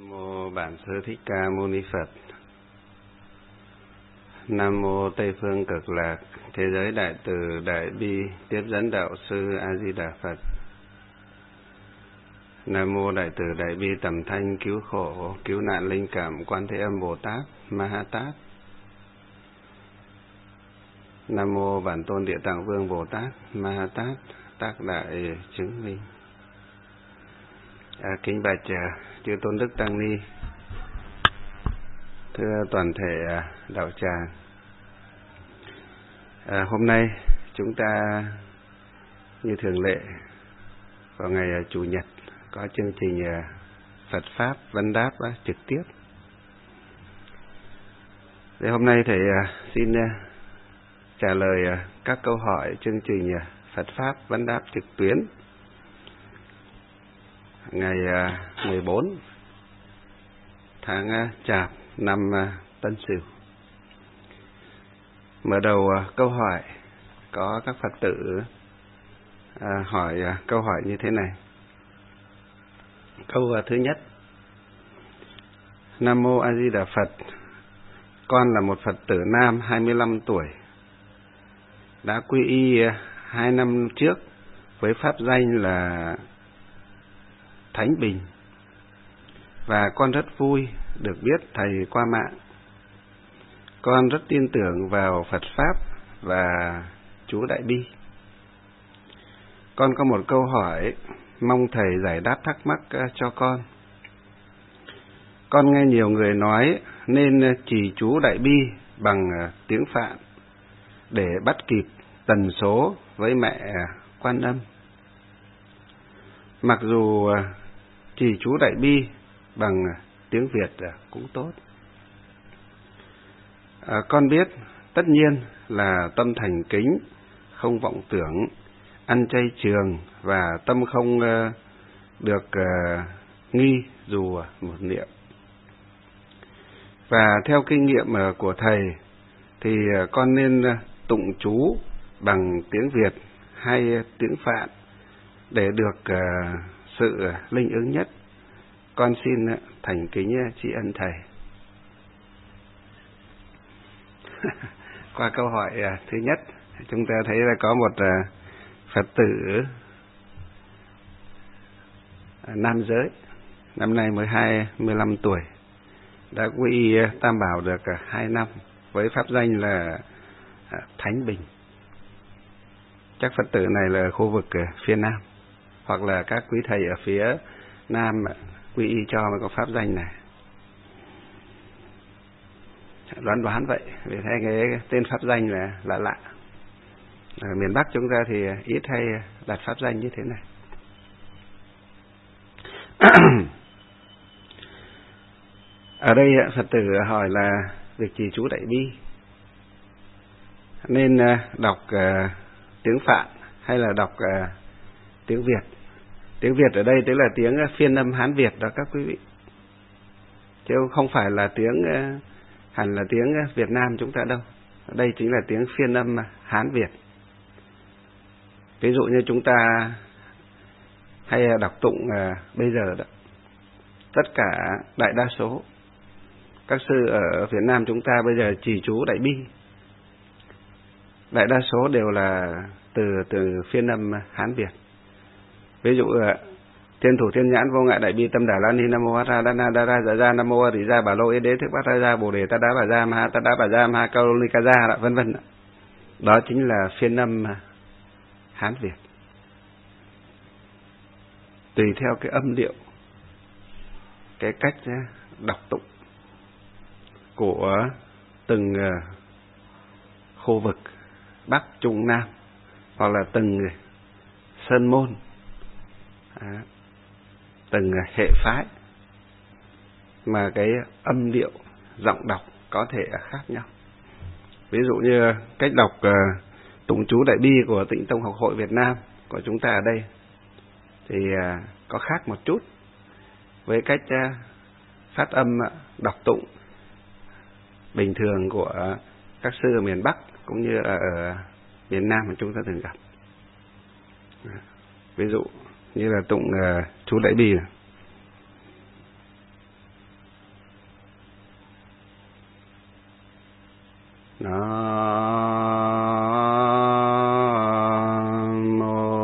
Nam mô Bản Sư Thích Ca Mâu Ni Phật. Nam mô Tây Phương Cực Lạc Thế Giới Đại Từ Đại Bi Tiếp Dẫn Đạo Sư A Di Đà Phật. Nam mô Đại Từ Đại Bi Tầm Thanh Cứu Khổ Cứu Nạn Linh Cảm Quan Thế Âm Bồ Tát Ma Ha Tát. Nam mô Bản Tôn Địa Tạng Vương Bồ Tát Ma Ha Tát Tác Đại Chứng Minh. Kính bạch chư tôn đức tăng ni, thưa toàn thể đạo tràng. Hôm nay chúng ta như thường lệ vào ngày chủ nhật có chương trình Phật pháp vấn đáp trực tiếp. Thì hôm nay thầy xin trả lời các câu hỏi chương trình Phật pháp vấn đáp trực tuyến ngày 14 tháng Chạp năm Tân Sửu. Mở đầu câu hỏi, có các Phật tử hỏi câu hỏi như thế này. Câu thứ nhất: Nam mô A Di Đà Phật, con là một Phật tử nam 25 tuổi, đã quy y 2 năm trước với pháp danh là Thánh Bình, và con rất vui được biết thầy qua mạng. Con rất tin tưởng vào Phật pháp và chú Đại Bi. Con có một câu hỏi mong thầy giải đáp thắc mắc cho con. Con nghe nhiều người nói nên trì chú Đại Bi bằng tiếng Phạn để bắt kịp tần số với mẹ Quan Âm. Mặc dù trì chú Đại Bi bằng tiếng Việt cũng tốt. Con biết tất nhiên là tâm thành kính, không vọng tưởng, ăn chay trường và tâm không được nghi dù một niệm. Và theo kinh nghiệm của thầy thì con nên tụng chú bằng tiếng Việt hay tiếng Phạn để được sự linh ứng nhất. Con xin thành kính tri ân thầy. Qua câu hỏi thứ nhất, chúng ta thấy là có một Phật tử nam giới, năm nay mới 25 tuổi, đã quy y Tam Bảo được 2 năm với pháp danh là Thánh Bình. Chắc Phật tử này là khu vực phía Nam, hoặc là các quý thầy ở phía Nam quy y cho mới có pháp danh này. Đoán vậy, vì thấy cái tên pháp danh là lạ lạ. Ở miền Bắc chúng ta thì ít hay đặt pháp danh như thế này. Ở đây Phật tử hỏi là việc trì chú Đại Bi nên đọc tiếng Phạn hay là đọc tiếng Việt. Tiếng Việt ở đây tức là tiếng phiên âm Hán Việt đó các quý vị, chứ không phải là tiếng hẳn là tiếng Việt Nam chúng ta đâu. Ở đây chính là tiếng phiên âm Hán Việt. Ví dụ như chúng ta hay đọc tụng bây giờ đó, tất cả đại đa số các sư ở Việt Nam chúng ta bây giờ trì chú Đại Bi, đại đa số đều là từ phiên âm Hán Việt. Ví dụ Thiên Thủ Thiên Nhãn Vô Ngại Đại Bi Tâm Đà La Ni Nam Mô A Ra Đa Na Đa Ra Dạ Ra Nam Mô A Di Đà Bà Lô Ê Đế Thức Bát Ra Ra Bồ Đề Ta Đá Bà Ra Ma Ta Đá Bà Ra Ma Cao Ni Ca Ra vân vân. Đó chính là phiên âm Hán Việt. Tùy theo cái âm điệu, cái cách đọc tụng của từng khu vực Bắc, Trung, Nam, hoặc là từng sơn môn, từng hệ phái mà cái âm điệu giọng đọc có thể khác nhau. Ví dụ như cách đọc tụng chú Đại Bi của Tịnh Tông Học Hội Việt Nam của chúng ta ở đây thì có khác một chút với cách phát âm đọc tụng bình thường của các sư ở miền Bắc cũng như ở miền Nam mà chúng ta thường gặp. Ví dụ như là tụng chú Đại Bi này. Nam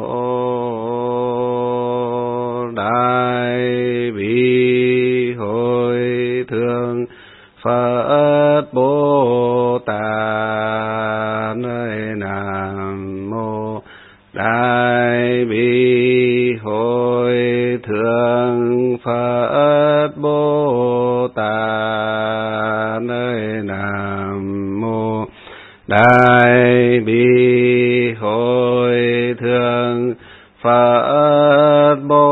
mô Đại Bi Hội Thượng Phật Bồ Tát. Nam mô Đại Bi Hội Thượng Phật Bồ Tát. Nam mô Đại Bi Hội Thượng Phật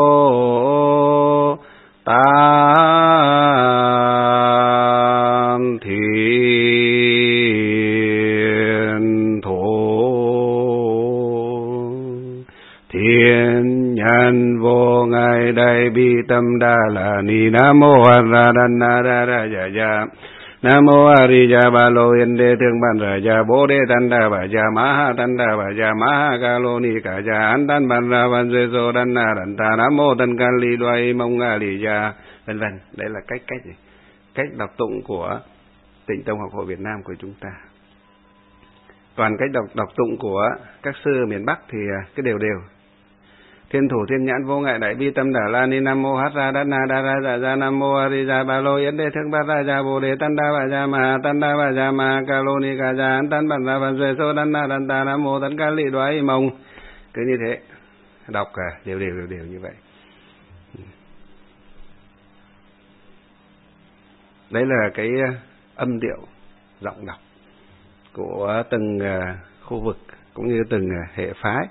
Bồ Tát. Thiện thổ thiên nhân vô ngại đại bi tâm đa la ni. Nam mô A Ra Đan Na Ra Ra Dạ Dạ. Nam mô A Di Đà Ba Lô Yên Đê Thương Ban Ra Dạ Bố Đê Tan Đa Bà Dạ Ma Ha Tan Đa Bà Dạ Ma Ha Ca Lô Ni Cả Dạ An Tan Ban Ra Ban Dê Dô Đan Na Đan Ta. Nam mô Tân Ca Ly Đoai Mông A Lì Dạ, vân vân. Đấy là cách đọc tụng của Tịnh Tông Học Hội Việt Nam của chúng ta. Toàn cách đọc tụng của các sư miền Bắc thì cái đều. Thiên thủ thiên nhãn vô ngại đại bi tâm đà la ni. Nam mô Hát Ra Đát Na Đa Ra Dạ Dạ. Nam mô A Di Đà Ba Lô Yết Đê Thương Bát Ra Dạ Bồ Đề Tan Đa Bà Dạ Ma Tan Đa Bà Dạ Ma Ca Lô Ni Ca Dạ An Tan Bản Ra Bản Duệ Sô Đan Na Đan Ta. Nam mô Tấn Ca Lị Đoái Mông. Cứ như thế đọc đều như vậy. Đấy là cái âm điệu giọng đọc của từng khu vực cũng như từng hệ phái.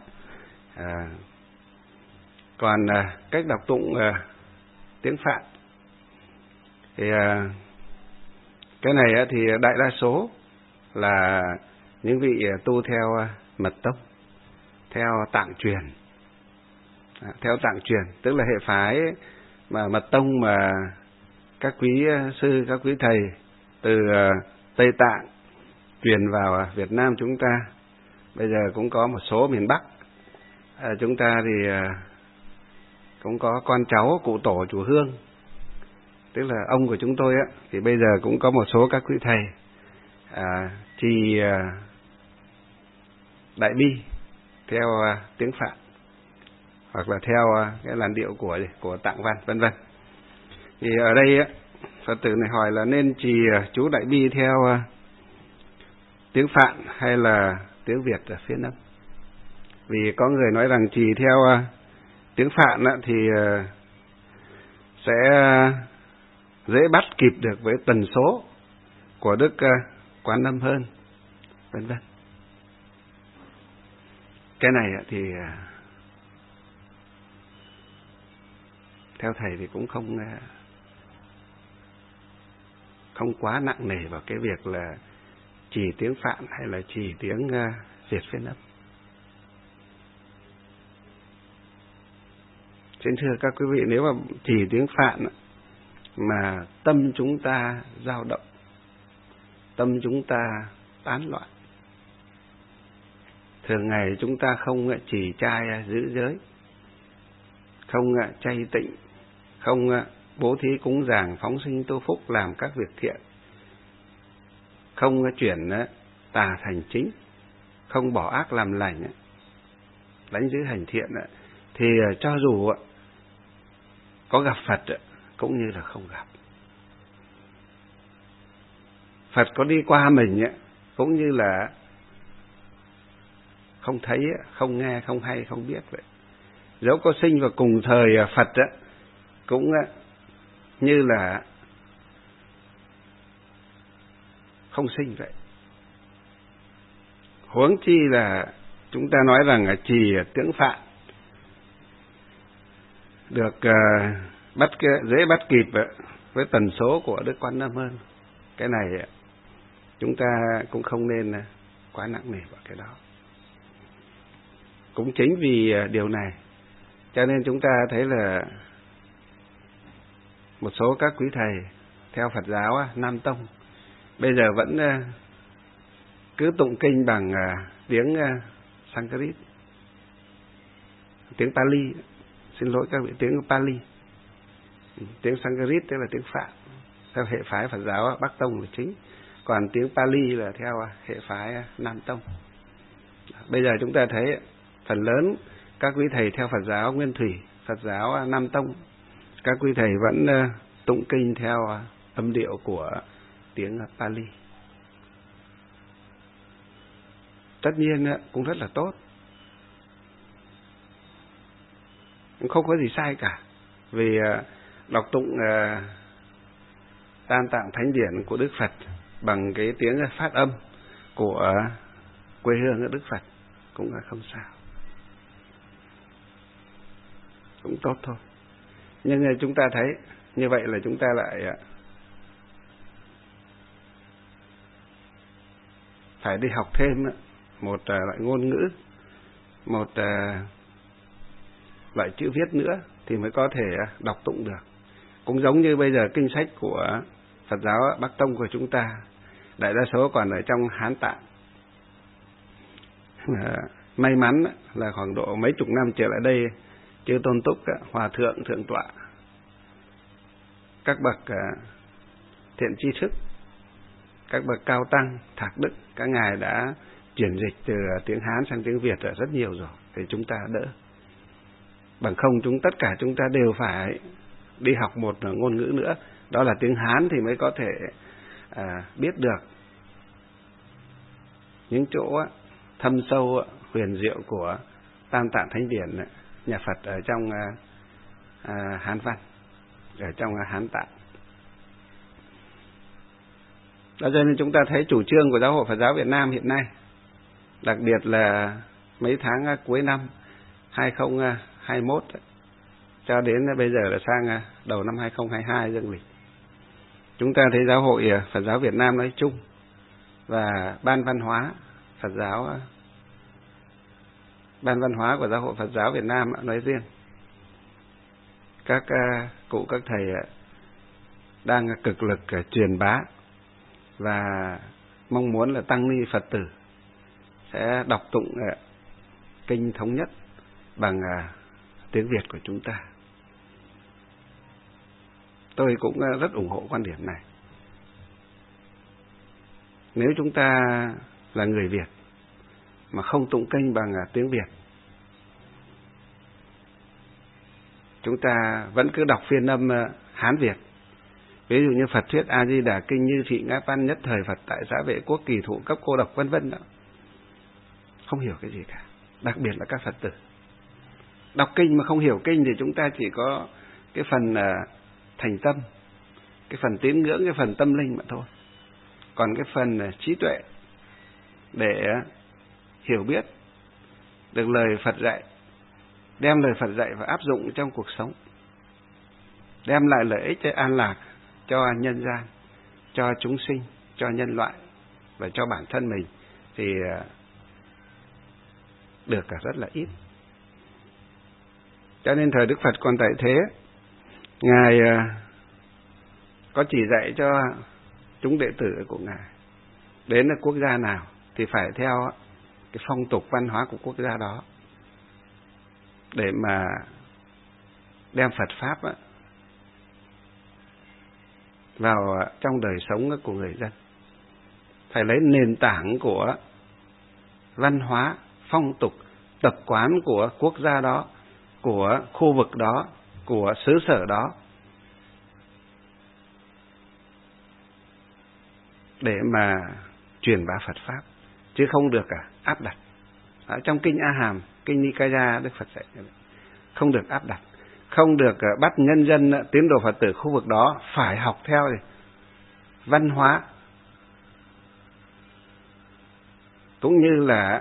Còn cách đọc tụng tiếng Phạn thì cái này thì đại đa số là những vị tu theo mật tông, theo tạng truyền. Theo tạng truyền tức là hệ phái mà mật tông mà các quý sư, các quý thầy từ Tây Tạng truyền vào Việt Nam chúng ta. Bây giờ cũng có một số miền Bắc chúng ta thì cũng có con cháu cụ tổ chùa Hương, tức là ông của chúng tôi thì bây giờ cũng có một số các quý thầy trì đại bi theo tiếng Phạn, hoặc là theo cái làn điệu của Tạng Văn, vân vân. Thì ở đây Phật tử này hỏi là nên trì chú đại bi theo tiếng Phạn hay là tiếng Việt ở phiên âm. Vì có người nói rằng trì theo tiếng Phạn thì sẽ dễ bắt kịp được với tần số của Đức Quán Âm hơn, vân vân. Cái này thì theo thầy thì cũng không quá nặng nề vào cái việc là chỉ tiếng Phạn hay là chỉ tiếng Việt phiên âm. Xin thưa các quý vị, nếu mà chỉ tiếng Phạn mà tâm chúng ta dao động, tâm chúng ta tán loạn, thường ngày chúng ta không trì trai giữ giới, không chay tịnh, không bố thí cúng dường phóng sinh tu phúc làm các việc thiện, không chuyển tà thành chính, không bỏ ác làm lành, đánh giữ hành thiện, thì cho dù có gặp Phật cũng như là không gặp. Phật có đi qua mình cũng như là không thấy, không nghe, không hay, không biết vậy. Dẫu có sinh vào cùng thời Phật cũng như là không sinh vậy. Huống chi là chúng ta nói rằng trì tiếng Phạn được dễ bắt kịp với tần số của Đức Quan Âm hơn. Cái này chúng ta cũng không nên quá nặng nề vào cái đó. Cũng chính vì điều này cho nên chúng ta thấy là một số các quý thầy theo Phật giáo Nam Tông bây giờ vẫn cứ tụng kinh bằng tiếng Sanskrit, tiếng Pali, xin lỗi các vị, tiếng Pali, tiếng Sanskrit tức là tiếng Phạn theo hệ phái Phật giáo Bắc Tông là chính. còn tiếng Pali là theo hệ phái Nam Tông. Bây giờ chúng ta thấy phần lớn các quý thầy theo Phật giáo Nguyên Thủy, Phật giáo Nam Tông, các quý thầy vẫn tụng kinh theo âm điệu của tiếng Pali. Tất nhiên cũng rất là tốt, cũng không có gì sai cả, vì đọc tụng Tam Tạng Thánh Điển của Đức Phật bằng cái tiếng phát âm của quê hương của Đức Phật cũng là không sao, cũng tốt thôi. Nhưng chúng ta thấy như vậy là chúng ta lại phải đi học thêm một loại ngôn ngữ, một loại chữ viết nữa thì mới có thể đọc tụng được. Cũng giống như bây giờ kinh sách của Phật giáo Bắc Tông của chúng ta, đại đa số còn ở trong Hán Tạng. May mắn là khoảng độ mấy chục năm trở lại đây, chư Tôn Túc, Hòa Thượng, Thượng Tọa, các bậc thiện tri thức, các bậc cao tăng, thạc đức, các ngài đã chuyển dịch từ tiếng Hán sang tiếng Việt rất nhiều rồi, thì chúng ta đỡ. Bằng không tất cả chúng ta đều phải đi học một ngôn ngữ nữa, đó là tiếng Hán, thì mới có thể biết được những chỗ thâm sâu huyền diệu của Tam Tạng Thánh Điển nhà Phật ở trong Hán văn, ở trong Hán Tạng. Đó cho nên chúng ta thấy chủ trương của Giáo hội Phật giáo Việt Nam hiện nay, đặc biệt là mấy tháng cuối năm 2021 cho đến bây giờ là sang đầu năm 2022 dương lịch, chúng ta thấy Giáo hội Phật giáo Việt Nam nói chung và Ban Văn hóa Phật giáo, Ban Văn hóa của Giáo hội Phật giáo Việt Nam nói riêng, các cụ các thầy đang cực lực truyền bá và mong muốn là tăng ni Phật tử sẽ đọc tụng kinh thống nhất bằng tiếng Việt của chúng ta. Tôi cũng rất ủng hộ quan điểm này. Nếu chúng ta là người Việt mà không tụng kinh bằng tiếng Việt, chúng ta vẫn cứ đọc phiên âm Hán Việt. Ví dụ như Phật thuyết A Di Đà Kinh, Như Thị Ngã Văn, Nhất Thời Phật Tại Xã Vệ Quốc, Kỳ Thụ Cấp Cô Độc, vân vân đó, không hiểu cái gì cả. Đặc biệt là các Phật tử đọc kinh mà không hiểu kinh thì chúng ta chỉ có cái phần thành tâm, cái phần tín ngưỡng, cái phần tâm linh mà thôi. Còn cái phần trí tuệ để hiểu biết được lời Phật dạy, đem lời Phật dạy và áp dụng trong cuộc sống, đem lại lợi ích an lạc cho nhân gian, cho chúng sinh, cho nhân loại và cho bản thân mình thì được rất là ít. Cho nên thời Đức Phật còn tại thế, Ngài có chỉ dạy cho chúng đệ tử của Ngài đến là quốc gia nào thì phải theo cái phong tục văn hóa của quốc gia đó để mà đem Phật Pháp vào trong đời sống của người dân. Phải lấy nền tảng của văn hóa, phong tục, tập quán của quốc gia đó, của khu vực đó, của xứ sở đó để mà truyền bá Phật Pháp, chứ không được áp đặt. Ở trong kinh A Hàm, kinh Nikaya, Đức Phật dạy không được áp đặt, không được bắt nhân dân tín đồ Phật tử khu vực đó phải học theo văn hóa, cũng như là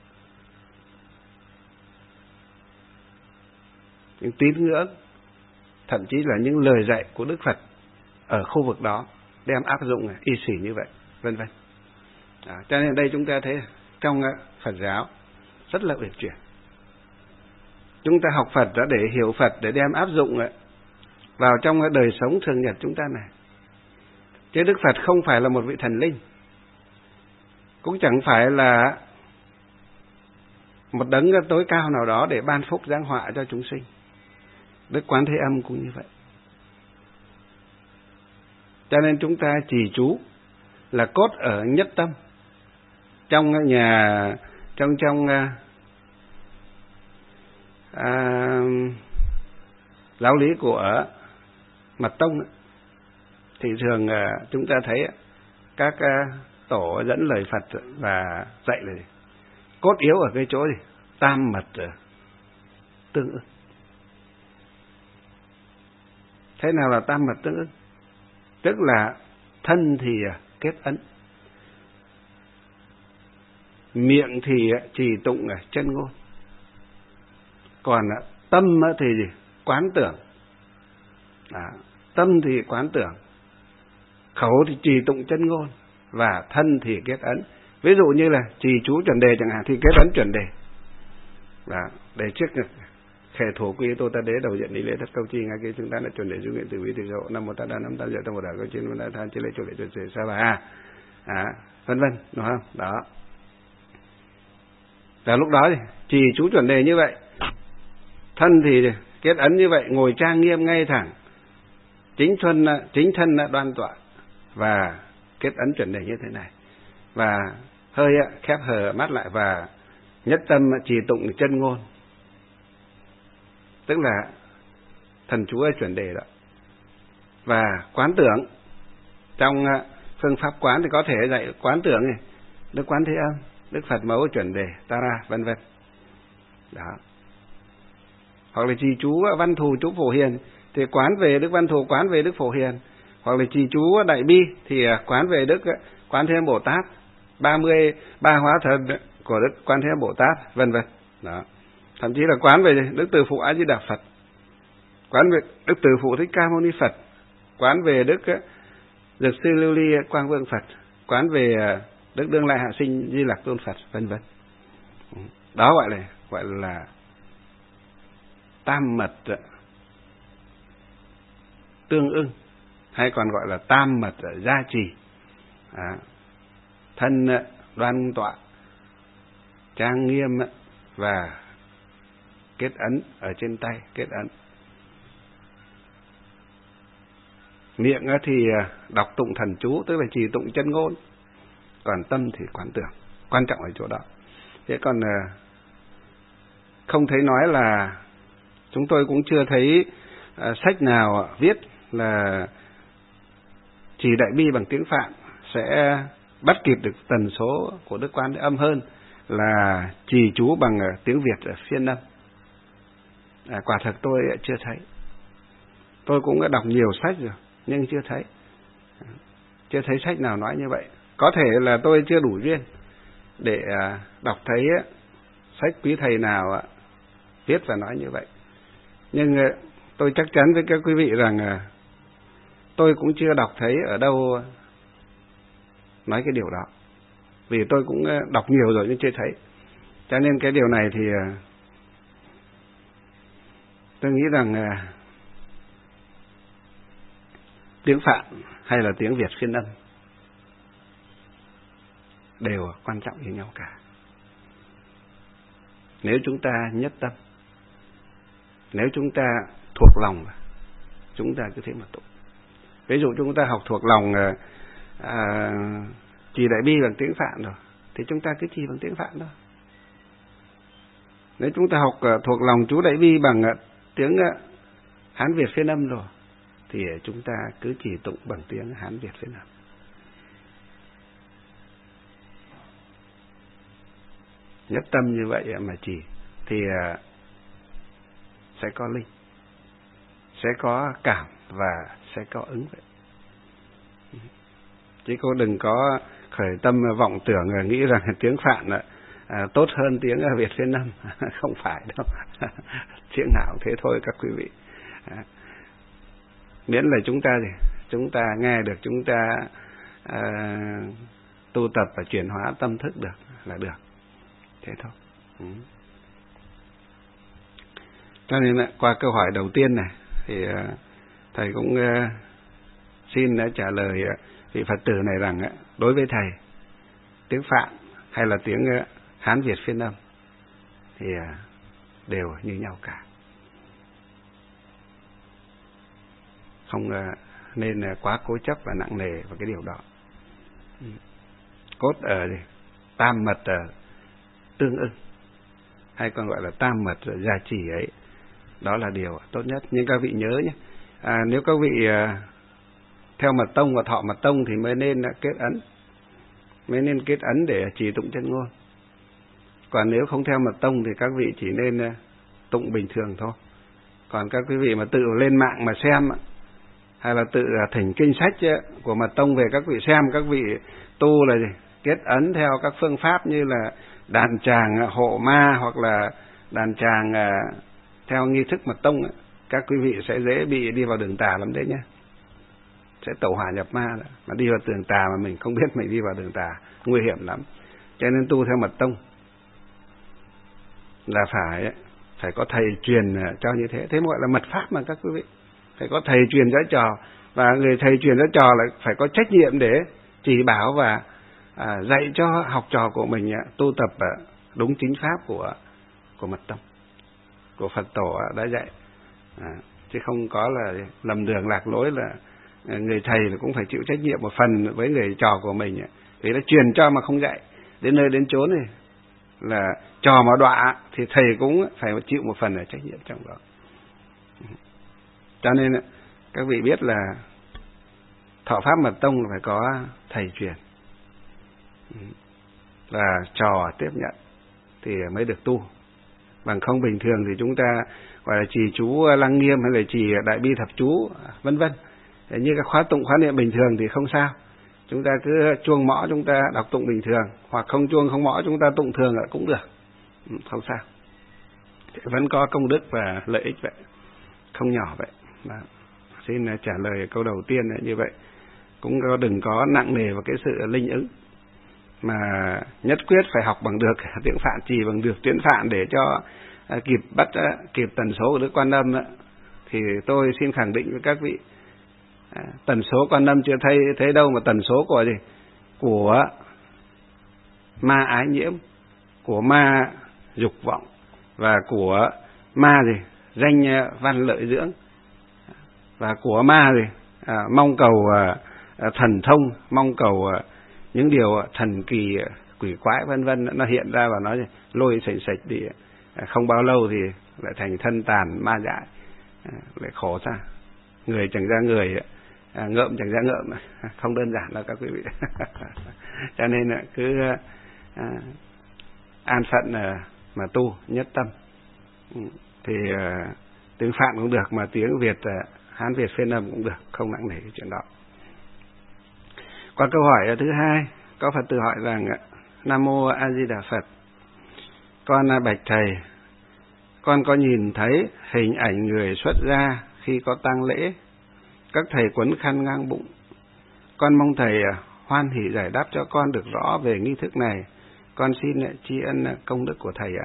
những tín ngưỡng, thậm chí là những lời dạy của Đức Phật ở khu vực đó đem áp dụng y xỉ như vậy, vân vân. Cho nên đây chúng ta thấy trong Phật giáo rất là uyển chuyển. Chúng ta học Phật đã để hiểu Phật, để đem áp dụng vào trong đời sống thường nhật chúng ta này. Chứ Đức Phật không phải là một vị thần linh, cũng chẳng phải là một đấng tối cao nào đó để ban phúc giáng họa cho chúng sinh. Đức Quán Thế Âm cũng như vậy. Cho nên chúng ta trì chú là cốt ở nhất tâm. Trong nhà trong giáo lý của Mật tông thì thường chúng ta thấy các tổ dẫn lời Phật và dạy là gì? Cốt yếu ở cái chỗ gì? Tam mật tương ưng. Thế nào là tam mật tương ưng? Tức là thân thì kết ấn, miệng thì trì tụng chân ngôn, còn tâm thì gì? Quán tưởng. Tâm thì quán tưởng, khẩu thì trì tụng chân ngôn, và thân thì kết ấn. Ví dụ như là trì chú chuẩn đề chẳng hạn thì kết ấn chuẩn đề. Để trước khề thủ quy tô ta đế đầu diện lý lễ thất câu chi ngay kia chúng ta đã chuẩn đề du nguyện từ vi từ hộ năm một ta đa năm ta dạy ta một đạo câu chín ta than chỉ lễ chủ lễ chuẩn đề sa bà vân vân, đúng không? Đó. Và lúc đó thì trì chú chuẩn đề như vậy, thân thì kết ấn như vậy, ngồi trang nghiêm ngay thẳng, chính thân đoan tọa và kết ấn chuẩn đề như thế này, và hơi khép hờ mắt lại và nhất tâm trì tụng chân ngôn, tức là thần chú ở chuẩn đề đó. Và quán tưởng, trong phương pháp quán thì có thể dạy quán tưởng này, Đức Quán Thế Âm, Đức Phật Mẫu chuẩn đề, Tara vân vân. Đó. Hoặc là trì chú Văn Thù chú Phổ Hiền thì quán về Đức Văn Thù, quán về Đức Phổ Hiền. Hoặc là trì chú Đại Bi thì quán về Đức Quán Thế Âm Bồ Tát, 33 hóa thân của Đức Quán Thế Âm Bồ Tát vân vân. Đó. Thậm chí là quán về Đức Từ Phụ A Di Đà Phật, quán về Đức Từ Phụ Thích Ca Mâu Ni Phật, quán về Đức Dược Sư Lưu Ly Quang Vương Phật, quán về Đức Đương Lai Hạ Sinh Di Lặc Tôn Phật vân vân. Đó gọi là tam mật tương ưng, hay còn gọi là tam mật gia trì. Thân đoan tọa, trang nghiêm và kết ấn ở trên tay, kết ấn. Miệng thì đọc tụng thần chú, tức là trì tụng chân ngôn, còn tâm thì quán tưởng. Quan trọng ở chỗ đó. Thế còn không thấy nói là, chúng tôi cũng chưa thấy sách nào viết là trì đại bi bằng tiếng Phạn sẽ bắt kịp được tần số của Đức Quán Thế Âm hơn là trì chú bằng tiếng Việt phiên âm. Quả thật tôi chưa thấy. Tôi cũng đã đọc nhiều sách rồi nhưng chưa thấy sách nào nói như vậy. Có thể là tôi chưa đủ duyên để đọc thấy sách quý thầy nào viết và nói như vậy. Nhưng tôi chắc chắn với các quý vị rằng tôi cũng chưa đọc thấy ở đâu nói cái điều đó. Vì tôi cũng đọc nhiều rồi nhưng chưa thấy. Cho nên cái điều này thì tôi nghĩ rằng tiếng Phạn hay là tiếng Việt phiên âm đều quan trọng như nhau cả. Nếu chúng ta nhất tâm, nếu chúng ta thuộc lòng, chúng ta cứ thế mà tụng. Ví dụ chúng ta học thuộc lòng trì đại bi bằng tiếng Phạn rồi, thì chúng ta cứ trì bằng tiếng Phạn thôi. Nếu chúng ta học thuộc lòng chú đại bi bằng tiếng Hán Việt phiên âm rồi, thì chúng ta cứ trì tụng bằng tiếng Hán Việt phiên âm. Nhất tâm như vậy mà trì thì sẽ có linh, sẽ có cảm và sẽ có ứng vậy. Chứ cô đừng có khởi tâm vọng tưởng nghĩ rằng tiếng Phạn tốt hơn tiếng Việt phiên âm. Không phải đâu. Chuyện nào thế thôi các quý vị. Miễn là chúng ta nghe được, chúng ta tu tập và chuyển hóa tâm thức được là được. Thế thôi. Cho nên qua câu hỏi đầu tiên này thì thầy cũng xin trả lời vị Phật tử này rằng đối với thầy, tiếng Phạn hay là tiếng Hán Việt phiên âm thì đều như nhau cả. Không nên quá cố chấp và nặng nề vào cái điều đó. Cốt ở gì? Tam mật ở tương ưng, hay còn gọi là tam mật ở gia trì ấy, đó là điều tốt nhất. Nhưng các vị nhớ nhé, nếu các vị theo mật tông và thọ mật tông thì mới nên kết ấn để trì tụng chân ngôn. Còn nếu không theo mật tông thì các vị chỉ nên tụng bình thường thôi. Còn các quý vị mà tự lên mạng mà xem, hay là tự thỉnh kinh sách của mật tông về các vị xem, các vị tu là gì? Kết ấn theo các phương pháp như là đàn tràng hộ ma, hoặc là đàn tràng theo nghi thức mật tông, các quý vị sẽ dễ bị đi vào đường tà lắm đấy nhé. Sẽ tẩu hỏa nhập ma đó. Mà đi vào đường tà mà mình không biết mình đi vào đường tà, nguy hiểm lắm. Cho nên tu theo mật tông là phải có thầy truyền cho như thế. Thế gọi là mật pháp mà các quý vị. Phải có thầy truyền giáo trò, và người thầy truyền giáo trò lại phải có trách nhiệm để chỉ bảo và dạy cho học trò của mình tu tập đúng chính pháp của mật tông, của Phật tổ đã dạy, chứ không có là lầm đường lạc lối. Là người thầy cũng phải chịu trách nhiệm một phần với người trò của mình, vì nó truyền cho mà không dạy, đến nơi đến chốn này là trò mà đọa thì thầy cũng phải chịu một phần trách nhiệm trong đó. Cho nên các vị biết là thọ pháp mật tông là phải có thầy truyền và trò tiếp nhận thì mới được tu. Bằng không bình thường thì chúng ta gọi là trì chú Lăng Nghiêm hay là trì Đại Bi Thập Chú vân vân, như các khóa tụng khóa niệm bình thường thì không sao. Chúng ta cứ chuông mõ chúng ta đọc tụng bình thường, hoặc không chuông không mõ chúng ta tụng thường cũng được, không sao. Vẫn có công đức và lợi ích vậy, không nhỏ vậy. Đó. Xin trả lời câu đầu tiên là như vậy. Cũng đừng có nặng nề vào cái sự linh ứng, mà nhất quyết phải học bằng được tiếng Phạn, trì bằng được tiếng Phạn để cho kịp tần số của Đức Quan Âm. Thì tôi xin khẳng định với các vị, tần số Quan Âm chưa thấy đâu, mà tần số của gì? Của ma ái nhiễm, của ma dục vọng, và của ma gì? Danh văn lợi dưỡng, và của ma gì? Mong cầu thần thông, mong cầu những điều thần kỳ quỷ quái vân vân, nó hiện ra và nó lôi sạch đi, không bao lâu thì lại thành thân tàn ma dại, lại khổ ra, người chẳng ra người, ngợm chẳng ra ngợm, không đơn giản đâu các quý vị. Cho nên cứ an phận mà tu nhất tâm thì tiếng Phạn cũng được, mà tiếng Việt Hán Việt phiên âm cũng được, không nặng nề cái chuyện đó. Qua câu hỏi thứ hai, có Phật tử hỏi rằng: Nam Mô A Di Đà Phật, con bạch thầy, con có nhìn thấy hình ảnh người xuất gia khi có tang lễ, các thầy quấn khăn ngang bụng. Con mong thầy hoan hỷ giải đáp cho con được rõ về nghi thức này. Con xin tri ân công đức của thầy ạ.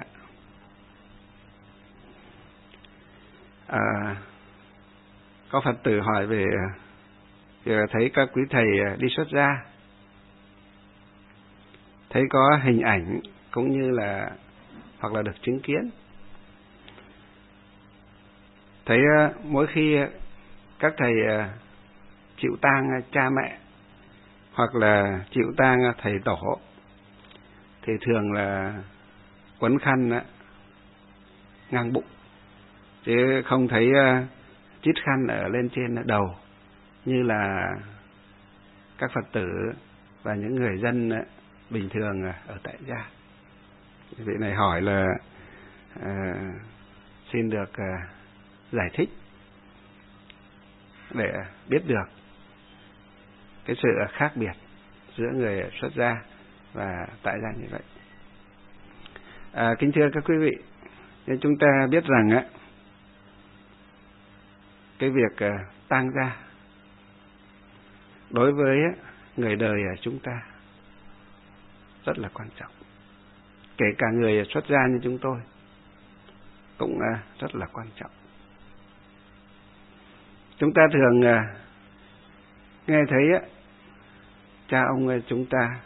Có Phật tử hỏi về thấy các quý thầy đi xuất gia, thấy có hình ảnh cũng như là hoặc là được chứng kiến, thấy mỗi khi các thầy chịu tang cha mẹ hoặc là chịu tang thầy tổ thì thường là quấn khăn ngang bụng, chứ không thấy chít khăn ở lên trên đầu như là các Phật tử và những người dân bình thường ở tại gia. Vị này hỏi là xin được giải thích để biết được cái sự khác biệt giữa người xuất gia và tại gia như vậy. Kính thưa các quý vị, nên chúng ta biết rằng cái việc tang gia đối với người đời chúng ta rất là quan trọng. Kể cả người xuất gia như chúng tôi cũng rất là quan trọng. Chúng ta thường nghe thấy cha ông chúng ta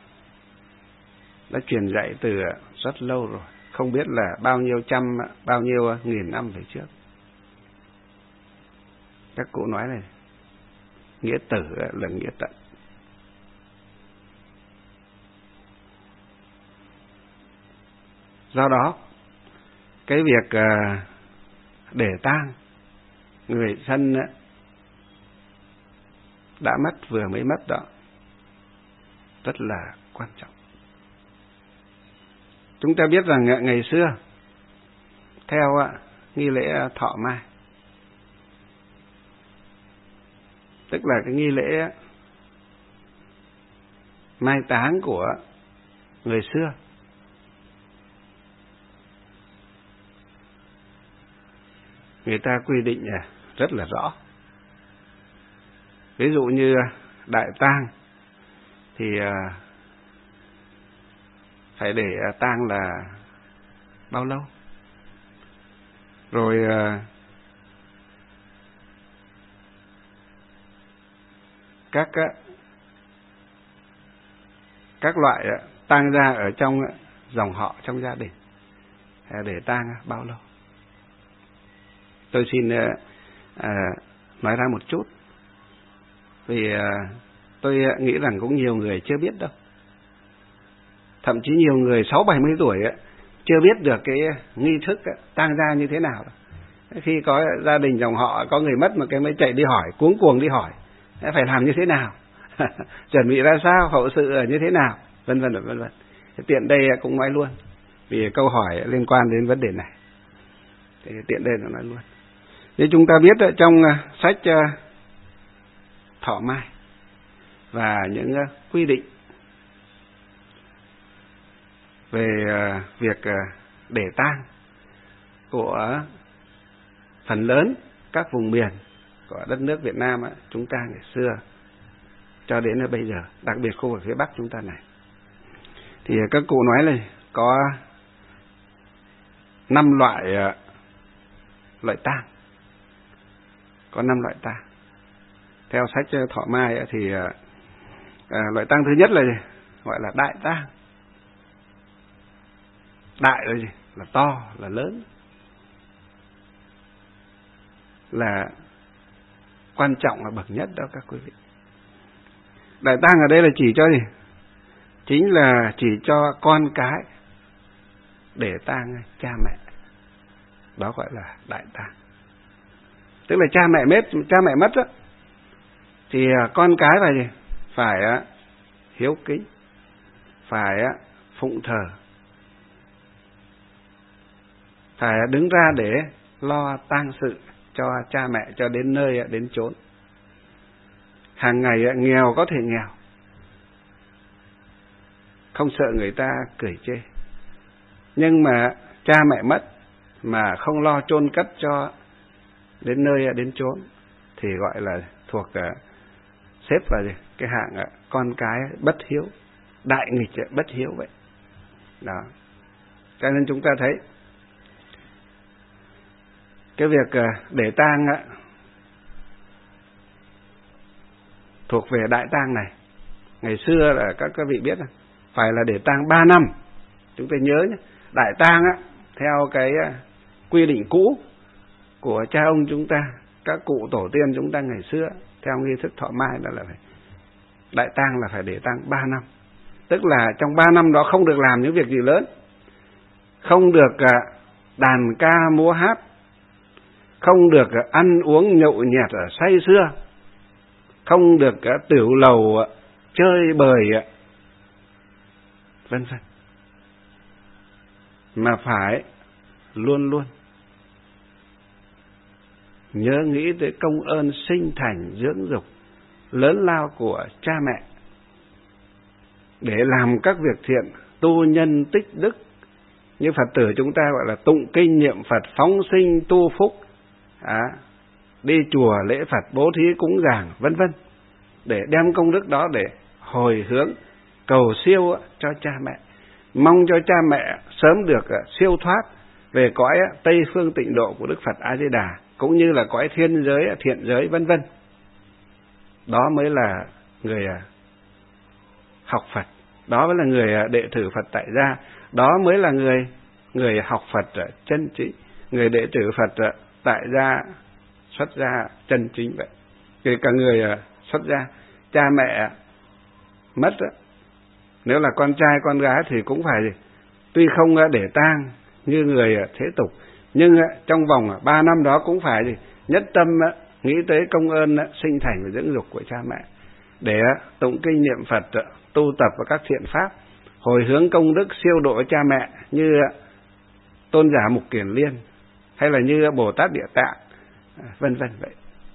đã truyền dạy từ rất lâu rồi, không biết là bao nhiêu nghìn năm về trước. Các cụ nói này, nghĩa tử là nghĩa tận. Do đó cái việc để tang người thân đã mất vừa mới mất đó rất là quan trọng. Chúng ta biết rằng ngày xưa theo nghi lễ thọ mai, tức là cái nghi lễ mai táng của người xưa, người ta quy định rất là rõ. Ví dụ như đại tang thì phải để tang là bao lâu, rồi các loại tang ra ở trong dòng họ, trong gia đình để tang bao lâu. Tôi xin nói ra một chút, vì tôi nghĩ rằng cũng nhiều người chưa biết đâu. Thậm chí nhiều người 60-70 tuổi chưa biết được cái nghi thức tang ra như thế nào. Khi có gia đình dòng họ có người mất mà cái mới chạy đi hỏi, cuống cuồng đi hỏi phải làm như thế nào, chuẩn bị ra sao, hậu sự như thế nào, vân vân vân vân. Tiện đây cũng nói luôn, vì câu hỏi liên quan đến vấn đề này, thì tiện đây nó nói luôn. Như chúng ta biết trong sách thọ mai và những quy định về việc để tang của phần lớn các vùng miền của đất nước Việt Nam chúng ta ngày xưa cho đến bây giờ, đặc biệt khu vực phía Bắc chúng ta này, thì các cụ nói là có 5 loại tang, có 5 loại tang. Theo sách thọ mai thì loại tang thứ nhất là gì? Gọi là đại tang. Đại là gì? Là to, là lớn, là quan trọng, là bậc nhất đó các quý vị. Đại tang ở đây là chỉ cho gì? Chính là chỉ cho con cái để tang cha mẹ. Đó gọi là đại tang. Tức là cha mẹ mất đó, thì con cái phải gì? Phải hiếu kính, phải phụng thờ, phải đứng ra để lo tang sự cho cha mẹ cho đến nơi đến chốn. Hàng ngày nghèo có thể nghèo, không sợ người ta cười chê, nhưng mà cha mẹ mất mà không lo chôn cất cho đến nơi đến chốn thì gọi là thuộc xếp vào cái hạng con cái bất hiếu, đại nghịch bất hiếu vậy đó. Cho nên chúng ta thấy cái việc để tang thuộc về đại tang này, ngày xưa là các vị biết phải là để tang 3 năm. Chúng ta nhớ nhé, đại tang theo cái quy định cũ của cha ông chúng ta, các cụ tổ tiên chúng ta ngày xưa theo nghi thức thọ mai là phải đại tang là phải để tang 3 năm. Tức là trong 3 năm đó không được làm những việc gì lớn, không được đàn ca múa hát, không được ăn uống nhậu nhẹt say sưa, không được tiểu lầu chơi bời vân vân, mà phải luôn luôn nhớ nghĩ tới công ơn sinh thành dưỡng dục lớn lao của cha mẹ, để làm các việc thiện, tu nhân tích đức, như Phật tử chúng ta gọi là tụng kinh niệm Phật, phóng sinh tu phúc, đi chùa lễ Phật, bố thí cúng dường vân vân, để đem công đức đó để hồi hướng cầu siêu cho cha mẹ, mong cho cha mẹ sớm được siêu thoát về cõi Tây Phương Tịnh Độ của Đức Phật A Di Đà, cũng như là cõi thiên giới, thiện giới vân vân. Đó mới là người học Phật, đó mới là người đệ tử Phật tại gia, đó mới là người học Phật chân chính, người đệ tử Phật tại gia xuất gia chân chính vậy. Kể cả người xuất gia, cha mẹ mất, nếu là con trai con gái thì cũng phải tuy không để tang như người thế tục, nhưng trong vòng 3 năm đó cũng phải nhất tâm nghĩ tới công ơn sinh thành và dưỡng dục của cha mẹ, để tụng kinh niệm Phật, tu tập vào các thiện pháp, hồi hướng công đức siêu độ cha mẹ như Tôn giả Mục Kiền Liên hay là như Bồ Tát Địa Tạng, vân vân vậy.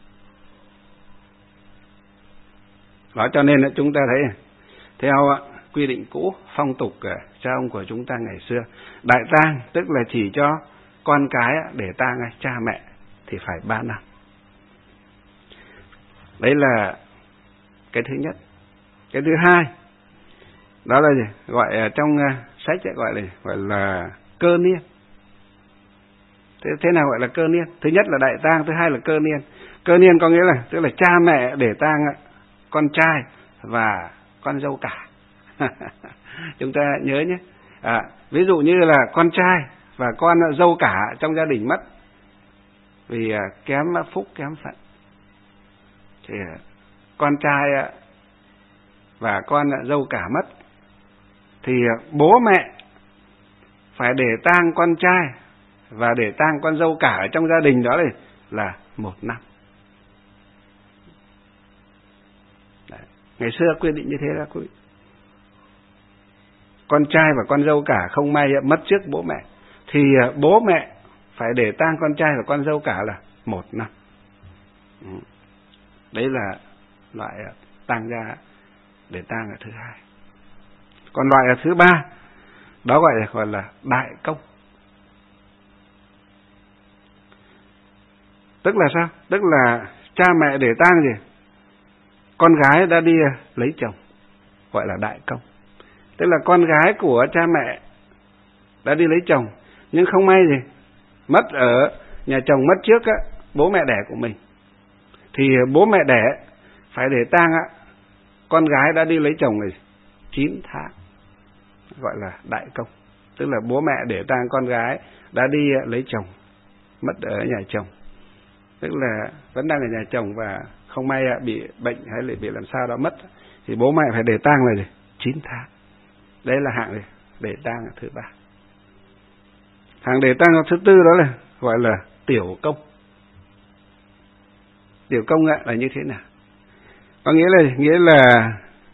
Đó cho nên chúng ta thấy theo quy định cũ phong tục cha ông của chúng ta ngày xưa, đại tang tức là chỉ cho con cái để tang cha mẹ thì phải 3 năm. Đấy là cái thứ nhất. Cái thứ hai đó là gì? Gọi trong sách gọi là cơ niên. Thế nào gọi là cơ niên? Thứ nhất là đại tang, thứ hai là cơ niên. Cơ niên có nghĩa là tức là cha mẹ để tang con trai và con dâu cả. Chúng ta nhớ nhé. Ví dụ như là con trai và con dâu cả trong gia đình mất vì kém phúc kém phận, thì con trai và con dâu cả mất thì bố mẹ phải để tang con trai và để tang con dâu cả ở trong gia đình đó là 1 năm. Đấy. Ngày xưa quy định như thế đó quý vị. Con trai và con dâu cả không may mất trước bố mẹ thì bố mẹ phải để tang con trai và con dâu cả là 1 năm. Đấy là loại tang gia để tang là thứ hai. Còn loại thứ ba đó gọi là đại công. Tức là sao? Tức là cha mẹ để tang gì? Con gái đã đi lấy chồng, gọi là đại công. Tức là con gái của cha mẹ đã đi lấy chồng, nhưng không may gì mất ở nhà chồng mất trước bố mẹ đẻ của mình, thì bố mẹ đẻ phải để tang con gái đã đi lấy chồng 9 tháng, gọi là đại công. Tức là bố mẹ để tang con gái đã đi lấy chồng, mất ở nhà chồng, tức là vẫn đang ở nhà chồng và không may bị bệnh hay là bị làm sao đó mất, thì bố mẹ phải để tang là 9 tháng. Đấy là hạng để tang thứ ba. Hạng để tang thứ tư đó là gọi là tiểu công. Tiểu công là như thế nào? Có nghĩa là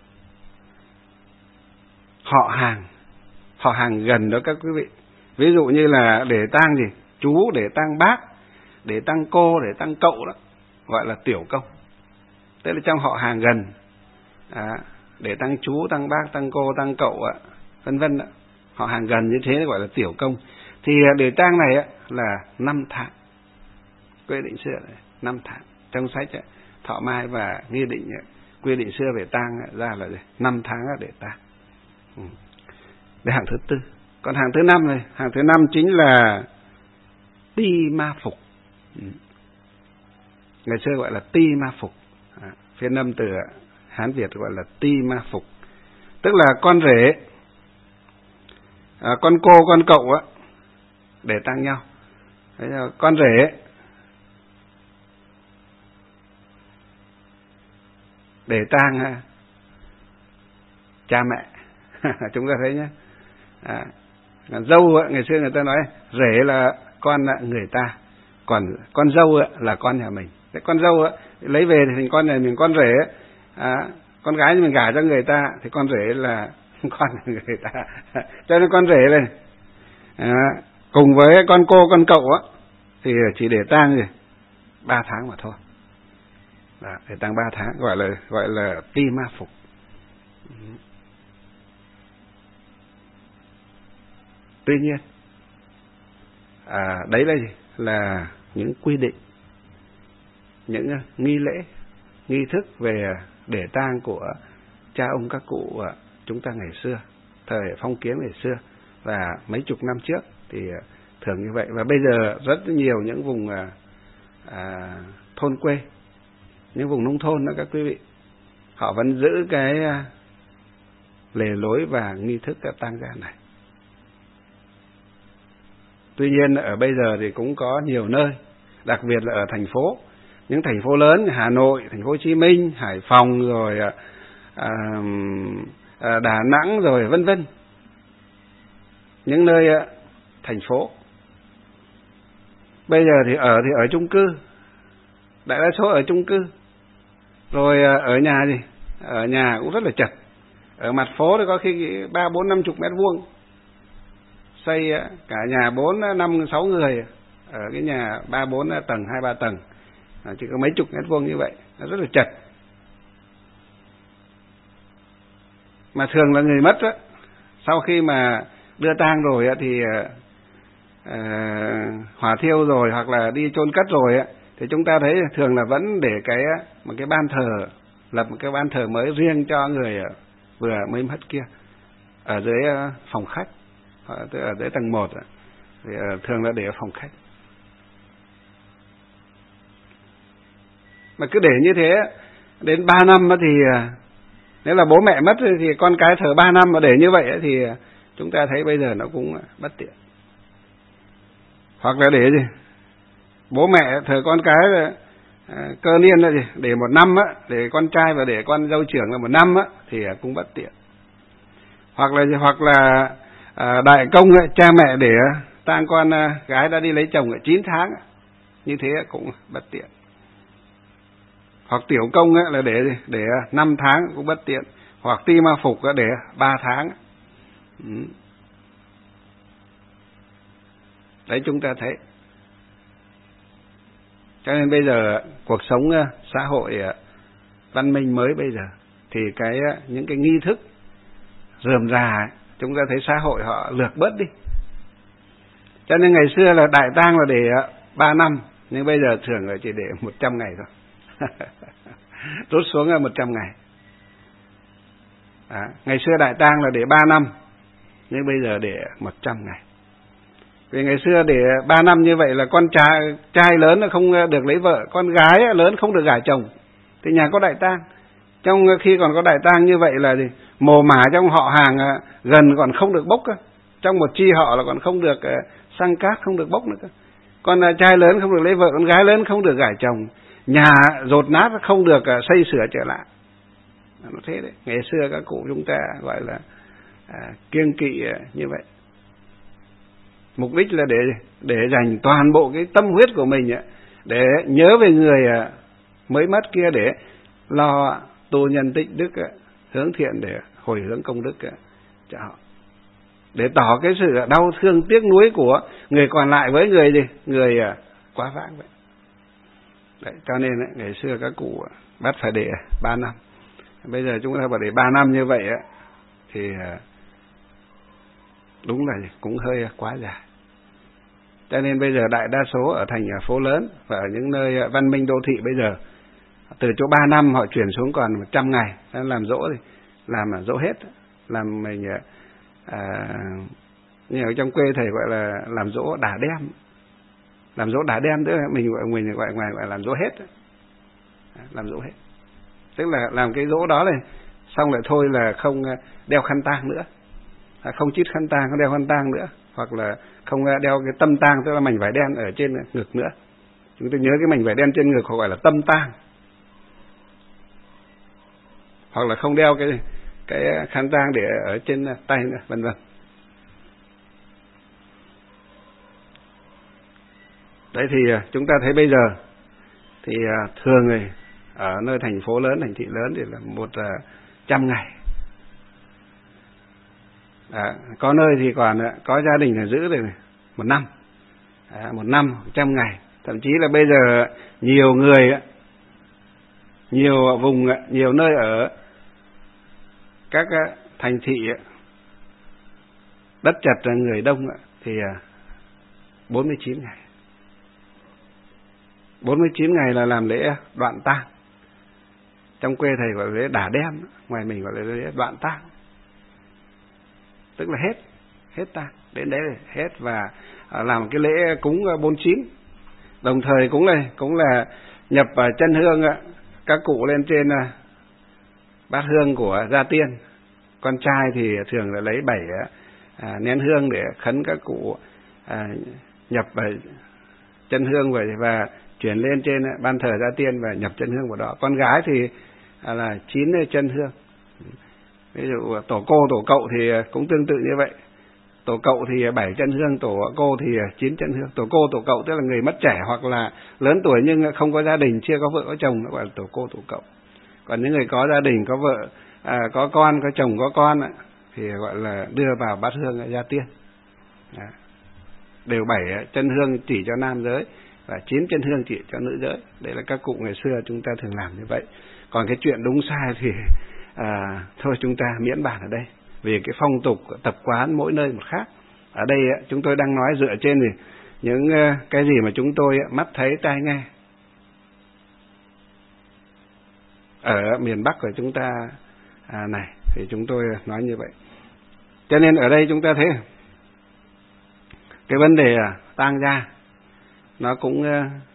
họ hàng gần đó các quý vị. Ví dụ như là để tang gì? Chú, để tang bác, để tang cô, để tang cậu đó, gọi là tiểu công. Tức là trong họ hàng gần, để tang chú, tang bác, tang cô, tang cậu vân vân đó, họ hàng gần như thế gọi là tiểu công. Thì để tang này là 5 tháng. Quy định xưa là 5 tháng. Trong sách Thọ Mai và Nghi Định quy định xưa về tang ra là 5 tháng để tang. Đây hạng thứ tư. Còn hạng thứ năm này, hạng thứ năm chính là ti ma phục. Ngày xưa gọi là ti ma phục, phiên âm từ Hán Việt gọi là ti ma phục. Tức là con rể, con cô, con cậu để tang nhau. Con rể để tang cha mẹ. Chúng ta thấy nhé. Dâu ngày xưa người ta nói rể là con người ta, còn con dâu là con nhà mình. Cái con dâu lấy về thì thành con nhà mình, con rể con gái mình gả cho người ta thì con rể là con người ta. Cho nên con rể này cùng với con cô, con cậu thì chỉ để tang 3 tháng mà thôi. Để tang 3 tháng gọi là ti ma phục. Tuy nhiên đấy là gì? Là những quy định, những nghi lễ, nghi thức về để tang của cha ông các cụ chúng ta ngày xưa, thời phong kiến ngày xưa và mấy chục năm trước thì thường như vậy. Và bây giờ rất nhiều những vùng thôn quê, những vùng nông thôn đó các quý vị, họ vẫn giữ cái lề lối và nghi thức tang gia này. Tuy nhiên ở bây giờ thì cũng có nhiều nơi, đặc biệt là ở thành phố, những thành phố lớn, Hà Nội, thành phố Hồ Chí Minh, Hải Phòng, rồi Đà Nẵng, rồi vân vân, những nơi thành phố. Bây giờ thì ở chung cư, đại đa số ở chung cư. Rồi ở nhà gì? Ở nhà cũng rất là chật. Ở mặt phố thì có khi 3, 4, 50 mét vuông, xây cả nhà 4, 5, 6 người ở cái nhà 3, 4 tầng, 2, 3 tầng, chỉ có mấy chục mét vuông như vậy, nó rất là chật. Mà thường là người mất đó, sau khi mà đưa tang rồi thì hỏa thiêu rồi hoặc là đi chôn cất rồi thì chúng ta thấy thường là vẫn để một cái ban thờ, lập một cái ban thờ mới riêng cho người vừa mới mất kia ở dưới phòng khách, ở dưới tầng 1 thì thường là để ở phòng khách. Mà cứ để như thế đến 3 năm thì nếu là bố mẹ mất thì con cái thờ 3 năm, mà để như vậy thì chúng ta thấy bây giờ nó cũng bất tiện. Hoặc là để gì? Bố mẹ thờ con cái là cơ niên là gì? Để 1 năm để con trai và để con dâu trưởng là 1 năm thì cũng bất tiện. Hoặc là đại công cha mẹ để tang con gái đã đi lấy chồng 9 tháng, như thế cũng bất tiện. Hoặc tiểu công là để 5 tháng cũng bất tiện. Hoặc ti ma phục để 3 tháng. Đấy, chúng ta thấy. Cho nên bây giờ cuộc sống xã hội văn minh mới bây giờ thì những cái nghi thức rườm rà chúng ta thấy xã hội họ lược bớt đi. Cho nên ngày xưa là đại tang là để 3 năm, nhưng bây giờ thường là chỉ để 100 ngày thôi. Rút xuống là 100 ngày. Ngày xưa đại tang là để 3 năm, nhưng bây giờ để 100 ngày. Vì ngày xưa để 3 năm như vậy là con trai lớn là không được lấy vợ, con gái lớn không được gả chồng, thì nhà có đại tang. Trong khi còn có đại tang như vậy là gì? Mồ mả trong họ hàng gần còn không được bốc, trong một chi họ là còn không được xăng cát, không được bốc nữa. Con trai lớn không được lấy vợ, con gái lớn không được gả chồng, nhà dột nát không được xây sửa trở lại. Nó thế đấy. Ngày xưa các cụ chúng ta gọi là kiêng kỵ như vậy. Mục đích là để dành toàn bộ cái tâm huyết của mình để nhớ về người mới mất kia, để lo tu nhân tịnh đức, hướng thiện để hồi hướng công đức cho họ, để tỏ cái sự đau thương tiếc nuối của người còn lại với người quá vãng vậy. Đấy, cho nên ngày xưa các cụ bắt phải để 3 năm. Bây giờ chúng ta bảo để 3 năm như vậy thì đúng là cũng hơi quá dài. Cho nên bây giờ đại đa số ở thành phố lớn và ở những nơi văn minh đô thị bây giờ, từ chỗ 3 năm họ chuyển xuống còn 100 ngày. Làm dỗ thì làm dỗ hết. Làm mình như ở trong quê thầy gọi là làm dỗ đả đem. Làm dỗ đả đem tức là mình gọi ngoài gọi làm dỗ hết. Làm dỗ hết. Tức là làm cái dỗ đó này xong lại thôi là không đeo khăn tang nữa. Không chít khăn tang, không đeo khăn tang nữa. Hoặc là không đeo cái tâm tang, tức là mảnh vải đen ở trên ngực nữa. Chúng tôi nhớ cái mảnh vải đen trên ngực họ gọi là tâm tang. Hoặc là không đeo cái khăn tang để ở trên tay nữa, vân vân. Đấy thì chúng ta thấy bây giờ thì thường rồi ở nơi thành phố lớn, thành thị lớn thì là 100 ngày. Có nơi thì còn có gia đình là giữ được 1 năm. 1 năm 100 ngày. Thậm chí là bây giờ nhiều người, nhiều vùng, nhiều nơi ở các thành thị đất chật người đông thì 49 ngày. 49 ngày là làm lễ đoạn tang. Trong quê thầy gọi là lễ đả đem, ngoài mình gọi là lễ đoạn tang. Tức là hết tang, đến đấy là hết, và làm cái lễ cúng 49. Đồng thời cũng là nhập chân hương các cụ lên trên bát hương của gia tiên. Con trai thì thường là lấy 7 nén hương để khấn các cụ nhập chân hương vậy, và chuyển lên trên ban thờ gia tiên và nhập chân hương vào đó. Con gái thì là 9 chân hương. Ví dụ tổ cô tổ cậu thì cũng tương tự như vậy. Tổ cậu thì 7 chân hương, tổ cô thì 9 chân hương. Tổ cô, tổ cậu tức là người mất trẻ hoặc là lớn tuổi nhưng không có gia đình, chưa có vợ có chồng, nó gọi là tổ cô, tổ cậu. Còn những người có gia đình, có vợ, có con, có chồng, có con thì gọi là đưa vào bát hương gia tiên. Đó. Đều 7 chân hương chỉ cho nam giới và 9 chân hương chỉ cho nữ giới. Đấy là các cụ ngày xưa chúng ta thường làm như vậy. Còn cái chuyện đúng sai thì thôi chúng ta miễn bàn ở đây, vì cái phong tục tập quán mỗi nơi một khác. Ở đây chúng tôi đang nói dựa trên những cái gì mà chúng tôi mắt thấy tai nghe ở miền Bắc của chúng ta này, thì chúng tôi nói như vậy. Cho nên ở đây chúng ta thấy cái vấn đề tang gia nó cũng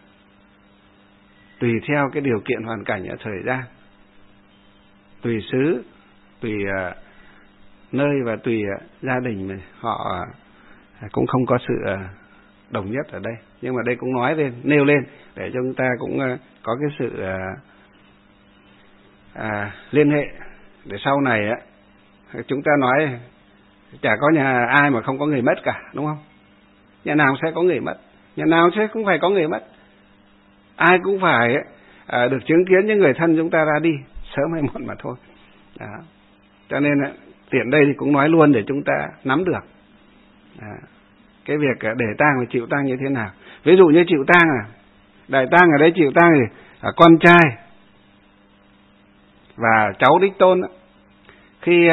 tùy theo cái điều kiện hoàn cảnh ở thời gian, tùy xứ, tùy nơi và tùy gia đình mình, họ cũng không có sự đồng nhất ở đây. Nhưng mà đây cũng nói lên, nêu lên để cho chúng ta cũng có cái sự liên hệ để sau này chúng ta nói chả có nhà ai mà không có người mất cả, đúng không? Nhà nào sẽ có người mất, nhà nào sẽ cũng phải có người mất. Ai cũng phải được chứng kiến những người thân chúng ta ra đi sớm hay muộn mà thôi. Đó. Cho nên tiện đây thì cũng nói luôn để chúng ta nắm được cái việc để tang và chịu tang như thế nào. Ví dụ như chịu tang đại tang ở đây chịu tang thì con trai và cháu đích tôn khi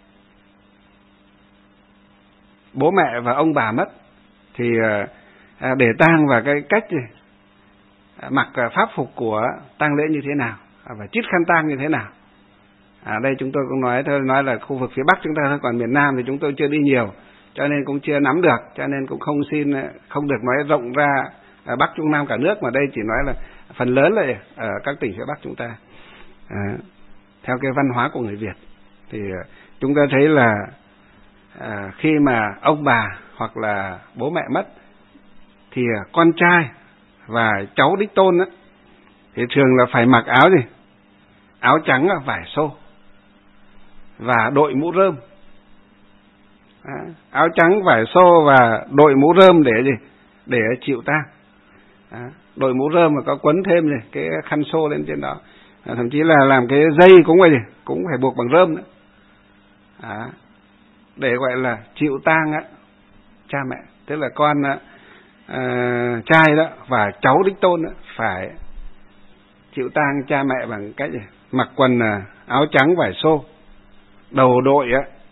bố mẹ và ông bà mất thì để tang và cái cách mặc pháp phục của tang lễ như thế nào và chít khăn tang như thế nào. Đây chúng tôi cũng nói là khu vực phía Bắc chúng ta thôi, còn miền Nam thì chúng tôi chưa đi nhiều cho nên cũng chưa nắm được, cho nên cũng không được nói rộng ra Bắc Trung Nam cả nước, mà đây chỉ nói là phần lớn là ở các tỉnh phía Bắc chúng ta. Theo cái văn hóa của người Việt thì chúng ta thấy là khi mà ông bà hoặc là bố mẹ mất thì con trai và cháu đích tôn thì thường là phải mặc áo gì? Áo trắng vải xô và đội mũ rơm. Áo trắng vải xô và đội mũ rơm để gì? Để chịu tang. Đội mũ rơm mà có quấn thêm gì? Cái khăn xô lên trên đó. Thậm chí là làm cái dây cũng vậy, cũng phải buộc bằng rơm nữa. Để gọi là chịu tang cha mẹ, tức là con trai đó và cháu đích tôn phải chịu tang cha mẹ bằng cách gì? Mặc quần áo trắng vải xô, đầu đội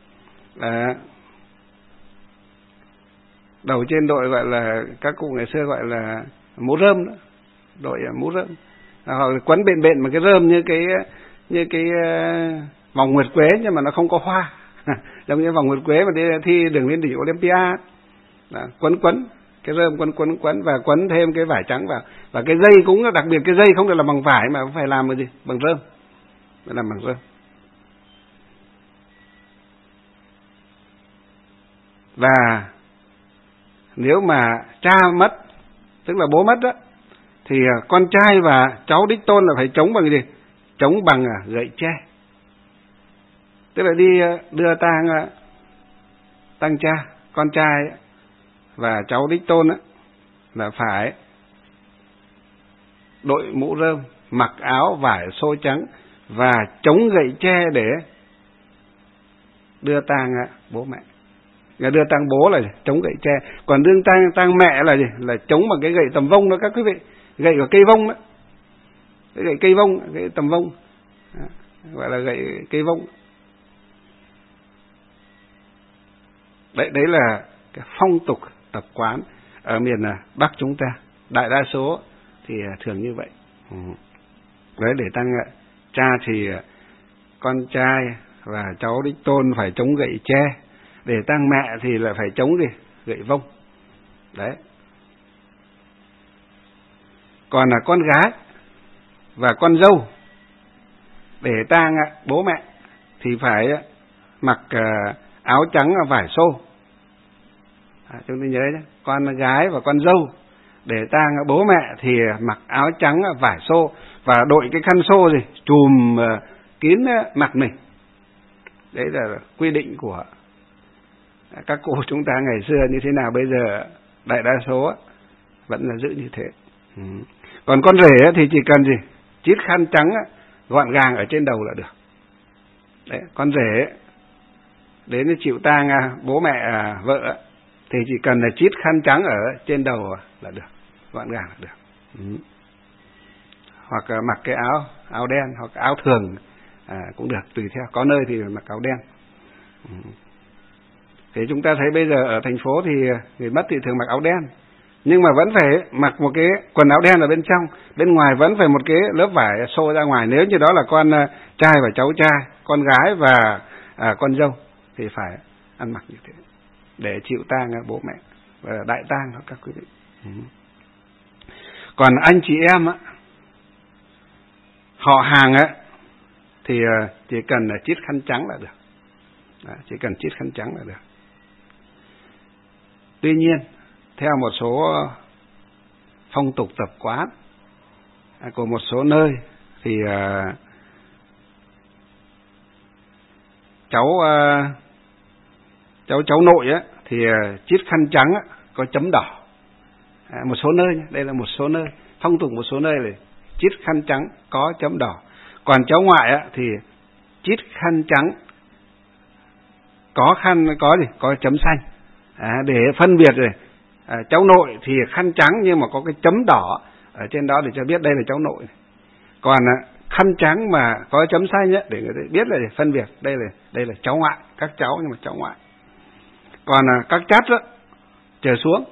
đầu trên đội gọi là các cụ ngày xưa gọi là mũ rơm đó, đội mũ rơm, hoặc là quấn bện bện mà cái rơm như cái vòng nguyệt quế nhưng mà nó không có hoa giống như vòng nguyệt quế mà đi thi đường lên đỉnh Olympia đó, quấn cái rơm quấn và quấn thêm cái vải trắng vào, và cái dây cũng đặc biệt, cái dây không được làm bằng vải mà phải làm bằng gì? Bằng rơm, phải làm bằng rơm. Và nếu mà cha mất, tức là bố mất đó, thì con trai và cháu đích tôn là phải chống bằng gì? Chống bằng gậy tre. Tức là đi đưa tang cha, con trai và cháu đích tôn là phải đội mũ rơm, mặc áo vải xô trắng và chống gậy tre để đưa tang bố mẹ. Người đưa tang bố là chống gậy tre, còn đưa tang mẹ là gì? Là chống bằng cái gậy tầm vông đó các quý vị, gậy của cây vông đó, cái gậy cây vông, cái tầm vông đó, gọi là gậy cây vông. Đấy là cái phong tục tập quán ở miền Bắc chúng ta, đại đa số thì thường như vậy. Đấy, để tang cha thì con trai và cháu đích tôn phải chống gậy tre, để tang mẹ thì là phải chống gì? Gậy vông. Đấy. Còn là con gái và con dâu để tang bố mẹ thì phải mặc áo trắng vải xô. Chúng ta nhớ nhé, con gái và con dâu để tang bố mẹ thì mặc áo trắng vải xô và đội cái khăn xô gì chùm kín mặt mình. Đấy là quy định của Các cụ chúng ta ngày xưa như thế nào bây giờ đại đa số vẫn là giữ như thế. Còn con rể thì chỉ cần gì? Chít khăn trắng gọn gàng ở trên đầu là được. Đấy, con rể đến chịu tang bố mẹ vợ thì chỉ cần là chít khăn trắng ở trên đầu là được, gọn gàng là được. Hoặc mặc cái áo đen hoặc áo thường cũng được, tùy theo. Có nơi thì mặc áo đen. Thế chúng ta thấy bây giờ ở thành phố thì người mất thì thường mặc áo đen, nhưng mà vẫn phải mặc một cái quần áo đen ở bên trong, bên ngoài vẫn phải một cái lớp vải xô ra ngoài. Nếu như đó là con trai và cháu trai, con gái và con dâu thì phải ăn mặc như thế để chịu tang bố mẹ và đại tang đó các quý vị. Còn anh chị em họ hàng thì chỉ cần chít khăn trắng là được. Đó, chỉ cần chít khăn trắng là được. Tuy nhiên theo một số phong tục tập quán của một số nơi thì cháu nội thì chít khăn trắng có chấm đỏ. Một số nơi nhé, đây là một số nơi, phong tục một số nơi là chít khăn trắng có chấm đỏ. Còn cháu ngoại thì chít khăn trắng có chấm xanh. Để phân biệt rồi. Cháu nội thì khăn trắng nhưng mà có cái chấm đỏ ở trên đó để cho biết đây là cháu nội. Còn khăn trắng mà có chấm xanh để người ta biết là để phân biệt đây là cháu ngoại, các cháu nhưng mà cháu ngoại. Còn các chắt trở xuống,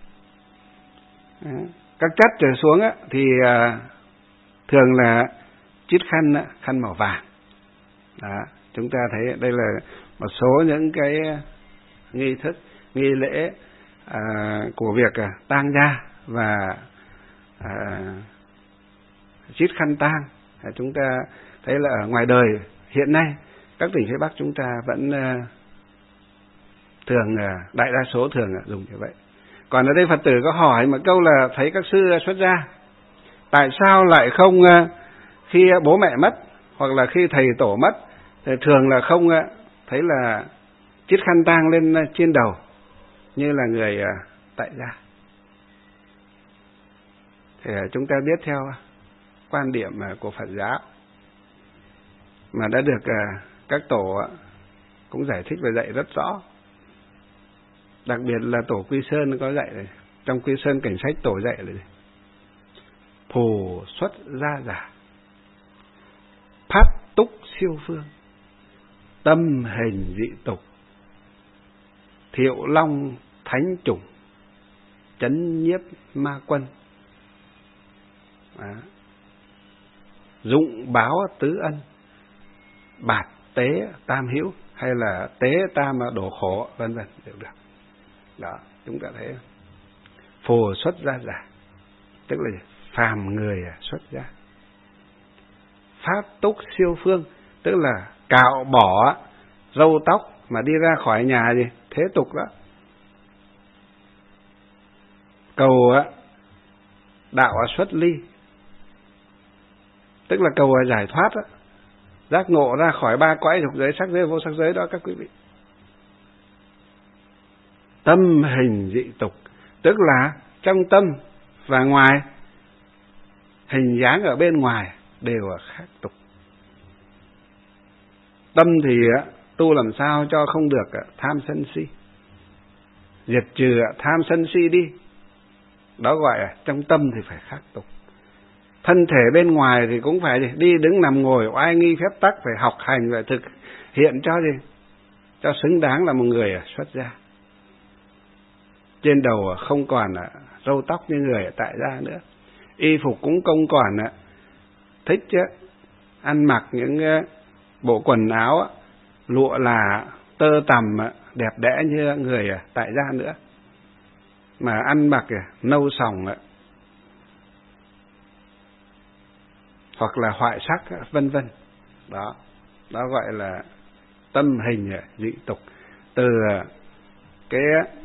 các chắt trở xuống thì thường là chít khăn màu vàng. Đó, chúng ta thấy đây là một số những cái nghi thức, nghi lễ của việc tang gia và chít khăn tang. Chúng ta thấy là ở ngoài đời hiện nay các tỉnh phía Bắc chúng ta vẫn thường, đại đa số thường dùng như vậy. Còn ở đây Phật tử có hỏi một câu là thấy các sư xuất gia tại sao lại không khi bố mẹ mất hoặc là khi thầy tổ mất thì thường là không thấy là chít khăn tang lên trên đầu như là người tại gia. Thì chúng ta biết theo quan điểm của Phật giáo mà đã được các tổ cũng giải thích và dạy rất rõ. Đặc biệt là tổ Quy Sơn có dạy rồi. Trong Quy Sơn Cảnh Sách tổ dạy rồi. Phù xuất gia giả, phát túc siêu phương, tâm hình dị tục, thiệu long thánh chủng, chấn nhiếp ma quân, dụng báo tứ ân, bạt tế tam hữu, hay là tế tam đổ khổ, vân vân đều được. Đó, chúng ta thấy phù xuất gia giả tức là phàm người xuất gia. Phát túc siêu phương tức là cạo bỏ râu tóc mà đi ra khỏi nhà gì thế tục đó, cầu đạo xuất ly tức là cầu giải thoát đó, giác ngộ ra khỏi ba cõi dục giới, sắc giới, vô sắc giới đó các quý vị. Tâm hình dị tục tức là trong tâm và ngoài, hình dáng ở bên ngoài đều khác tục. Tâm thì tu làm sao cho không được tham sân si, diệt trừ tham sân si đi, đó gọi là trong tâm thì phải khác tục. Thân thể bên ngoài thì cũng phải đi đứng nằm ngồi oai nghi phép tắc, phải học hành và thực hiện cho gì, cho xứng đáng là một người xuất gia. Trên đầu không còn râu tóc như người tại gia nữa, y phục cũng không còn thích ăn mặc những bộ quần áo lụa là tơ tằm đẹp đẽ như người tại gia nữa, mà ăn mặc nâu sòng hoặc là hoại sắc vân vân. Đó gọi là tâm hình dị tục. Từ cái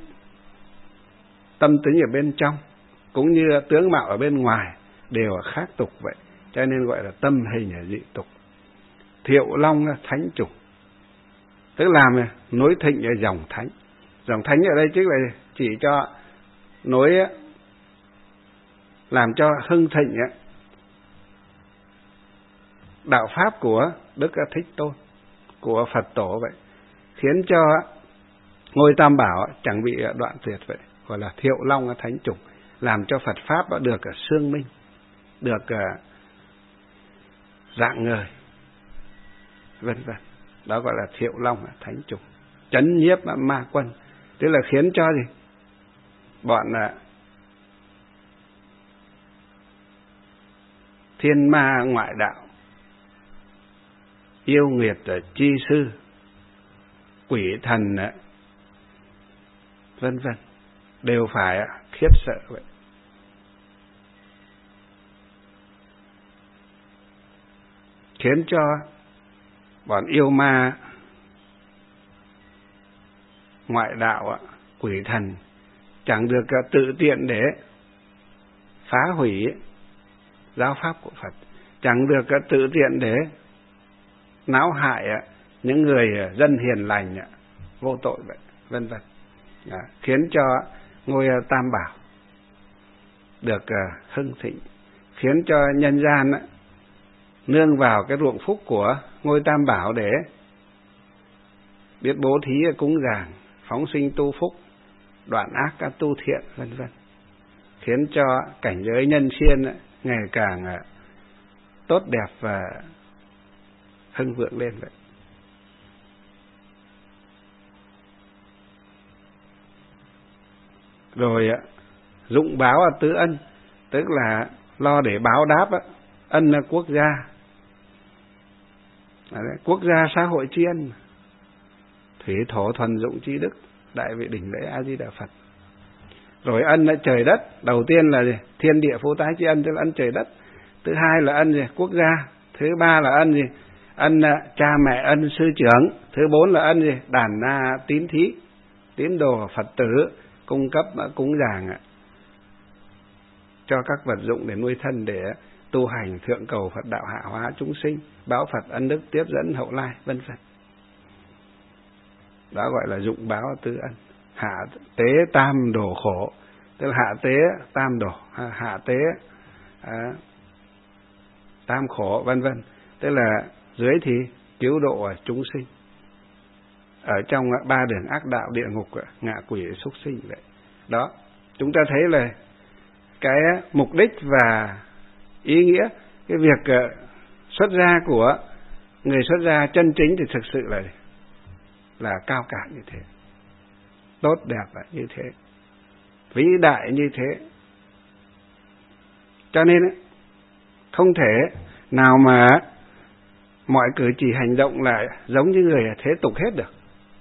tâm tính ở bên trong cũng như tướng mạo ở bên ngoài đều khác tục vậy, cho nên gọi là tâm hình dị tục. Thiệu long thánh chủng tức làm nối thịnh ở dòng thánh, Dòng thánh ở đây tức là chỉ cho nối, làm cho hưng thịnh đạo pháp của Đức Thích Tôn, của Phật Tổ vậy, khiến cho ngôi Tam Bảo chẳng bị đoạn tuyệt vậy, gọi là Thiệu Long Thánh Chủng, làm cho Phật pháp được xương minh, được rạng ngời, vân vân. Đó gọi là Thiệu Long Thánh Chủng, chấn nhiếp ma quân, tức là khiến cho gì? Bọn thiên ma ngoại đạo, yêu nghiệt chi sư, quỷ thần vân vân đều phải khiếp sợ vậy. Khiến cho bọn yêu ma ngoại đạo, quỷ thần chẳng được tự tiện để phá hủy giáo pháp của Phật, chẳng được tự tiện để náo hại những người dân hiền lành vô tội vậy, vân vân. Khiến cho ngôi Tam Bảo được hưng thịnh, khiến cho nhân gian nương vào cái ruộng phúc của ngôi Tam Bảo để biết bố thí cúng dường, phóng sinh tu phúc, đoạn ác tu thiện, vân vân, khiến cho cảnh giới nhân siên ngày càng tốt đẹp và hưng vượng lên vậy. Rồi dụng báo tứ ân, tức là lo để báo đáp ân quốc gia. Quốc gia xã hội tri ân, thủy thổ thuần dụng tri đức, đại vị đỉnh lễ A Di Đà Phật. Rồi ân trời đất, đầu tiên là gì? Thiên địa phú tái tri ân, tức là ân trời đất. Thứ hai là ân gì? Quốc gia. Thứ ba là ân gì? Ân cha mẹ, ân sư trưởng. Thứ bốn là ân gì? Đàn tín thí, tín đồ Phật tử cung cấp cúng dường cho các vật dụng để nuôi thân, để tu hành thượng cầu Phật đạo, hạ hóa chúng sinh, báo Phật ân đức, tiếp dẫn hậu lai, vân vân. Đó gọi là dụng báo tứ ân. Hạ tế tam đồ khổ, tức là hạ tế tam đồ, hạ tế tam khổ, vân vân, tức là dưới thì cứu độ chúng sinh ở trong ba đường ác đạo, địa ngục, ngạ quỷ, súc sinh vậy. Đó, chúng ta thấy là cái mục đích và ý nghĩa cái việc xuất gia của người xuất gia chân chính thì thực sự là cao cả như thế, tốt đẹp như thế, vĩ đại như thế. Cho nên không thể nào mà mọi cử chỉ hành động lại giống như người thế tục hết được.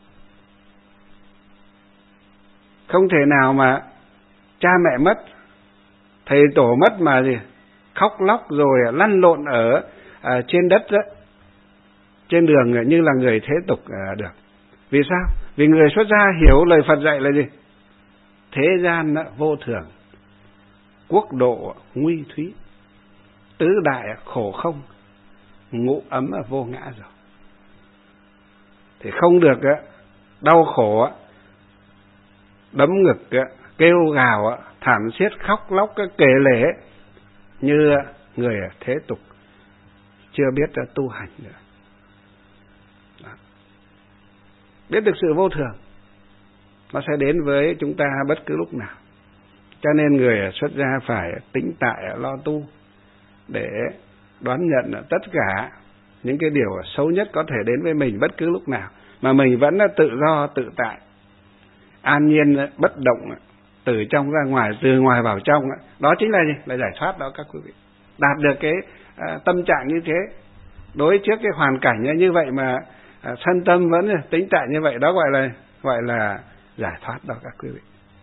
Không thể nào mà cha mẹ mất, thầy tổ mất mà gì khóc lóc rồi lăn lộn ở trên đất đó, trên đường như là người thế tục được. Vì sao? Vì người xuất gia hiểu lời Phật dạy là gì? Thế gian vô thường, quốc độ nguy thúy, tứ đại khổ không, ngũ ấm vô ngã rồi. Thì không được đau khổ, đấm ngực, kêu gào, thảm thiết, khóc lóc, kể lể như người thế tục chưa biết tu hành nữa. Đó. Biết được sự vô thường, nó sẽ đến với chúng ta bất cứ lúc nào. Cho nên người xuất gia phải tĩnh tại lo tu để đoán nhận tất cả những cái điều xấu nhất có thể đến với mình bất cứ lúc nào, mà mình vẫn tự do tự tại, an nhiên bất động, từ trong ra ngoài, từ ngoài vào trong. Đó chính là gì? Là giải thoát đó các quý vị. Đạt được cái tâm trạng như thế, đối trước cái hoàn cảnh như vậy mà thân tâm vẫn tĩnh tại như vậy, đó gọi là giải thoát đó các quý vị.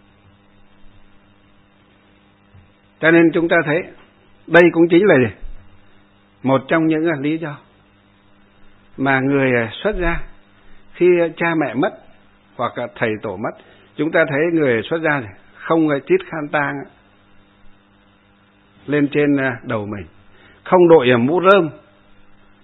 Cho nên chúng ta thấy đây cũng chính là gì? Một trong những lý do mà người xuất gia khi cha mẹ mất hoặc thầy tổ mất, chúng ta thấy người xuất gia không chít khăn tang lên trên đầu mình, không đội mũ rơm,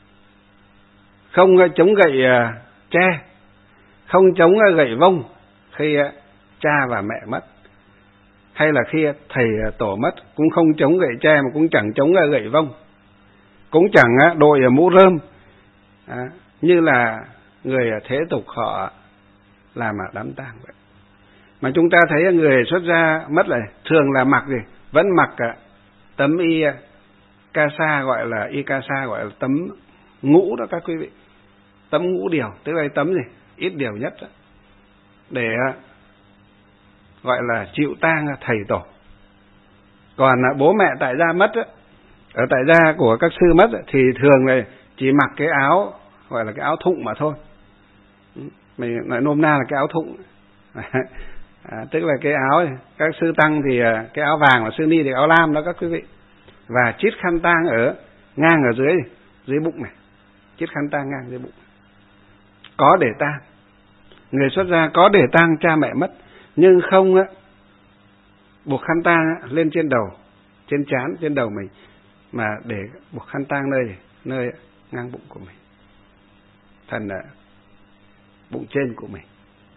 không chống gậy tre, không chống gậy vông, khi cha và mẹ mất, hay là khi thầy tổ mất, cũng không chống gậy tre mà cũng chẳng chống gậy vông, cũng chẳng đội mũ rơm như là người thế tục họ làm ở đám tang vậy. Mà chúng ta thấy người xuất gia mất là thường là mặc gì? Vẫn mặc tấm y casa, gọi là y casa, gọi là tấm ngũ đó các quý vị. Tấm ngũ điều, tức là tấm gì? Ít điều nhất đó, để gọi là chịu tang thầy tổ. Còn bố mẹ tại gia mất đó, ở tại gia của các sư mất thì thường là chỉ mặc cái áo gọi là cái áo thụng mà thôi. Mình nói nôm na là cái áo thụng. Tức là cái áo này. Các sư tăng thì cái áo vàng, và sư ni thì áo lam đó các quý vị. Và chít khăn tang ở ngang ở dưới bụng này, chít khăn tang ngang dưới bụng, có để tang. Người xuất gia có để tang cha mẹ mất, nhưng không buộc khăn tang lên trên đầu, trên trán, trên đầu mình, mà để buộc khăn tang nơi ngang bụng của mình, phần bụng trên của mình.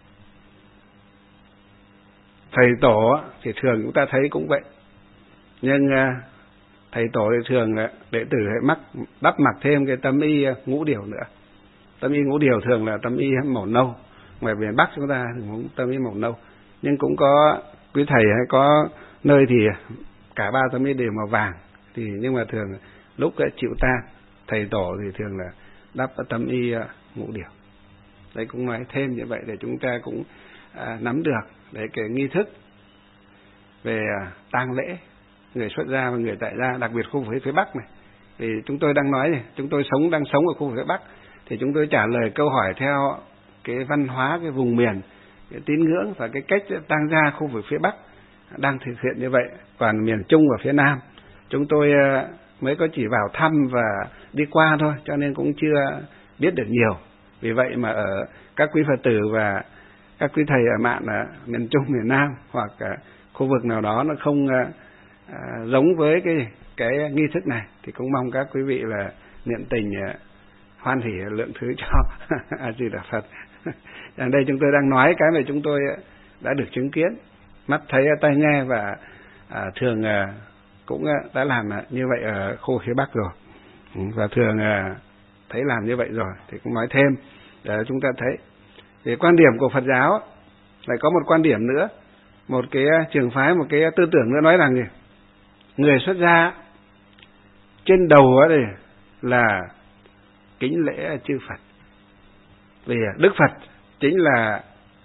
Thầy tổ thì thường chúng ta thấy cũng vậy, nhưng thầy tổ thì thường đệ tử hãy đắp mặc thêm cái tấm y ngũ điều nữa. Tấm y ngũ điều thường là tấm y màu nâu, ngoài miền Bắc chúng ta thì cũng tấm y màu nâu, nhưng cũng có quý thầy hay có nơi thì cả ba tấm y đều màu vàng. Thì nhưng mà thường lúc chịu tang thầy tổ thì thường là đắp tấm y ngũ điều. Đấy cũng nói thêm như vậy để chúng ta cũng nắm được để cái nghi thức về tang lễ người xuất gia và người tại gia, đặc biệt khu vực phía Bắc này. Thì chúng tôi đang nói này, chúng tôi đang sống ở khu vực phía Bắc, thì chúng tôi trả lời câu hỏi theo cái văn hóa, cái vùng miền, cái tín ngưỡng và cái cách tang gia khu vực phía Bắc đang thực hiện như vậy. Còn miền Trung và phía Nam chúng tôi mới có chỉ vào thăm và đi qua thôi, cho nên cũng chưa biết được nhiều. Vì vậy mà ở các quý Phật tử và các quý thầy ở mạn miền Trung, miền Nam hoặc khu vực nào đó nó không giống với cái nghi thức này, thì cũng mong các quý vị là niệm tình hoan hỉ lượng thứ cho A Di Đà Phật. Ở đây chúng tôi đang nói cái mà chúng tôi đã được chứng kiến, mắt thấy tai nghe, và thường cũng đã làm như vậy ở khu phía Bắc rồi, và thường thấy làm như vậy rồi thì cũng nói thêm để chúng ta thấy. Thì quan điểm của Phật giáo lại có một quan điểm nữa, một cái trường phái, một cái tư tưởng nữa nói rằng gì? Người xuất gia trên đầu ở đây là kính lễ chư Phật, vì Đức Phật chính là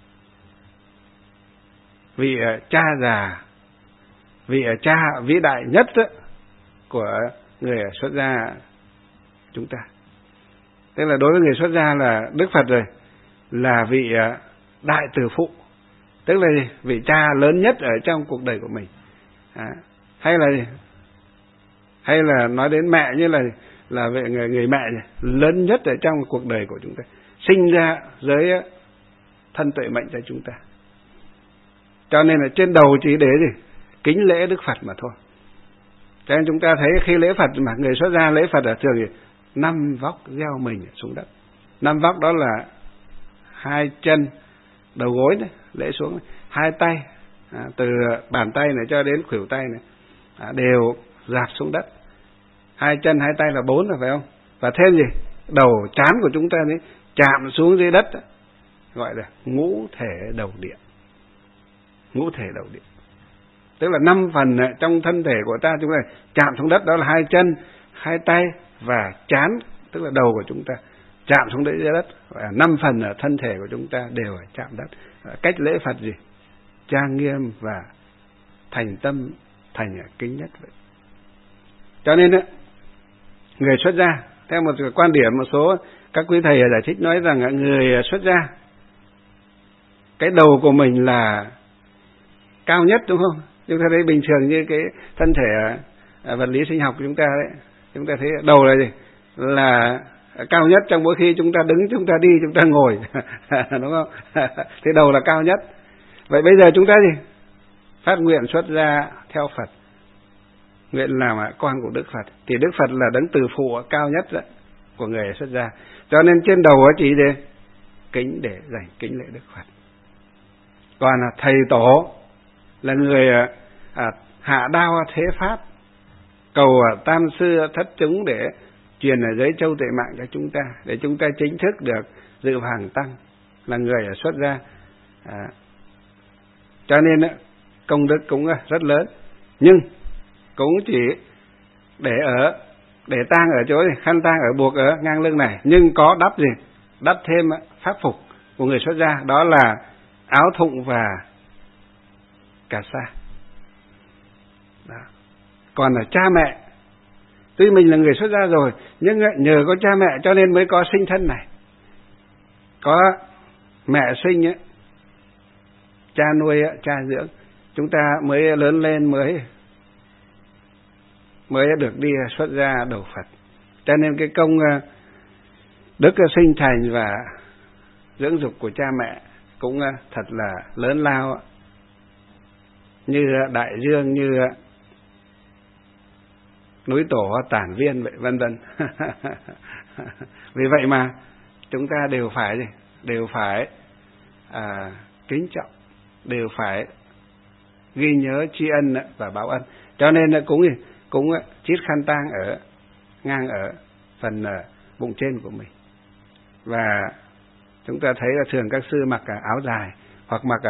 vị cha già, vị cha vĩ đại nhất của người xuất gia chúng ta. Tức là đối với người xuất gia là Đức Phật rồi, là vị đại từ phụ, tức là vị cha lớn nhất ở trong cuộc đời của mình. Hay là nói đến mẹ như là vị người mẹ lớn nhất ở trong cuộc đời của chúng ta, sinh ra dưới thân tuệ mệnh cho chúng ta. Cho nên là trên đầu chỉ để gì? Kính lễ Đức Phật mà thôi. Cho nên chúng ta thấy khi lễ Phật mà người xuất gia lễ Phật ở thường thì 5 vóc gieo mình xuống đất. 5 vóc đó là 2 chân, đầu gối này, lễ xuống, 2 tay, từ bàn tay này cho đến khuỷu tay này, đều rạp xuống đất. 2 chân, 2 tay là 4 rồi phải không? Và thêm gì? Đầu trán của chúng ta ấy, chạm xuống dưới đất, gọi là ngũ thể đầu điện. Ngũ thể đầu điện, tức là 5 phần trong thân thể của ta chúng ta chạm xuống đất, đó là 2 chân, 2 tay và trán, tức là đầu của chúng ta chạm xuống dưới đất. 5 phần ở thân thể của chúng ta đều phải chạm đất. Cách lễ Phật gì? Trang nghiêm và thành tâm, thành kính nhất vậy. Cho nên người xuất gia theo một quan điểm, một số các quý thầy giải thích nói rằng người xuất gia cái đầu của mình là cao nhất, đúng không? Chúng ta thấy bình thường như cái thân thể vật lý sinh học của chúng ta đấy, chúng ta thấy đầu là gì? Là cao nhất trong mỗi khi chúng ta đứng, chúng ta đi, chúng ta ngồi đúng không? Thì đầu là cao nhất. Vậy bây giờ chúng ta gì? Phát nguyện xuất gia theo Phật, nguyện làm con của Đức Phật, thì Đức Phật là đấng từ phụ cao nhất đấy, của người xuất gia. Cho nên trên đầu chỉ để kính, để dành kính lễ Đức Phật. Còn thầy tổ là người hạ đao thế pháp, cầu tam sư thất chúng để truyền ở giới châu tuệ mạng cho chúng ta, để chúng ta chính thức được dự vào hàng tăng, là người xuất gia. Cho nên công đức cũng rất lớn, nhưng cũng chỉ để tang ở chỗ này, khăn tang ở buộc ở ngang lưng này, nhưng có đắp gì? Đắp thêm pháp phục của người xuất gia, đó là áo thụng và cà sa. Đó. Còn là cha mẹ, tuy mình là người xuất gia rồi, nhưng nhờ có cha mẹ cho nên mới có sinh thân này. Có mẹ sinh ấy, cha nuôi, cha dưỡng, chúng ta mới lớn lên, mới được đi xuất gia đầu Phật. Cho nên cái công đức sinh thành và dưỡng dục của cha mẹ cũng thật là lớn lao, như đại dương, như núi Tổ Tản Viên vậy, vân vân. Vì vậy mà chúng ta đều phải kính trọng, đều phải ghi nhớ tri ân và báo ân. Cho nên cũng chít khăn tang ngang ở phần bụng trên của mình. Và chúng ta thấy là thường các sư mặc áo dài hoặc mặc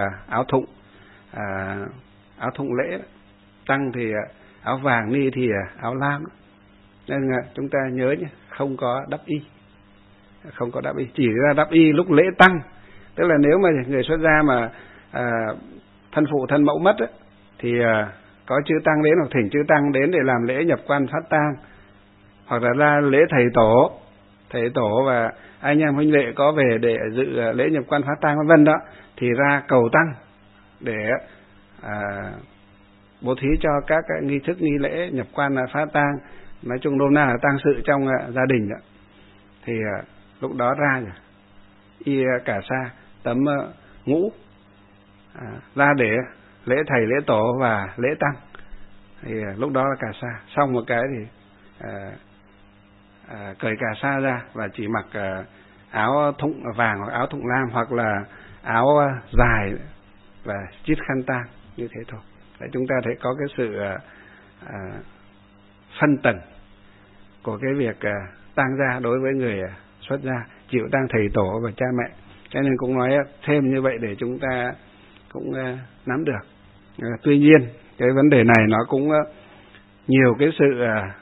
áo thụng lễ, tăng thì áo vàng, ni thì áo lam. Nên chúng ta nhớ nhé, không có đắp y, chỉ ra đắp y lúc lễ tăng. Tức là nếu mà người xuất gia mà thân phụ thân mẫu mất ấy, thì có chư tăng đến hoặc thỉnh chư tăng đến để làm lễ nhập quan phát tang, hoặc là ra lễ thầy tổ và anh em huynh đệ có về để dự lễ nhập quan phát tang vân vân đó, thì ra cầu tăng để bố thí cho các nghi thức nghi lễ nhập quan phát tang, nói chung nôm na là tang sự trong gia đình đó. Thì lúc đó ra y cà sa tấm ngũ ra để lễ thầy lễ tổ và lễ tăng. Thì lúc đó là cà sa, xong một cái thì cởi cà sa ra và chỉ mặc áo thụng vàng hoặc áo thụng lam hoặc là áo dài và chít khăn tang như thế thôi. Để chúng ta thấy có cái sự phân tầng của cái việc tang gia đối với người xuất gia, chịu tang thầy tổ và cha mẹ. Cho nên cũng nói thêm như vậy để chúng ta cũng nắm được. Tuy nhiên cái vấn đề này nó cũng nhiều cái sự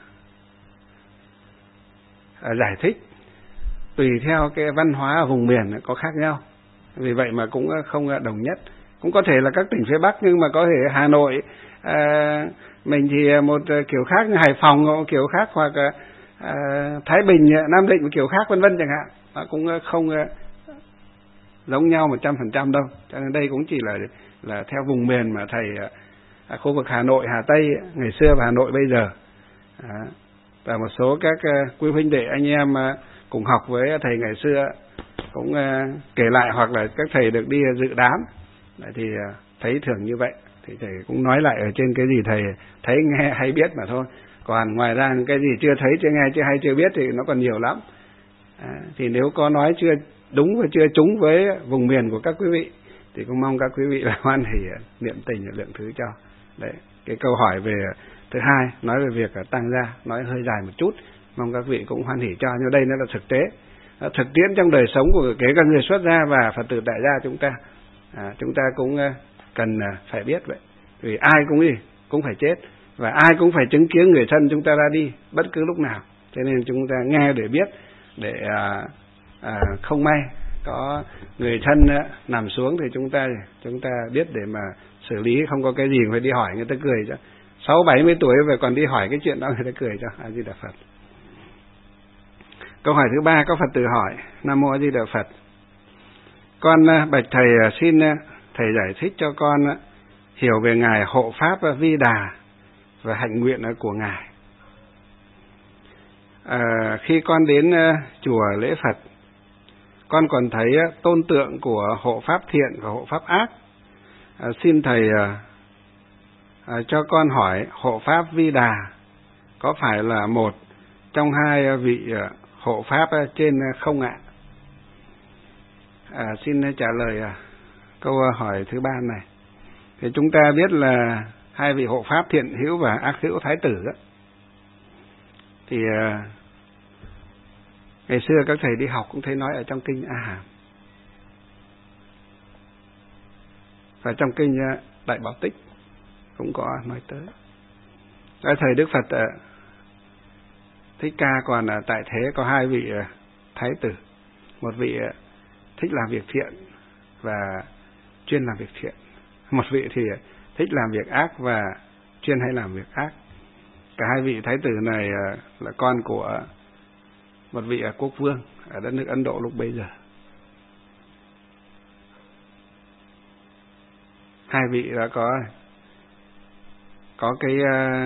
giải thích tùy theo cái văn hóa ở vùng miền có khác nhau, vì vậy mà cũng không đồng nhất. Cũng có thể là các tỉnh phía Bắc, nhưng mà có thể Hà Nội mình thì một kiểu khác, Hải Phòng một kiểu khác, hoặc Thái Bình, Nam Định một kiểu khác, vân vân chẳng hạn. Nó cũng không giống nhau 100% đâu. Cho nên đây cũng chỉ là theo vùng miền mà thầy khu vực Hà Nội, Hà Tây ngày xưa và Hà Nội bây giờ, và một số các quý huynh đệ anh em cùng học với thầy ngày xưa cũng kể lại, hoặc là các thầy được đi dự đám thì thấy thường như vậy. Thì thầy cũng nói lại ở trên cái gì thầy thấy nghe hay biết mà thôi. Còn ngoài ra cái gì chưa thấy, chưa nghe, chưa hay, chưa biết thì nó còn nhiều lắm. Thì nếu có nói chưa đúng và chưa trúng với vùng miền của các quý vị thì cũng mong các quý vị là hoan hỉ niệm tình lượng thứ cho. Đấy, cái câu hỏi về thứ hai nói về việc tăng gia, nói hơi dài một chút, mong các vị cũng hoan hỉ cho. Nhưng đây nó là thực tế, thực tiễn trong đời sống của kể cả người xuất gia và Phật tử tại gia chúng ta cũng cần phải biết vậy. Vì ai cũng phải chết, và ai cũng phải chứng kiến người thân chúng ta ra đi bất cứ lúc nào. Cho nên chúng ta nghe để biết, để không may có người thân nằm xuống thì chúng ta biết để mà xử lý, không có cái gì phải đi hỏi người ta cười cho. 60-70 tuổi về còn đi hỏi cái chuyện đó người ta cười cho. A Di Đà Phật. Câu hỏi thứ 3 có Phật tử hỏi: Nam mô A Di Đà Phật. Con bạch thầy, xin thầy giải thích cho con hiểu về ngài hộ pháp Vi Đà và hạnh nguyện của ngài. Khi con đến chùa lễ Phật, con còn thấy tôn tượng của hộ pháp thiện và hộ pháp ác. Xin thầy cho con hỏi hộ pháp Vi Đà có phải là một trong hai vị hộ pháp trên không ạ? Xin trả lời câu hỏi thứ 3 này. Thì chúng ta biết là hai vị hộ pháp thiện hữu và ác hữu thái tử đó. Thì ngày xưa các thầy đi học cũng thấy nói ở trong kinh A Hàm. Và trong kinh Đại Bảo Tích cũng có nói tới. Ở thời Đức Phật Thích Ca còn tại thế có hai vị thái tử. Một vị thích làm việc thiện và chuyên làm việc thiện. Một vị thì thích làm việc ác và chuyên hay làm việc ác. Cả hai vị thái tử này là con của một vị quốc vương ở đất nước Ấn Độ lúc bấy giờ. Hai vị đã có cái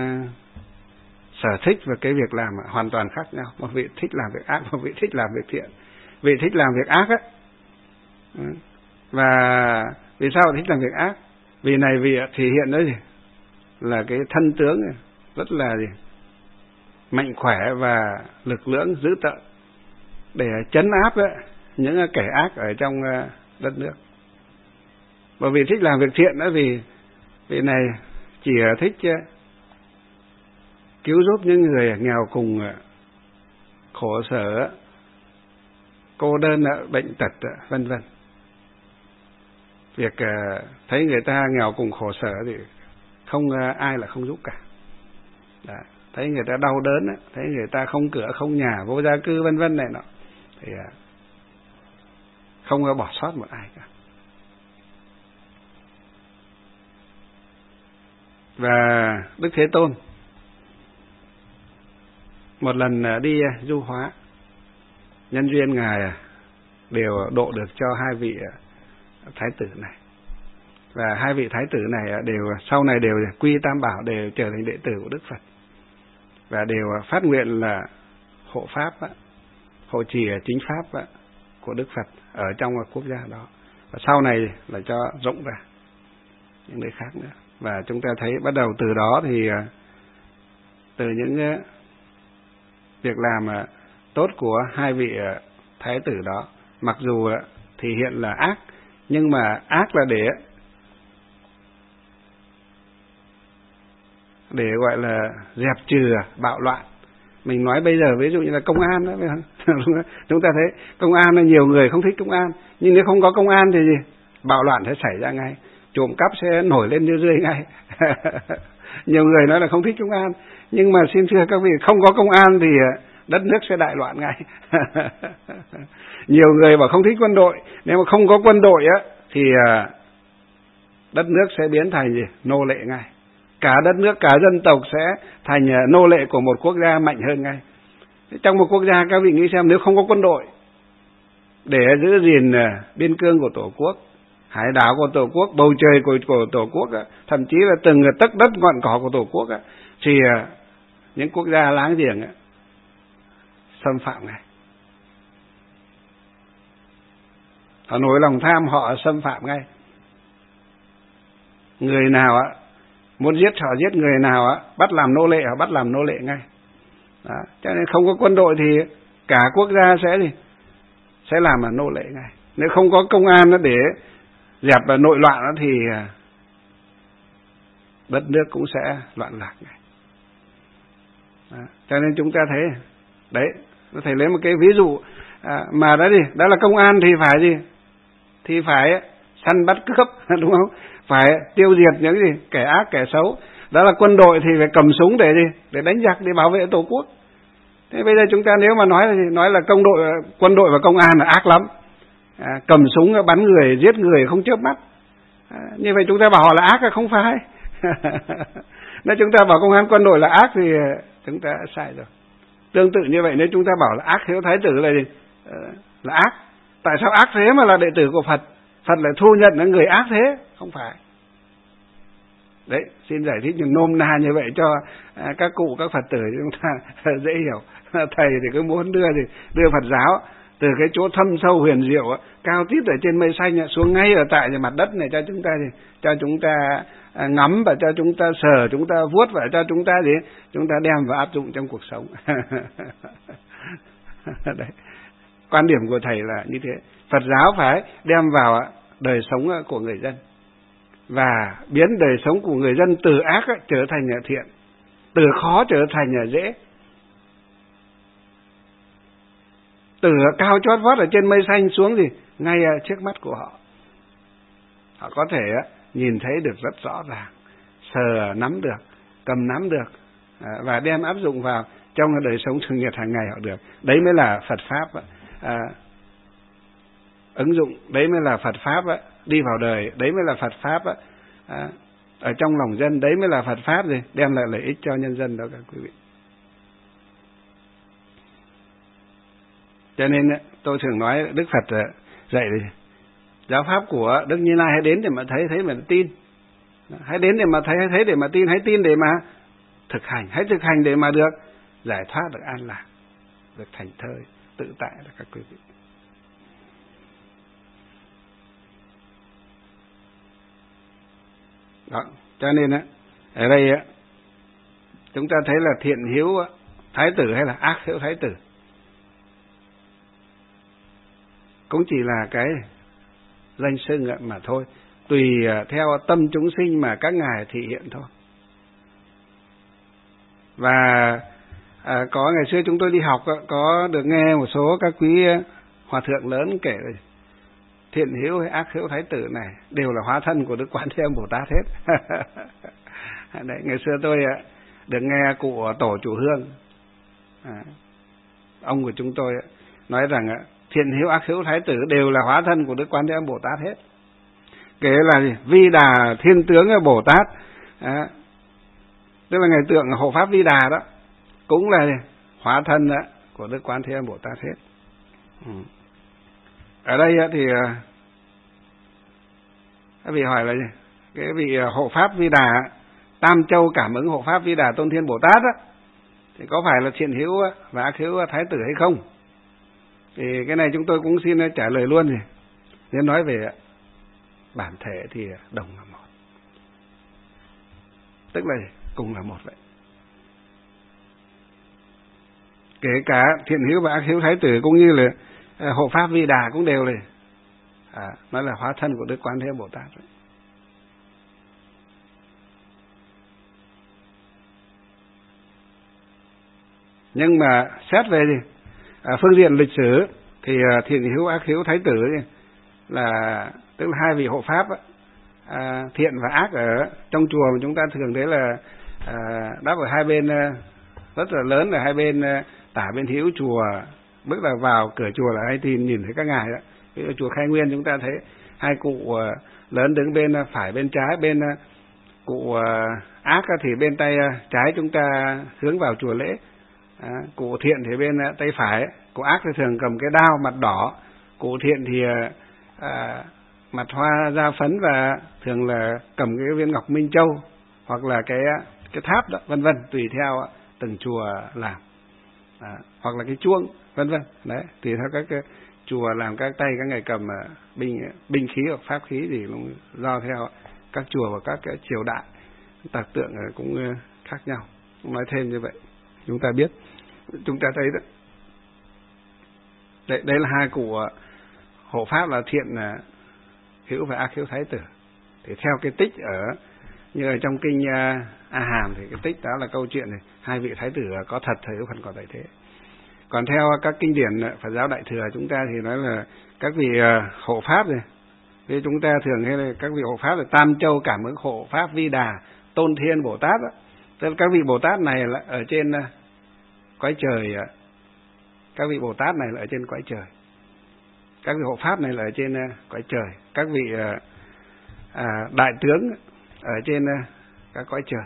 sở thích và cái việc làm hoàn toàn khác nhau. Một vị thích làm việc ác, một vị thích làm việc thiện. Vị thích làm việc ác á. Và vì sao thích làm việc ác? Vì này vị thể hiện đó gì? Là cái thân tướng rất là gì? Mạnh khỏe và lực lưỡng dữ tợn để trấn áp những kẻ ác ở trong đất nước. Bởi vì thích làm việc thiện đó vì vị này chỉ thích cứu giúp những người nghèo cùng, khổ sở, cô đơn, bệnh tật, vân vân. Việc thấy người ta nghèo cùng khổ sở thì không ai là không giúp cả. Đó. Thấy người ta đau đớn, thấy người ta không cửa không nhà, vô gia cư vân vân này nọ thì không bỏ sót một ai cả. Và Đức Thế Tôn một lần đi du hóa, nhân duyên Ngài đều độ được cho hai vị thái tử này. Và hai vị thái tử này đều sau này đều quy Tam Bảo, đều trở thành đệ tử của Đức Phật. Và đều phát nguyện là hộ pháp, hộ trì chính pháp của Đức Phật ở trong quốc gia đó. Và sau này là cho rộng ra những nơi khác nữa. Và chúng ta thấy bắt đầu từ đó thì từ những việc làm tốt của hai vị thái tử đó, mặc dù thể hiện là ác, nhưng mà ác là để gọi là dẹp trừ bạo loạn. Mình nói bây giờ ví dụ như là công an đó, chúng ta thấy công an là nhiều người không thích công an, nhưng nếu không có công an thì gì? Bạo loạn sẽ xảy ra ngay, trộm cắp sẽ nổi lên như rươi ngay. Nhiều người nói là không thích công an, nhưng mà xin thưa các vị, không có công an thì đất nước sẽ đại loạn ngay. Nhiều người bảo không thích quân đội, nếu mà không có quân đội thì đất nước sẽ biến thành gì? Nô lệ ngay. Cả đất nước, cả dân tộc sẽ thành nô lệ của một quốc gia mạnh hơn ngay. Trong một quốc gia các vị nghĩ xem, nếu không có quân đội để giữ gìn biên cương của Tổ quốc, hải đảo của Tổ quốc, bầu trời của Tổ quốc, thậm chí là từng tấc đất ngọn cỏ của Tổ quốc, thì những quốc gia láng giềng xâm phạm ngay. Họ nổi lòng tham, họ xâm phạm ngay. Người nào muốn giết họ giết, người nào bắt làm nô lệ họ bắt làm nô lệ ngay. Đó. Cho nên không có quân đội thì cả quốc gia sẽ làm nô lệ ngay. Nếu không có công an để dẹp nội loạn thì đất nước cũng sẽ loạn lạc ngay. Đó. Cho nên chúng ta thấy đấy, có thể lấy một cái ví dụ mà đó là công an thì phải gì? Thì phải săn bắt cướp, đúng không? Phải tiêu diệt những gì? Kẻ ác, kẻ xấu. Đó là quân đội thì phải cầm súng để gì? Để đánh giặc, để bảo vệ Tổ quốc. Thế bây giờ chúng ta nếu mà nói là quân đội và công an là ác lắm, cầm súng bắn người, giết người không chớp mắt, như vậy chúng ta bảo họ là ác là không phải. Nếu chúng ta bảo công an quân đội là ác thì chúng ta sai rồi. Tương tự như vậy, nếu chúng ta bảo là ác hiếu thái tử là gì? Là ác. Tại sao ác thế mà là đệ tử của Phật? Phật lại thu nhận là người ác thế? Không phải. Đấy, xin giải thích nôm na như vậy cho các cụ, các Phật tử chúng ta dễ hiểu. Thầy thì cứ muốn đưa Phật giáo từ cái chỗ thâm sâu huyền diệu cao tít ở trên mây xanh xuống ngay ở tại mặt đất này cho chúng ta ngắm và cho chúng ta sờ, chúng ta vuốt và cho chúng ta chúng ta đem và áp dụng trong cuộc sống. Đấy. Quan điểm của thầy là như thế. Phật giáo phải đem vào đời sống của người dân, và biến đời sống của người dân từ ác trở thành thiện, từ khó trở thành dễ, từ cao chót vót ở trên mây xanh xuống gì ngay trước mắt của họ. Họ có thể nhìn thấy được rất rõ ràng, sờ nắm được, cầm nắm được, và đem áp dụng vào trong đời sống thường nhật hàng ngày họ được. Đấy mới là Phật pháp ứng dụng, đấy mới là Phật pháp đi vào đời, đấy mới là Phật pháp ở trong lòng dân, đấy mới là Phật pháp gì đem lại lợi ích cho nhân dân đó các quý vị. Cho nên tôi thường nói Đức Phật dạy giáo pháp của Đức Như Lai, hãy đến để mà thấy, thấy mà tin, hãy đến để mà thấy, thấy để mà tin, hãy tin để mà thực hành, hãy thực hành để mà được giải thoát, được an lạc, được thành thơi tự tại đó các quý vị. Đó, cho nên ở đây chúng ta thấy là thiện hiếu thái tử hay là ác hiếu thái tử cũng chỉ là cái danh xưng mà thôi, tùy theo tâm chúng sinh mà các ngài thị hiện thôi. Và có ngày xưa chúng tôi đi học có được nghe một số các quý hòa thượng lớn kể thiện hiếu hay ác hiếu thái tử này đều là hóa thân của Đức Quán Thế Âm Bồ Tát hết. Đấy, ngày xưa tôi được nghe cụ tổ chủ Hương, ông của chúng tôi nói rằng thiện hiếu ác hiếu thái tử đều là hóa thân của Đức Quán Thế Âm Bồ Tát hết. Kể là gì? Vi Đà Thiên Tướng Bồ Tát, tức là ngày tượng hộ pháp Vi Đà đó, cũng là hóa thân của Đức Quán Thế Âm Bồ Tát hết. Ở đây thì các vị hỏi là gì? Cái vị hộ pháp Vi Đà, Tam Châu Cảm Ứng hộ pháp Vi Đà Tôn Thiên Bồ Tát đó, thì có phải là thiện hiếu và ác hiếu thái tử hay không? Thì cái này chúng tôi cũng xin trả lời luôn. Nếu nói về bản thể thì đồng là một, tức là cùng là một vậy. Kể cả thiện hiếu và ác hiếu thái tử cũng như là hộ pháp Vi Đà cũng đều là nó là hóa thân của Đức Quán Thế Âm Bồ Tát vậy. Nhưng mà xét về gì? Phương diện lịch sử thì thiện hiếu ác hiếu thái tử là tức là hai vị hộ pháp thiện và ác ở trong chùa mà chúng ta thường thấy là đáp ở hai bên rất là lớn, là hai bên tả bên hữu chùa, bước vào cửa chùa là hay nhìn thấy các ngài đó. Ví dụ chùa Khai Nguyên chúng ta thấy hai cụ lớn đứng bên phải bên trái, bên cụ ác thì bên tay trái chúng ta hướng vào chùa lễ, cụ thiện thì bên tay phải. Cụ ác thì thường cầm cái đao mặt đỏ, cụ thiện thì mặt hoa da phấn và thường là cầm cái viên ngọc minh châu hoặc là cái tháp đó, vân vân, tùy theo từng chùa làm, hoặc là cái chuông, vân vân. Đấy, tùy theo các cái chùa làm, các tay các ngài cầm binh khí hoặc pháp khí gì cũng do theo các chùa và các cái triều đại tạc tượng cũng khác nhau. Cũng nói thêm như vậy chúng ta biết, chúng ta thấy đó. Đây là hai cụ hộ pháp là thiện hiếu và ác hiếu thái tử. Thì theo cái tích như ở trong kinh A Hàm thì cái tích đó là câu chuyện này, hai vị thái tử có thật, thời phần còn tại thế. Còn theo các kinh điển Phật giáo Đại thừa chúng ta thì nói là các vị hộ pháp này, thì chúng ta thường hay là các vị hộ pháp là Tam Châu Cảm Ứng hộ pháp Vi Đà Tôn Thiên Bồ Tát đó. Tức là các vị Bồ Tát này là ở trên cõi trời, các vị Bồ Tát này là ở trên cõi trời, các vị hộ pháp này là ở trên cõi trời, các vị đại tướng ở trên các cõi trời.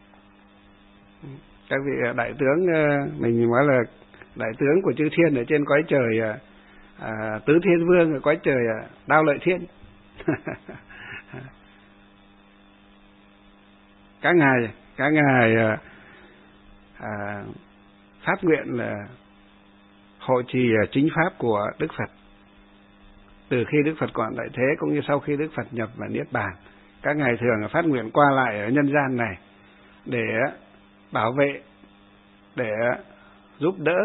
Các vị đại tướng, mình nói là đại tướng của chư thiên ở trên cõi trời Tứ Thiên Vương, ở cõi trời Đao Lợi Thiên. Các ngài phát nguyện là hộ trì chính pháp của Đức Phật từ khi Đức Phật còn tại thế cũng như sau khi Đức Phật nhập vào niết bàn. Các ngài thường phát nguyện qua lại ở nhân gian này để bảo vệ, để giúp đỡ,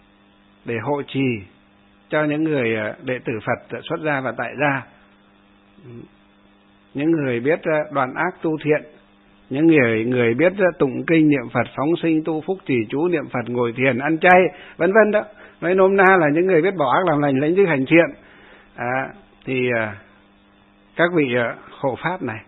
để hộ trì cho những người đệ tử Phật xuất gia và tại gia, Những người biết đoạn ác tu thiện, những người biết tụng kinh niệm Phật phóng sinh tu phúc trì chú niệm Phật ngồi thiền ăn chay vân vân đó. Nói nôm na là những người biết bỏ ác làm lành, lãnh đức hành thiện. Thì các vị hộ pháp này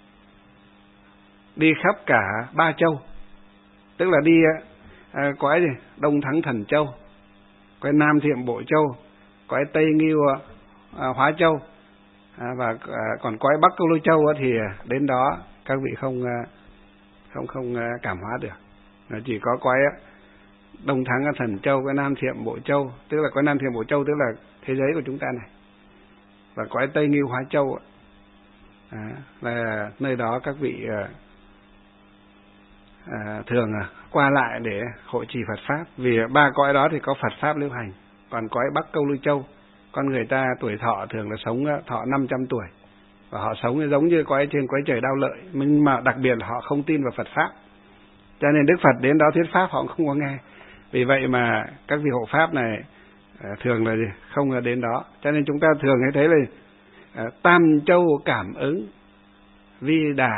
đi khắp cả 3 châu, tức là đi cõi gì? Đông Thắng Thần Châu, cõi Nam Thiệm Bộ Châu, cõi Tây Ngưu Hóa Châu, và còn cõi Bắc Câu Lôi Châu thì đến đó các vị không cảm hóa được. Chỉ có cõi Đông Thắng Thần Châu, cõi Nam Thiệm Bộ Châu, tức là cõi Nam Thiệm Bộ Châu tức là thế giới của chúng ta này, và cõi Tây Ngưu Hóa Châu là nơi đó các vị thường qua lại để hộ trì Phật pháp. Vì 3 cõi đó thì có Phật pháp lưu hành. Còn cõi Bắc Câu Lưu Châu, con người ta tuổi thọ thường là sống thọ 500 tuổi, và họ sống giống như cõi trên cõi trời Đao Lợi, nhưng mà đặc biệt là họ không tin vào Phật pháp, cho nên Đức Phật đến đó thuyết pháp họ không có nghe. Vì vậy mà các vị hộ pháp này thường là không đến đó. Cho nên chúng ta thường thấy là Tam Châu cảm ứng Vi Đà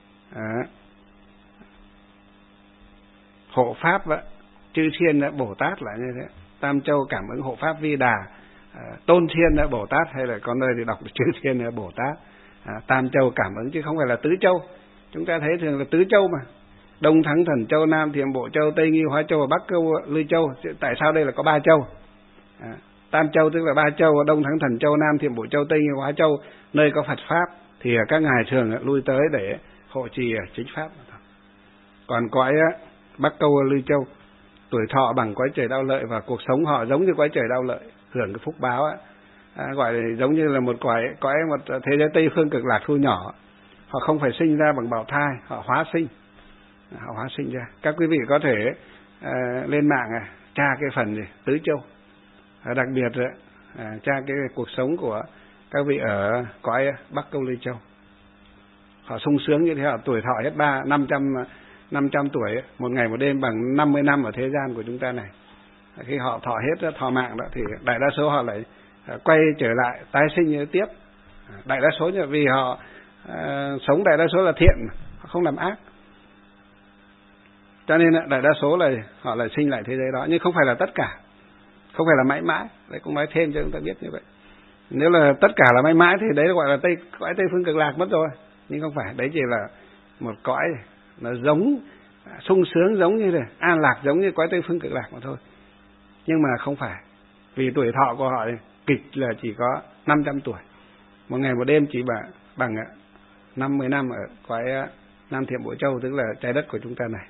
hộ pháp chư thiên Bồ Tát là như thế. Tam Châu cảm ứng hộ pháp Vi Đà Tôn Thiên Bồ Tát, hay là con nơi thì đọc chư thiên Bồ Tát. Tam Châu cảm ứng chứ không phải là tứ châu. Chúng ta thấy thường là tứ châu mà, Đông Thắng Thần Châu, Nam Thiểm Bộ Châu, Tây Ngưu Hóa Châu và Bắc Câu Lưu Châu. Tại sao đây là có 3 châu? Tam Châu tức là 3 châu, Đông Thắng Thần Châu, Nam Thiểm Bộ Châu, Tây Ngưu Hóa Châu, nơi có Phật pháp thì các ngài thường lui tới để hộ trì chính pháp. Còn cõi Bắc Câu Lưu Châu, tuổi thọ bằng cõi trời Đao Lợi và cuộc sống họ giống như cõi trời Đao Lợi, hưởng cái phúc báo gọi là giống như là một cõi một thế giới Tây phương cực lạc thu nhỏ. Họ không phải sinh ra bằng bào thai, họ hóa sinh ra. Các quý vị có thể lên mạng tra cái phần tứ châu, đặc biệt tra cái cuộc sống của các vị ở cõi Bắc Câu Lưu Châu. Họ sung sướng như thế, họ tuổi thọ hết 500 tuổi, một ngày một đêm bằng 50 năm ở thế gian của chúng ta này. Khi họ thọ hết thọ mạng đó thì đại đa số họ lại quay trở lại tái sinh tiếp. Đại đa số vì họ sống đại đa số là thiện, họ không làm ác, cho nên đại đa số là họ lại sinh lại thế giới đó, nhưng không phải là tất cả, không phải là mãi mãi. Đấy cũng nói thêm cho chúng ta biết như vậy. Nếu là tất cả là mãi mãi thì đấy gọi là cõi Tây phương cực lạc mất rồi, nhưng không phải. Đấy chỉ là một cõi nó giống sung sướng, giống như là an lạc, giống như cõi Tây phương cực lạc mà thôi, nhưng mà không phải. Vì tuổi thọ của họ kịch là chỉ có 500 tuổi, một ngày một đêm chỉ bằng 50 năm ở cõi Nam Thiểm Bộ Châu, tức là trái đất của chúng ta này.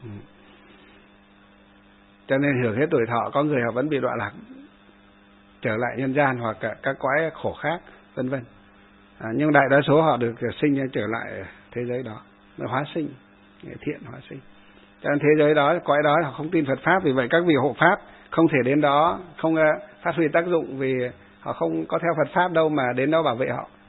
Cho nên hưởng hết tuổi thọ, có người họ vẫn bị đọa lạc trở lại nhân gian hoặc các cõi khổ khác vân vân. Nhưng đại đa số họ được sinh trở lại thế giới đó, nó hóa sinh, thiện hóa sinh. Cho nên thế giới đó, cõi đó họ không tin Phật pháp, vì vậy các vị hộ pháp không thể đến đó, không phát huy tác dụng, vì họ không có theo Phật pháp đâu mà đến đó bảo vệ họ.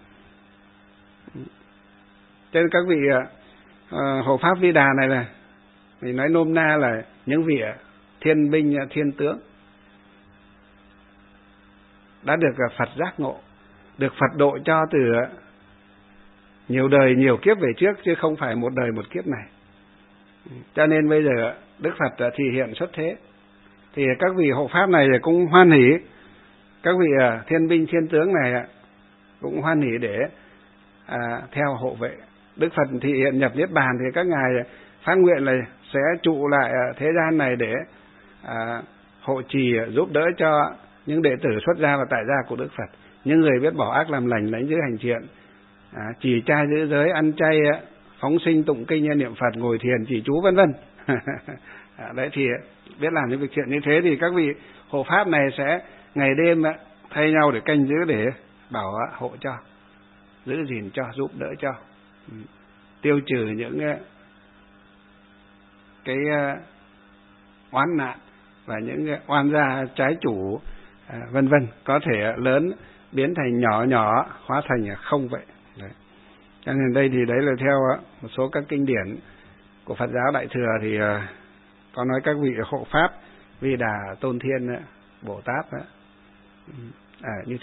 Cho nên các vị hộ pháp Vi Đà này là, mình nói nôm na là những vị thiên binh thiên tướng đã được Phật giác ngộ, được Phật độ cho từ nhiều đời nhiều kiếp về trước, chứ không phải một đời một kiếp này. Cho nên bây giờ Đức Phật thì hiện xuất thế, thì các vị hộ pháp này cũng hoan hỷ, các vị thiên binh thiên tướng này cũng hoan hỷ để theo hộ vệ. Đức Phật thì hiện nhập Niết Bàn, thì các ngài phát nguyện là sẽ trụ lại thế gian này để hộ trì giúp đỡ cho những đệ tử xuất gia và tại gia của Đức Phật, những người biết bỏ ác làm lành, lãnh giới hành thiện, trì trai giữ giới, ăn chay, phóng sinh tụng kinh niệm Phật, ngồi thiền trì chú vân vân. Đấy thì biết làm những việc thiện như thế, thì các vị hộ pháp này sẽ ngày đêm thay nhau để canh giữ, để bảo hộ cho, giữ gìn cho, giúp đỡ cho, tiêu trừ những cái oán nạn và những oan gia trái chủ vân vân, có thể lớn biến thành nhỏ, nhỏ hóa thành không vậy. Đấy. Cho nên đây thì đấy là theo một số các kinh điển của Phật giáo Đại thừa thì có nói các vị hộ pháp Vi Đà, Tôn Thiên, Bồ Tát như thế.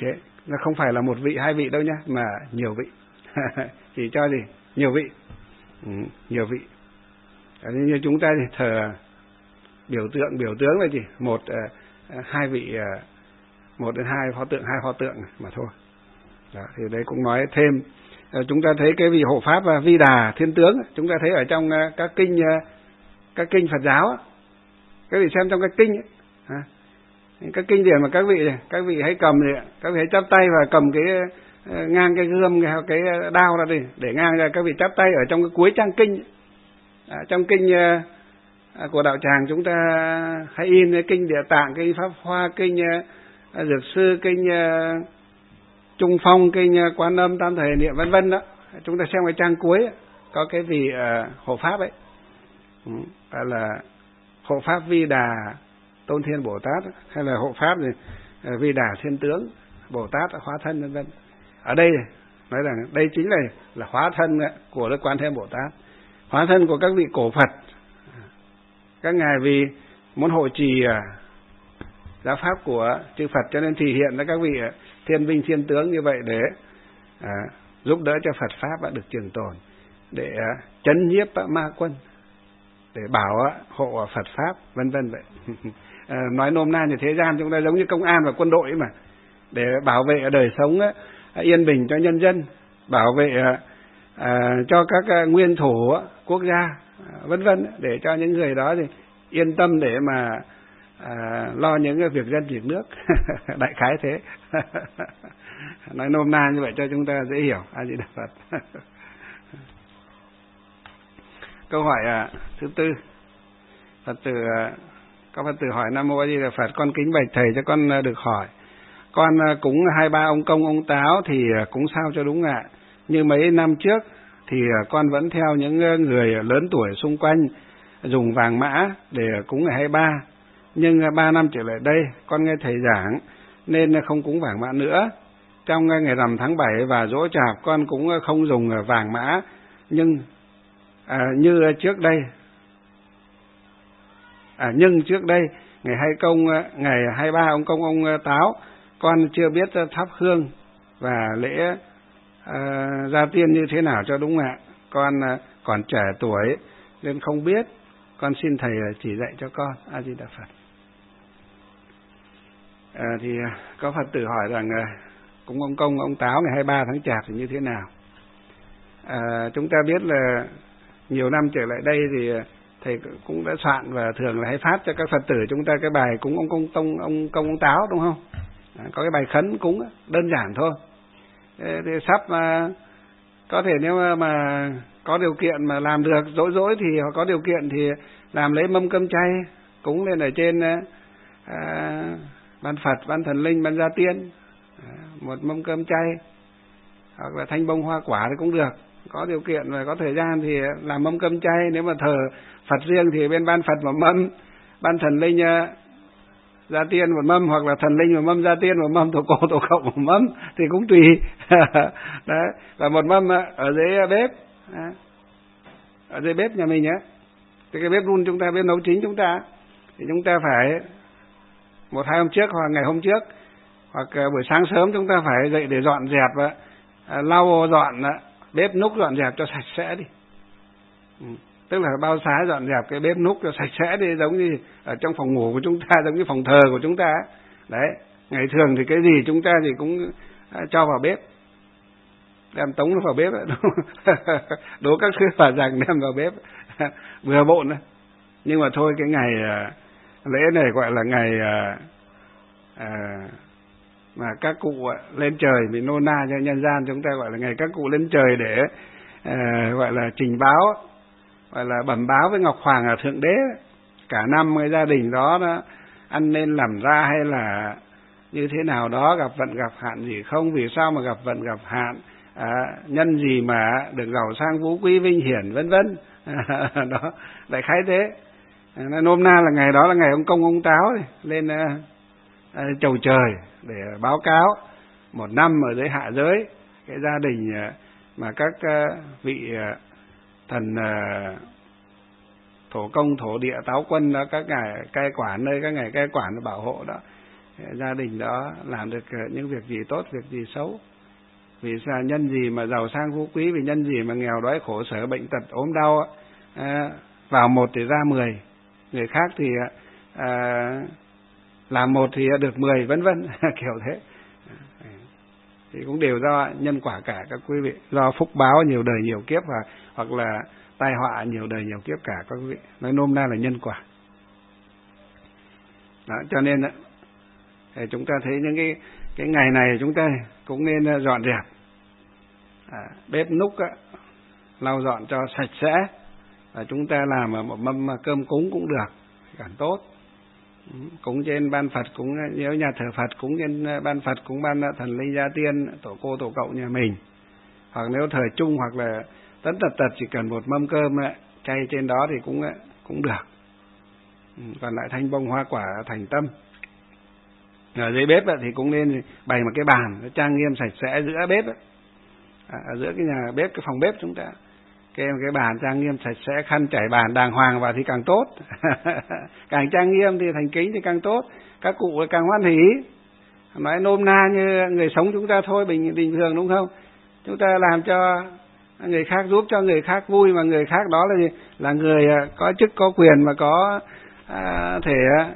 Nó không phải là một vị, hai vị đâu nhá, mà nhiều vị. Chỉ cho gì? Nhiều vị. Nhiều vị. Như chúng ta thì thờ biểu tướng là gì? Một, hai vị, một đến hai pho tượng mà thôi. Đó, thì đấy cũng nói thêm. Chúng ta thấy cái vị hộ pháp Vi Đà Thiên Tướng, chúng ta thấy ở trong các kinh Phật giáo. Các vị xem trong các kinh ấy. Các kinh điển mà các vị hãy cầm thì các vị hãy chắp tay và cầm cái ngang cái gươm cái đao ra đi để ngang ra, các vị chắp tay ở trong cái cuối trang kinh. Trong kinh của đạo tràng chúng ta hay in cái kinh Địa Tạng, kinh Pháp Hoa, kinh Dược Sư, kinh Trung Phong, kinh Quan Âm Tam Thời Niệm vân vân đó. Chúng ta xem cái trang cuối có cái vị hộ pháp ấy, là hộ pháp Vi Đà Tôn Thiên Bồ Tát, hay là hộ pháp gì Vi Đà Thiên Tướng Bồ Tát hóa thân vân vân. Ở đây nói rằng đây chính là hóa thân của Đức Quan Thế Bồ Tát, hóa thân của các vị cổ Phật. Các ngài vì muốn hộ trì giáo pháp của chư Phật cho nên thể hiện ra các vị thiên binh thiên tướng như vậy để giúp đỡ cho Phật pháp được trường tồn, để chấn nhiếp ma quân, để bảo hộ Phật pháp vân vân vậy. Nói nôm na như thế gian chúng ta giống như công an và quân đội mà, để bảo vệ đời sống yên bình cho nhân dân, bảo vệ cho các nguyên thủ quốc gia vân vân, để cho những người đó thì yên tâm để mà lo những việc dân việc nước. Đại khái thế. Nói nôm na như vậy cho chúng ta dễ hiểu. A Di Đà Phật. Câu hỏi thứ tư, có Phật tử hỏi: Nam Mô A Di Đà Phật, con kính bạch thầy cho con được hỏi. Con cúng 2-3 ông công ông táo thì cúng sao cho đúng ạ? Như mấy năm trước thì con vẫn theo những người lớn tuổi xung quanh dùng vàng mã để cúng ngày 23. Nhưng 3 năm trở lại đây con nghe thầy giảng nên không cúng vàng mã nữa. Trong ngày rằm tháng 7 và Giỗ Chạp con cũng không dùng vàng mã, nhưng như trước đây ngày 23 ông công ông táo con chưa biết thắp hương và lễ gia tiên như thế nào cho đúng ạ. Con còn trẻ tuổi nên không biết, con xin thầy chỉ dạy cho con. A Di Đà Phật. Thì có Phật tử hỏi rằng cúng ông công ông táo ngày 23 tháng Chạp thì như thế nào? Chúng ta biết là nhiều năm trở lại đây thì thầy cũng đã soạn và thường là hay phát cho các Phật tử chúng ta cái bài cúng ông công ông táo, đúng không? Có cái bài khấn cúng đơn giản thôi. Thì sắp có thể nếu mà có điều kiện mà làm được dỗi thì họ có điều kiện thì làm lấy mâm cơm chay cúng lên ở trên ban Phật, ban thần linh, ban gia tiên, một mâm cơm chay hoặc là thanh bông hoa quả thì cũng được. Có điều kiện và có thời gian thì làm mâm cơm chay. Nếu mà thờ Phật riêng thì bên ban Phật một mâm, ban thần linh gia tiên một mâm, hoặc là thần linh một mâm, gia tiên một mâm, tổ cô tổ cộng một mâm thì cũng tùy. Đấy, và một mâm ở dưới bếp, ở dưới bếp nhà mình nhé. Cái bếp đun chúng ta, bếp nấu chính chúng ta, thì chúng ta phải 1-2 hôm trước hoặc ngày hôm trước, hoặc buổi sáng sớm chúng ta phải dậy để dọn dẹp, lau dọn bếp núc, dọn dẹp cho sạch sẽ đi. Tức là bao xá dọn dẹp cái bếp núc cho sạch sẽ đi, giống như ở trong phòng ngủ của chúng ta, giống như phòng thờ của chúng ta. Đấy, ngày thường thì cái gì chúng ta thì cũng cho vào bếp, đem tống nó vào bếp, đố các sư bà rằng đem vào bếp vừa bộn. Nhưng mà thôi, cái ngày lễ này gọi là ngày mà các cụ lên trời, vì nô na cho nhân gian chúng ta gọi là ngày các cụ lên trời để gọi là trình báo, gọi là bẩm báo với Ngọc Hoàng ở Thượng Đế cả năm cái gia đình đó nó ăn nên làm ra hay là như thế nào đó, gặp vận gặp hạn gì không, vì sao mà gặp vận gặp hạn, nhân gì mà được giàu sang phú quý vinh hiển vân vân. Đó, đại khái thế. Nôm na là ngày đó là ngày ông công ông táo lên chầu trời để báo cáo một năm ở dưới hạ giới cái gia đình mà các vị thần thổ công thổ địa táo quân đó, các ngài cai quản nơi các ngài cai quản bảo hộ đó, gia đình đó làm được những việc gì tốt, việc gì xấu. Vì sao nhân gì mà giàu sang phú quý, vì nhân gì mà nghèo đói khổ sở bệnh tật ốm đau, vào một thì ra 10, người khác thì làm một thì được 10, vân vân kiểu thế. Thì cũng đều do nhân quả cả các quý vị, do phúc báo nhiều đời nhiều kiếp, hoặc là tai họa nhiều đời nhiều kiếp cả các quý vị. Nói nôm na là nhân quả. Đó, cho nên chúng ta thấy những cái ngày này chúng ta cũng nên dọn dẹp bếp núc lau dọn cho sạch sẽ. Chúng ta làm một mâm cơm cúng cũng được, càng tốt. Cúng trên ban Phật, cúng nếu nhà thờ Phật cúng trên ban Phật, cúng ban thần linh gia tiên, tổ cô tổ cậu nhà mình. Hoặc nếu thờ chung hoặc là tất tật chỉ cần một mâm cơm chay trên đó thì cũng được. Còn lại thanh bông hoa quả thành tâm. Ở dưới bếp thì cũng nên bày một cái bàn trang nghiêm sạch sẽ giữa bếp, ở giữa cái nhà bếp, cái phòng bếp chúng ta kê một cái bàn trang nghiêm sạch sẽ, khăn trải bàn đàng hoàng vào thì càng tốt. Càng trang nghiêm thì thành kính thì càng tốt, các cụ càng hoan hỉ. Nói nôm na như người sống chúng ta thôi, bình thường đúng không? Chúng ta làm cho người khác, giúp cho người khác vui, mà người khác đó là người có chức có quyền mà có thể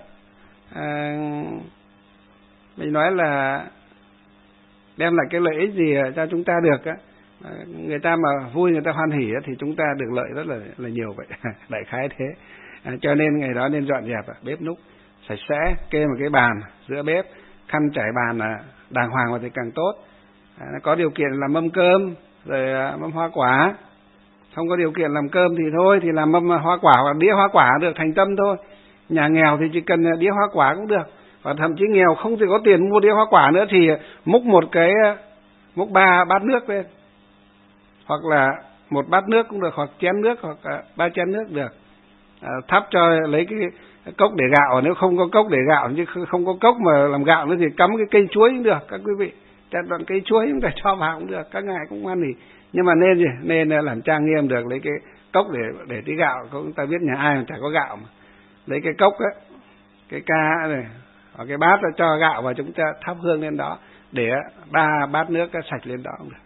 mình nói là đem lại cái lợi ích gì cho chúng ta được người ta mà vui, người ta hoan hỉ thì chúng ta được lợi rất là nhiều vậy. Đại khái thế. Cho nên ngày đó nên dọn dẹp bếp núc sạch sẽ, kê một cái bàn giữa bếp, khăn trải bàn đàng hoàng thì càng tốt. Có điều kiện làm mâm cơm rồi mâm hoa quả. Không có điều kiện làm cơm thì thôi, thì làm mâm hoa quả hoặc đĩa hoa quả được, thành tâm thôi. Nhà nghèo thì chỉ cần đĩa hoa quả cũng được. Và thậm chí nghèo không thì có tiền mua đĩa hoa quả nữa thì múc múc 3 bát nước lên, hoặc là 1 bát nước cũng được, hoặc chén nước, hoặc 3 chén nước được. Thắp cho lấy cái cốc để gạo, nếu không có cốc để gạo, chứ không có cốc mà làm gạo nữa thì cắm cái cây chuối cũng được các quý vị. Chặt đoạn cây chuối chúng ta cho vào cũng được, các ngài cũng ăn thì. Nhưng mà nên làm trang nghiêm được, lấy cái cốc để tí gạo. Chúng ta biết nhà ai mà chả có gạo mà. Lấy cái cốc cái ca này, hoặc cái bát cho gạo và chúng ta thắp hương lên đó, để 3 bát nước sạch lên đó cũng được.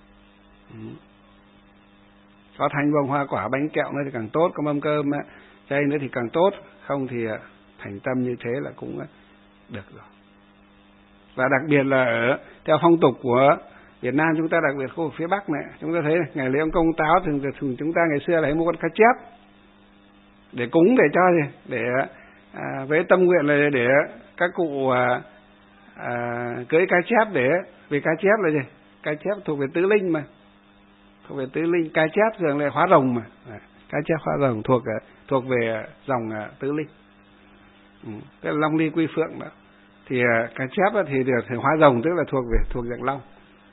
Có thanh bông hoa quả bánh kẹo nữa thì càng tốt, có mâm cơm chay nữa thì càng tốt. Không thì thành tâm như thế là cũng được rồi. Và đặc biệt là theo phong tục của Việt Nam chúng ta, đặc biệt khu vực phía Bắc này, chúng ta thấy này, ngày lễ ông Công Táo thường chúng ta ngày xưa là mua con cá chép để cúng, để cho gì, để với tâm nguyện là để các cụ cưới cá chép, vì cá chép là gì, cá chép thuộc về tứ linh mà, thuộc về tứ linh. Cá chép thường là hóa rồng mà, cá chép hóa rồng thuộc về dòng tứ linh, tức là long ly quy phượng đó. Thì cá chép thì được hóa rồng, tức là thuộc dạng long.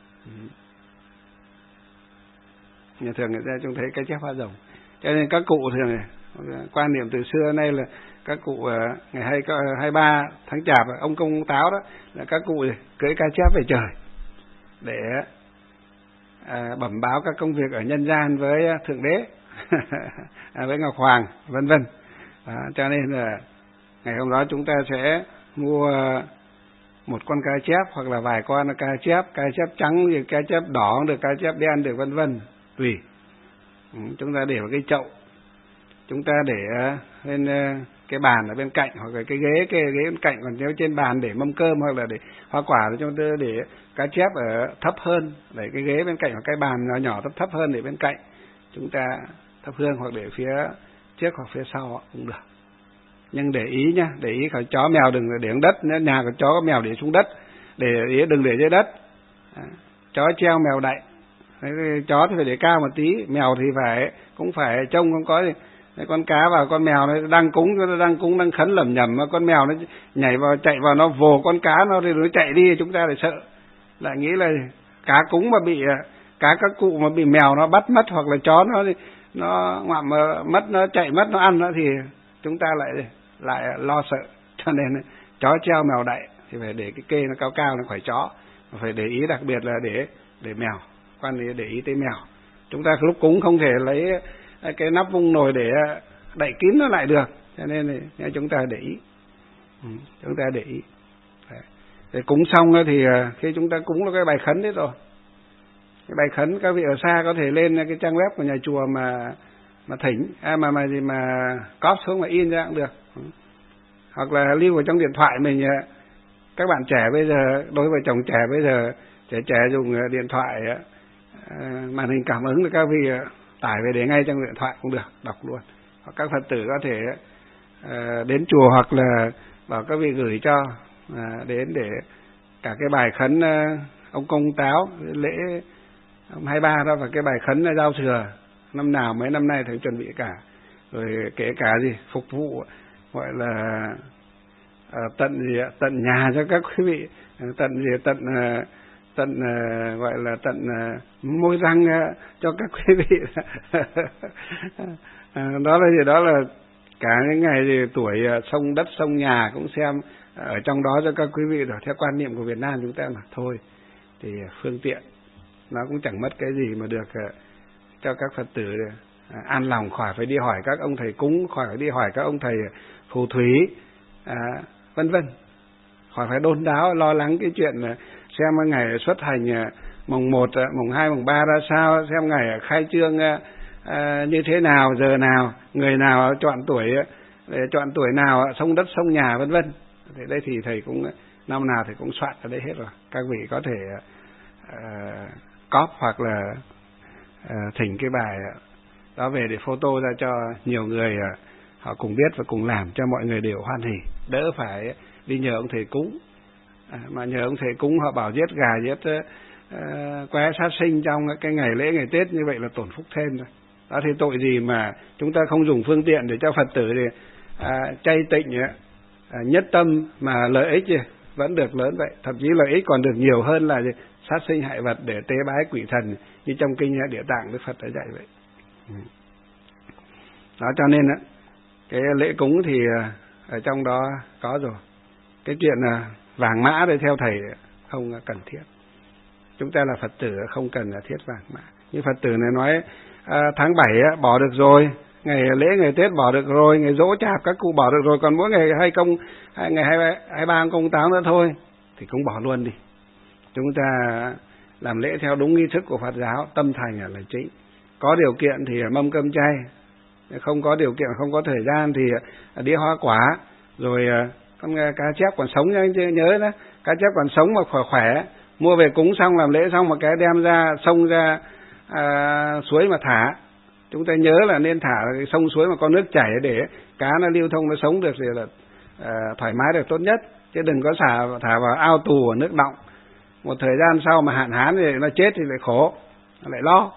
Nhà thường người ta chúng thấy cá chép hóa rồng, cho nên các cụ thường quan niệm từ xưa nay là các cụ ngày 23 tháng Chạp ông Công Táo đó là các cụ cưỡi cá chép về trời để bẩm báo các công việc ở nhân gian với Thượng Đế với Ngọc Hoàng vân vân. Cho nên là ngày hôm đó chúng ta sẽ mua một con cá chép hoặc là vài con cá chép trắng, cá chép đỏ được, cá chép đen được, vân vân, tùy. Chúng ta để vào cái chậu, chúng ta để lên cái bàn ở bên cạnh, hoặc là cái ghế bên cạnh. Còn nếu trên bàn để mâm cơm hoặc là để hoa quả thì chúng ta để cá chép ở thấp hơn, để cái ghế bên cạnh, hoặc cái bàn nhỏ thấp hơn để bên cạnh chúng ta thắp hương, hoặc để phía trước hoặc phía sau cũng được. Nhưng để ý nhá, để ý khỏi chó mèo đừng để xuống đất, nhà có chó có mèo để xuống đất, để ý đừng để dưới đất. Chó treo mèo đậy, chó thì phải để cao một tí, mèo thì cũng phải trông không có gì. Con cá và con mèo nó đang cúng đang khấn lẩm nhẩm, mà con mèo nó nhảy vào, chạy vào, nó vồ con cá nó thì nó chạy đi, chúng ta lại sợ, lại nghĩ là cá cúng mà bị các cụ mà bị mèo nó bắt mất, hoặc là chó nó ngoạm mất, nó chạy mất, nó ăn nó, thì chúng ta lại lo sợ. Cho nên chó treo mèo đậy thì phải để cái kê nó cao cao, nó khỏi chó. Phải để ý đặc biệt là để mèo, để ý tới mèo. Chúng ta lúc cúng không thể lấy cái nắp vung nồi để đậy kín nó lại được, cho nên chúng ta để ý. Chúng ta để ý. Để cúng xong thì khi chúng ta cúng là cái bài khấn đấy rồi. Cái bài khấn các vị ở xa có thể lên cái trang web của nhà chùa mà thỉnh mà cóp xuống mà in ra cũng được. Hoặc là lưu vào trong điện thoại mình. Các bạn trẻ bây giờ, đối với chồng trẻ bây giờ, trẻ dùng điện thoại màn hình cảm ứng thì các vị tải về để ngay trong điện thoại cũng được, đọc luôn. Hoặc các Phật tử có thể đến chùa hoặc là bảo các vị gửi cho đến để cả cái bài khấn ông Công Táo lễ ông 23 đó, và cái bài khấn giao thừa năm nào mấy năm nay thầy chuẩn bị cả, rồi kể cả phục vụ gọi là tận nhà cho các quý vị, tận gọi là tận môi răng cho các quý vị. Đó là cả những ngày tuổi sông đất sông nhà cũng xem ở trong đó cho các quý vị, rồi theo quan niệm của Việt Nam chúng ta mà thôi thì phương tiện nó cũng chẳng mất cái gì mà được cho các Phật tử an lòng, khỏi phải đi hỏi các ông thầy cúng, khỏi phải đi hỏi các ông thầy phù thủy, vân vân, khỏi phải đôn đáo lo lắng cái chuyện xem ngày xuất hành mùng 1, mùng 2, mùng 3 ra sao, xem ngày khai trương như thế nào, giờ nào, người nào chọn tuổi nào, sông đất sông nhà vân vân. Thế đây thì thầy cũng năm nào thì cũng soạn ở đây hết rồi. Các vị có thể cóp hoặc là thỉnh cái bài đó về để photo ra cho nhiều người họ cùng biết và cùng làm, cho mọi người đều hoan hỉ, đỡ phải đi nhờ ông thầy cúng. Mà nhờ ông thầy cúng họ bảo giết gà giết qué sát sinh trong cái ngày lễ ngày Tết, như vậy là tổn phúc thêm rồi. Đó thì tội gì mà chúng ta không dùng phương tiện để cho Phật tử thì chay tịnh nhất tâm mà lợi ích vẫn được lớn vậy, thậm chí lợi ích còn được nhiều hơn là sát sinh hại vật để tế bái quỷ thần như trong kinh Địa Tạng Đức Phật đã dạy vậy. Đó cho nên cái lễ cúng thì ở trong đó có rồi. Cái chuyện vàng mã để theo thầy không cần thiết. Chúng ta là Phật tử không cần thiết vàng mã. Như Phật tử này nói tháng 7 bỏ được rồi, ngày lễ ngày Tết bỏ được rồi, ngày Dỗ Chạp các cụ bỏ được rồi, còn mỗi ngày ngày 23 Công Táo nữa thôi thì cũng bỏ luôn đi. Chúng ta làm lễ theo đúng nghi thức của Phật giáo, tâm thành là chính. Có điều kiện thì mâm cơm chay, không có điều kiện, không có thời gian thì đĩa hoa quả, rồi con cá chép còn sống nhớ đó, cá chép còn sống mà khỏe, mua về cúng xong làm lễ xong mà cái đem ra sông ra suối mà thả. Chúng ta nhớ là nên thả sông suối mà có nước chảy để cá nó lưu thông, nó sống được thì là thoải mái được tốt nhất, chứ đừng có thả vào ao tù ở nước động. Một thời gian sau mà hạn hán thì nó chết thì lại khổ, lại lo.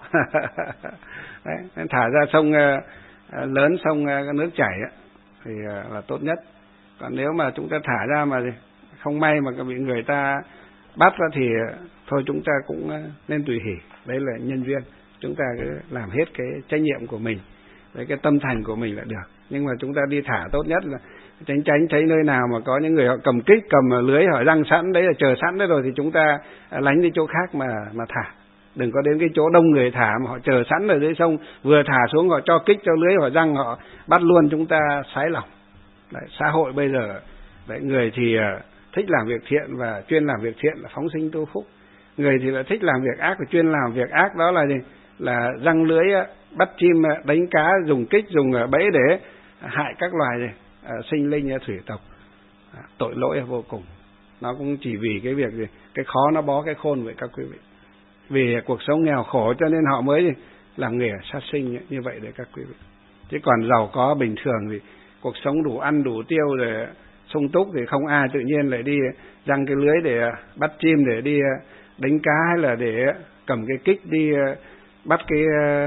Đấy, nên thả ra sông lớn, sông nước chảy thì là tốt nhất. Còn nếu mà chúng ta thả ra mà không may mà bị người ta bắt ra thì thôi chúng ta cũng nên tùy hỷ. Đấy là nhân duyên, chúng ta cứ làm hết cái trách nhiệm của mình với cái tâm thành của mình là được. Nhưng mà chúng ta đi thả tốt nhất là tránh thấy nơi nào mà có những người họ cầm kích, cầm lưới họ răng sẵn đấy, là chờ sẵn đấy rồi thì chúng ta lánh đi chỗ khác mà thả. Đừng có đến cái chỗ đông người thả mà họ chờ sẵn ở dưới sông, vừa thả xuống họ cho kích cho lưới, họ răng họ bắt luôn, chúng ta sái lòng. Đấy, xã hội bây giờ đấy, người thì thích làm việc thiện và chuyên làm việc thiện là phóng sinh tu phúc, người thì là thích làm việc ác và chuyên làm việc ác, đó là gì? Là răng lưới bắt chim, đánh cá, dùng kích, dùng bẫy để hại các loài sinh linh thủy tộc. Tội lỗi vô cùng. Nó cũng chỉ vì cái việc gì? Cái khó nó bó cái khôn vậy các quý vị. Vì cuộc sống nghèo khổ cho nên họ mới làm nghề sát sinh như vậy đấy các quý vị. Chứ còn giàu có bình thường thì cuộc sống đủ ăn đủ tiêu rồi sung túc thì không ai tự nhiên lại đi giăng cái lưới để bắt chim, để đi đánh cá, hay là để cầm cái kích đi bắt cái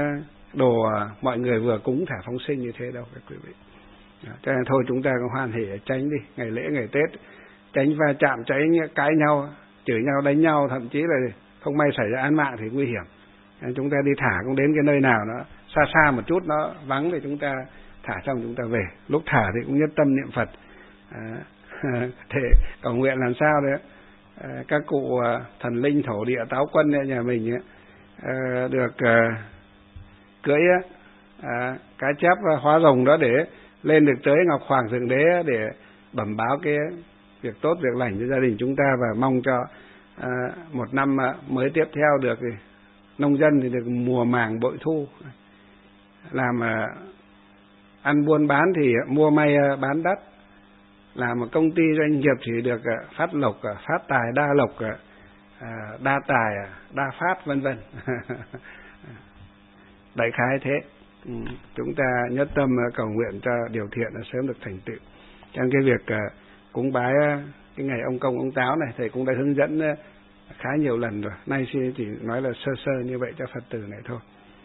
đồ mọi người vừa cúng thả phóng sinh như thế đâu các quý vị. Cho nên thôi chúng ta cũng hoan hỉ tránh đi, ngày lễ ngày Tết tránh va chạm, tránh cãi nhau, chửi nhau, đánh nhau, thậm chí là không may xảy ra án mạng thì nguy hiểm. Nên chúng ta đi thả cũng đến cái nơi nào nó xa xa một chút, nó vắng thì chúng ta thả xong chúng ta về. Lúc thả thì cũng nhất tâm niệm Phật để cầu nguyện làm sao đấy các cụ thần linh thổ địa táo quân nhà mình được cưỡi cá chép hóa rồng đó để lên được tới Ngọc Hoàng Thượng Đế để bẩm báo cái việc tốt, việc lành cho gia đình chúng ta, và mong cho một năm mới tiếp theo được thì nông dân thì được mùa màng bội thu, làm ăn buôn bán thì mua may bán đắt, làm một công ty doanh nghiệp thì được phát lộc, phát tài, đa lộc, đa tài, đa phát, vân vân. Đại khái thế. Chúng ta nhất tâm cầu nguyện cho điều thiện là sớm được thành tựu. Trong cái việc cúng bái cái ngày ông Công ông Táo này, thầy cũng đã hướng dẫn khá nhiều lần rồi. Nay chỉ nói là sơ sơ như vậy cho Phật tử này thôi.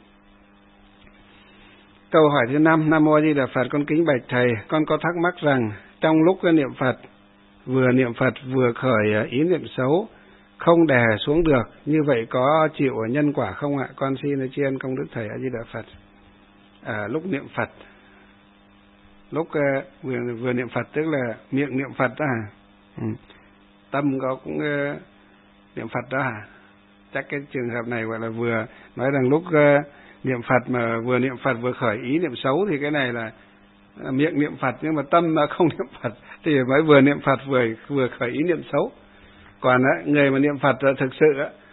Câu hỏi thứ 5. Nam Mô A Di Đà Phật. Con kính bạch thầy, con có thắc mắc rằng trong lúc niệm Phật vừa khởi ý niệm xấu, không đè xuống được, như vậy có chịu nhân quả không ạ? Con xin tri ân công đức thầy A Di Đà Phật. Lúc niệm Phật, lúc vừa niệm Phật tức là miệng niệm Phật đó hả? Tâm có cũng niệm Phật đó hả? Chắc cái trường hợp này gọi là vừa nói rằng lúc niệm Phật mà vừa niệm Phật vừa khởi ý niệm xấu, thì cái này là miệng niệm Phật nhưng mà tâm không niệm Phật, thì mới vừa niệm Phật vừa khởi ý niệm xấu. Còn người mà niệm Phật thực sự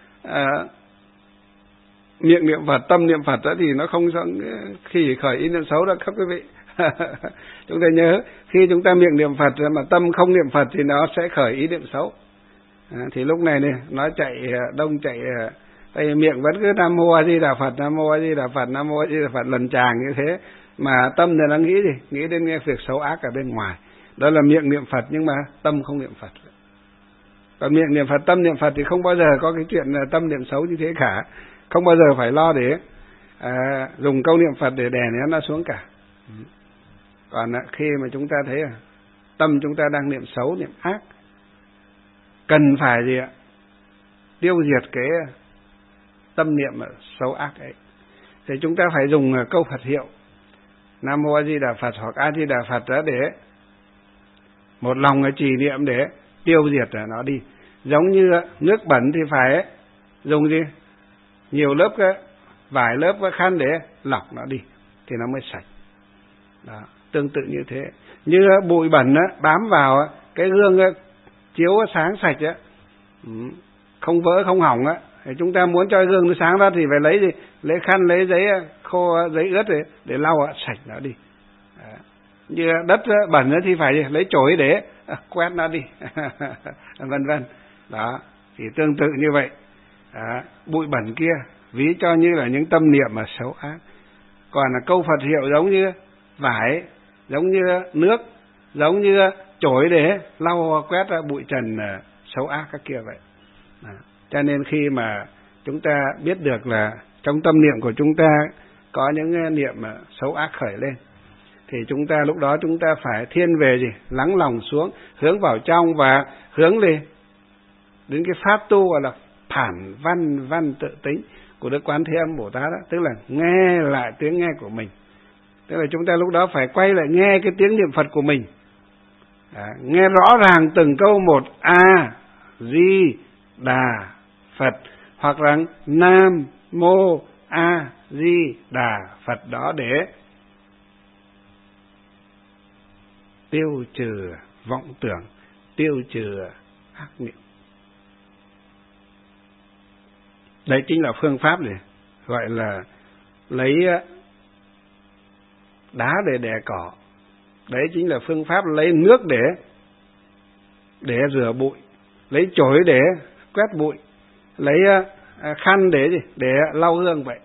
miệng niệm Phật, tâm niệm Phật thì nó không giống khi khởi ý niệm xấu đó các quý vị. Chúng ta nhớ, khi chúng ta miệng niệm Phật mà tâm không niệm Phật thì nó sẽ khởi ý niệm xấu. Thì lúc này nó chạy đông chạy tay miệng vẫn cứ Nam Mô A Di Đà Phật, Nam Mô A Di Đà Phật, Nam Mô A Di Đà Phật lần tràng như thế, mà tâm thì nó nghĩ gì? Nghĩ đến nghe việc xấu ác ở bên ngoài. Đó là miệng niệm Phật nhưng mà tâm không niệm Phật. Còn miệng niệm Phật, tâm niệm Phật thì không bao giờ có cái chuyện tâm niệm xấu như thế cả. Không bao giờ phải lo để dùng câu niệm Phật để đè nén nó xuống cả. Còn khi mà chúng ta thấy tâm chúng ta đang niệm xấu, niệm ác, cần phải gì ạ? Tiêu diệt cái tâm niệm xấu ác ấy, thì chúng ta phải dùng câu Phật hiệu Nam Mô A Di Đà Phật hoặc A Di Đà Phật đó, để một lòng trì niệm để tiêu diệt nó đi. Giống như nước bẩn thì phải dùng gì? Nhiều lớp vài lớp khăn để lọc nó đi thì nó mới sạch. Đó, tương tự như thế. Như bụi bẩn bám vào cái gương chiếu sáng sạch không vỡ không hỏng thì chúng ta muốn cho gương nó sáng ra thì phải lấy gì? Lấy khăn, lấy giấy khô, giấy ướt để lau sạch nó đi. Đó. Như đất bẩn thì phải gì? Lấy chổi để quét nó đi. Vân vân. Đó, thì tương tự như vậy. Đó, bụi bẩn kia ví cho như là những tâm niệm mà xấu ác. Còn là câu Phật hiệu giống như vải, giống như nước, giống như chổi để lau quét bụi trần xấu ác các kia vậy. Đó. Cho nên khi mà chúng ta biết được là trong tâm niệm của chúng ta có những niệm xấu ác khởi lên, thì chúng ta lúc đó chúng ta phải thiên về gì? Lắng lòng xuống, hướng vào trong và hướng lên đến cái pháp tu gọi là phản văn tự tính của Đức Quán Thế Âm Bồ Tát đó, tức là nghe lại tiếng nghe của mình. Tức là chúng ta lúc đó phải quay lại nghe cái tiếng niệm Phật của mình. Nghe rõ ràng từng câu một, A Di Đà Phật, hoặc là Nam Mô A Di Đà Phật đó, để tiêu trừ vọng tưởng, tiêu trừ ác niệm. Đấy chính là phương pháp để gọi là lấy đá để đè cỏ. Đấy chính là phương pháp lấy nước để rửa bụi, lấy chổi để quét bụi, lấy khăn để lau hương vậy.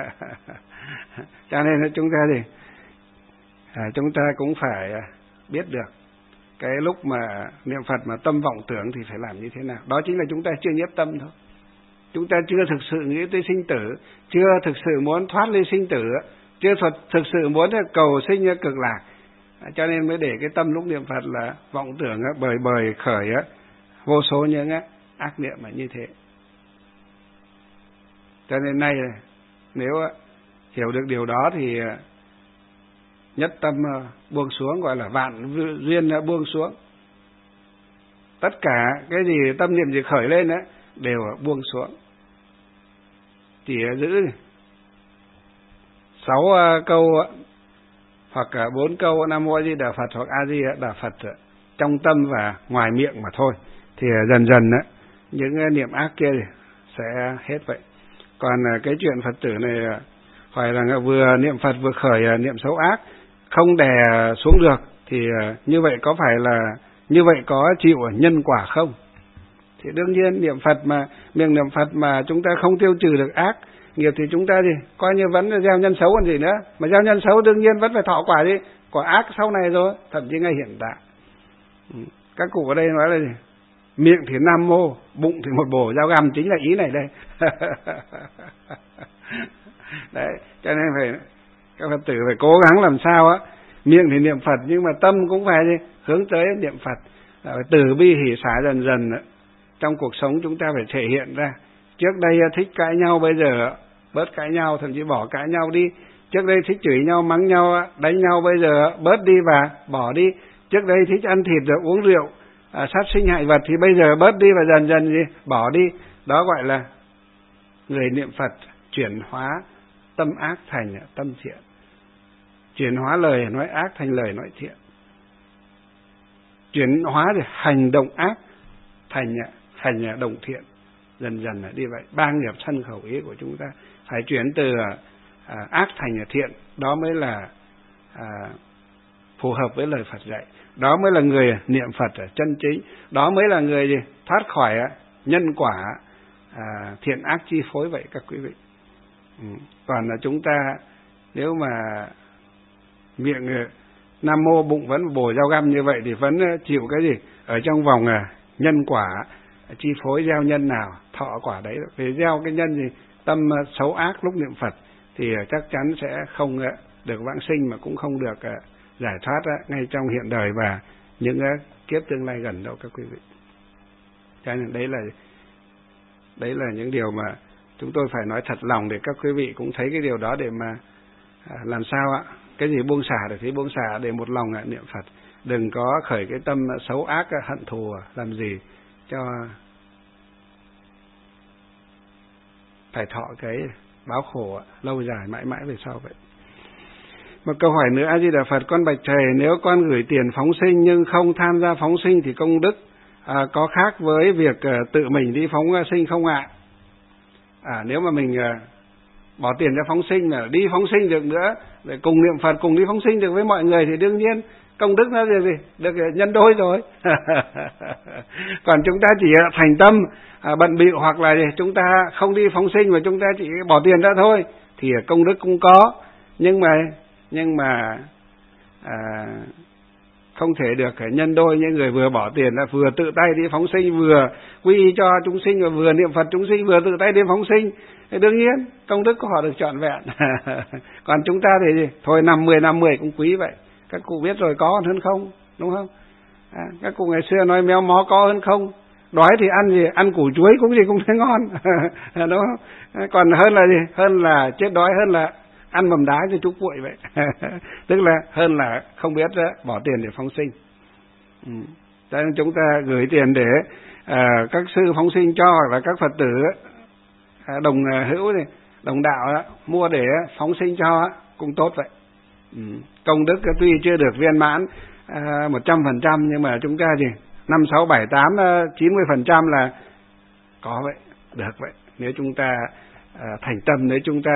Cho nên chúng ta thì chúng ta cũng phải biết được cái lúc mà niệm Phật mà tâm vọng tưởng thì phải làm như thế nào. Đó chính là chúng ta chưa nhiếp tâm thôi. Chúng ta chưa thực sự nghĩ tới sinh tử, chưa thực sự muốn thoát ly sinh tử, chưa thực sự muốn cầu sinh cực lạc. Cho nên mới để cái tâm lúc niệm Phật là vọng tưởng bời khởi vô số những ác niệm mà như thế. Cho nên nay nếu hiểu được điều đó thì nhất tâm buông xuống, gọi là vạn duyên buông xuống. Tất cả cái gì tâm niệm gì khởi lên đều buông xuống. Chỉ giữ 6 câu hoặc 4 câu Nam Mô A Di Đà Phật hoặc A Di Đà Phật trong tâm và ngoài miệng mà thôi. Thì dần dần á, những niệm ác kia sẽ hết vậy. Còn cái chuyện Phật tử này phải là vừa niệm Phật vừa khởi niệm xấu ác, không đè xuống được, thì như vậy có phải là như vậy có chịu nhân quả không? Thì đương nhiên niệm Phật mà, miệng niệm Phật mà chúng ta không tiêu trừ được ác nghiệp thì chúng ta gì coi như vẫn gieo nhân xấu còn gì nữa. Mà gieo nhân xấu đương nhiên vẫn phải thọ quả đi, quả ác sau này rồi, thậm chí ngay hiện tại. Các cụ ở đây nói là gì? Miệng thì nam mô, bụng thì một bổ dao găm, chính là ý này đây. Đấy, cho nên phải các Phật tử phải cố gắng làm sao á, miệng thì niệm Phật nhưng mà tâm cũng phải hướng tới niệm Phật, từ bi hỷ xả dần dần trong cuộc sống chúng ta phải thể hiện ra. Trước đây thích cãi nhau, bây giờ bớt cãi nhau, thậm chí bỏ cãi nhau đi. Trước đây thích chửi nhau, mắng nhau, đánh nhau, bây giờ bớt đi và bỏ đi. Trước đây thích ăn thịt rồi uống rượu, sát sinh hại vật thì bây giờ bớt đi và dần dần gì bỏ đi. Đó gọi là người niệm Phật chuyển hóa tâm ác thành tâm thiện, chuyển hóa lời nói ác thành lời nói thiện, chuyển hóa thì hành động ác thành động thiện, dần dần là đi vậy. Ba nghiệp thân khẩu ý của chúng ta phải chuyển từ ác thành thiện, đó mới là phù hợp với lời Phật dạy. Đó mới là người niệm Phật chân chính, đó mới là người thoát khỏi nhân quả thiện ác chi phối vậy các quý vị. Còn là chúng ta nếu mà miệng nam mô bụng vẫn bổ dao găm như vậy thì vẫn chịu cái gì ở trong vòng nhân quả chi phối, gieo nhân nào thọ quả đấy. Vì gieo cái nhân gì tâm xấu ác lúc niệm Phật thì chắc chắn sẽ không được vãng sinh, mà cũng không được giải thoát ngay trong hiện đời và những kiếp tương lai gần đâu các quý vị. Cho nên đấy là những điều mà chúng tôi phải nói thật lòng để các quý vị cũng thấy cái điều đó, để mà làm sao cái gì buông xả được thì buông xả, để một lòng niệm Phật, đừng có khởi cái tâm xấu ác hận thù làm gì cho phải thọ cái báo khổ lâu dài mãi mãi về sau vậy. Một câu hỏi nữa: A Di Đà Phật, con bạch thầy, nếu con gửi tiền phóng sinh nhưng không tham gia phóng sinh thì công đức có khác với việc tự mình đi phóng sinh không ạ? Nếu mà mình bỏ tiền ra phóng sinh mà đi phóng sinh được nữa, để cùng niệm Phật, cùng đi phóng sinh được với mọi người thì đương nhiên công đức nó được nhân đôi rồi. Còn chúng ta chỉ thành tâm bận bịu, hoặc là chúng ta không đi phóng sinh mà chúng ta chỉ bỏ tiền ra thôi thì công đức cũng có, nhưng mà không thể được nhân đôi. Những người vừa bỏ tiền là vừa tự tay đi phóng sinh, vừa quy y cho chúng sinh, và vừa niệm Phật chúng sinh, vừa tự tay đi phóng sinh, thì đương nhiên công đức của họ được trọn vẹn. Còn chúng ta thì thôi 50 cũng quý vậy. Các cụ biết rồi, có hơn không, đúng không? Các cụ ngày xưa nói méo mó có hơn không, đói thì ăn gì, ăn củ chuối cũng thấy ngon. Đúng không? Còn hơn là gì? Hơn là chết đói, hơn là ăn mầm đá cho chú cuội vậy. Tức là hơn là không biết bỏ tiền để phóng sinh. Cho nên chúng ta gửi tiền để các sư phóng sinh cho, hoặc là các Phật tử đồng hữu này, đồng đạo mua để phóng sinh cho cũng tốt vậy. Công đức tuy chưa được viên mãn 100%, nhưng mà chúng ta thì 5, 6, 7, 8, 90% là có vậy, được vậy. Nếu chúng ta thành tâm, nếu chúng ta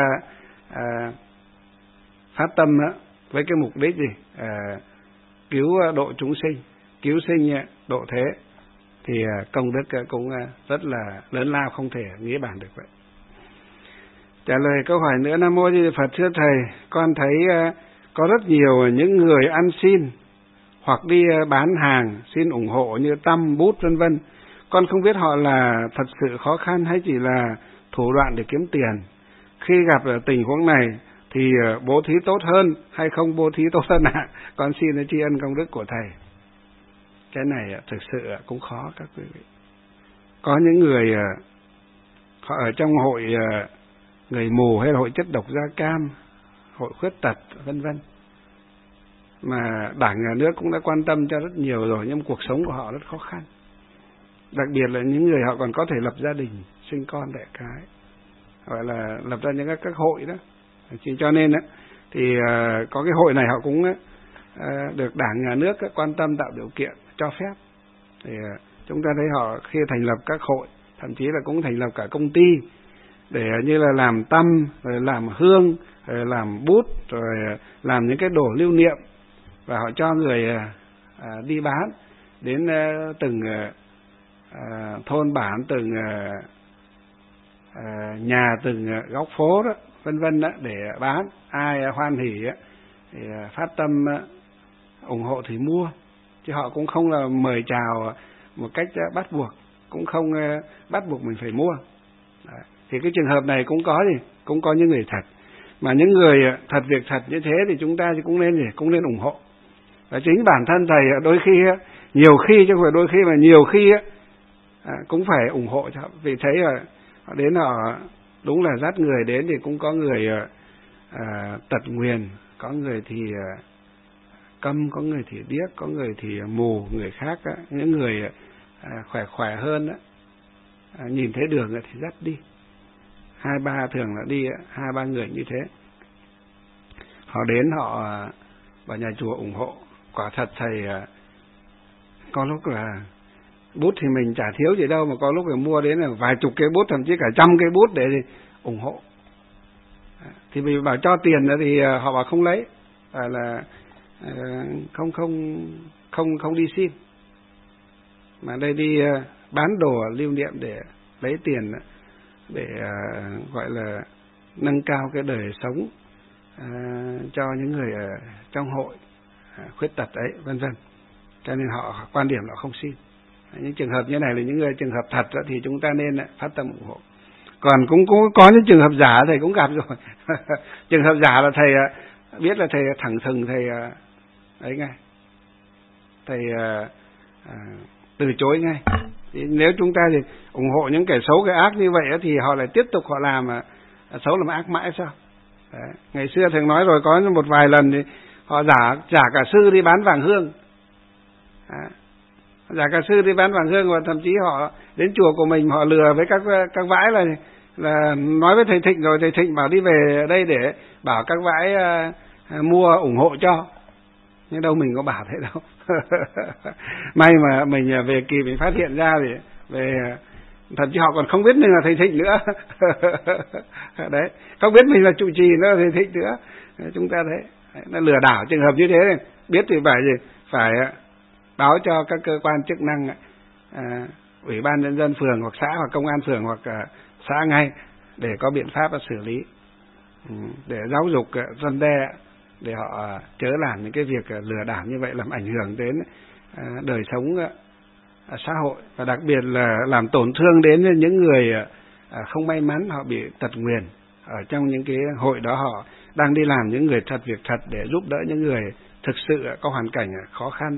phát tâm với cái mục đích gì cứu độ chúng sinh, cứu sinh độ thế, thì công đức cũng rất là lớn lao, không thể nghĩ bàn được vậy. Trả lời câu hỏi nữa: Nam Mô Di Đà Phật, thưa thầy, con thấy có rất nhiều những người ăn xin hoặc đi bán hàng xin ủng hộ như tăm, bút vân vân. Con không biết họ là thật sự khó khăn hay chỉ là thủ đoạn để kiếm tiền. Khi gặp tình huống này thì bố thí tốt hơn hay không bố thí tốt hơn ạ? Con xin tri ân công đức của thầy. Cái này thực sự cũng khó các quý vị. Có những người họ ở trong hội người mù, hay là hội chất độc da cam, hội khuyết tật vân vân, mà Đảng nhà nước cũng đã quan tâm cho rất nhiều rồi, nhưng cuộc sống của họ rất khó khăn. Đặc biệt là những người họ còn có thể lập gia đình, sinh con đẻ cái, gọi là lập ra những các hội đó. Chỉ cho nên thì có cái hội này họ cũng được Đảng nhà nước quan tâm tạo điều kiện cho phép. Thì chúng ta thấy họ khi thành lập các hội, thậm chí là cũng thành lập cả công ty để như là làm tăm, rồi làm hương, rồi làm bút, rồi làm những cái đồ lưu niệm, và họ cho người đi bán đến từng thôn bản, từng nhà, từng góc phố đó, vân vân đó, để bán. Ai hoan hỉ thì phát tâm ủng hộ thì mua, chứ họ cũng không là mời chào một cách bắt buộc, cũng không bắt buộc mình phải mua. Đấy. Thì cái trường hợp này cũng có những người thật, mà những người thật việc thật như thế thì chúng ta cũng nên ủng hộ. Và chính bản thân thầy đôi khi, nhiều khi chứ không phải đôi khi mà nhiều khi cũng phải ủng hộ cho, vì thấy là họ đến, họ đúng là dắt người đến thì cũng có người tật nguyền, có người thì câm, có người thì điếc, có người thì mù, người khác những người khỏe hơn nhìn thấy đường thì dắt đi, thường là đi 2-3 người như thế. Họ đến, họ vào nhà chùa ủng hộ. Quả thật thầy có lúc là bút thì mình chả thiếu gì đâu, mà có lúc phải mua đến là vài chục cây bút, thậm chí cả 100 cây bút để ủng hộ. Thì mình bảo cho tiền nữa thì họ bảo không lấy, và là không đi xin, mà đây đi bán đồ lưu niệm để lấy tiền, để gọi là nâng cao cái đời sống cho những người ở trong hội khuyết tật ấy, vân vân. Cho nên họ quan điểm là không xin. Những trường hợp như này là những người trường hợp thật thì chúng ta nên phát tâm ủng hộ. Còn cũng có những trường hợp giả thầy cũng gặp rồi. Trường hợp giả là thầy biết là thầy thẳng thừng, thầy ấy ngay, thầy từ chối ngay. Thì nếu chúng ta thì ủng hộ những kẻ xấu, kẻ ác như vậy thì họ lại tiếp tục họ làm xấu, làm ác mãi sao? Đấy. Ngày xưa thầy nói rồi, có một vài lần thì họ giả cả sư đi bán vàng hương. Giả cả sư đi bán vàng hương, và thậm chí họ đến chùa của mình họ lừa với các vãi là nói với thầy Thịnh rồi, thầy Thịnh bảo đi về đây để bảo các vãi mua ủng hộ cho, nhưng đâu mình có bảo thế đâu. May mà mình về kỳ mình phát hiện ra thì về, thậm chí họ còn không biết mình là thầy Thịnh nữa. Đấy, không biết mình là trụ trì nữa, thầy Thịnh nữa. Chúng ta thấy nó lừa đảo trường hợp như thế này, biết thì phải báo cho các cơ quan chức năng, ủy ban nhân dân phường hoặc xã, hoặc công an phường hoặc xã ngay, để có biện pháp xử lý, để giáo dục răn đe, để họ chớ làm những cái việc lừa đảo như vậy, làm ảnh hưởng đến đời sống xã hội, và đặc biệt là làm tổn thương đến những người không may mắn, họ bị tật nguyền ở trong những cái hội đó. Họ đang đi làm những người thật việc thật để giúp đỡ những người thực sự có hoàn cảnh khó khăn,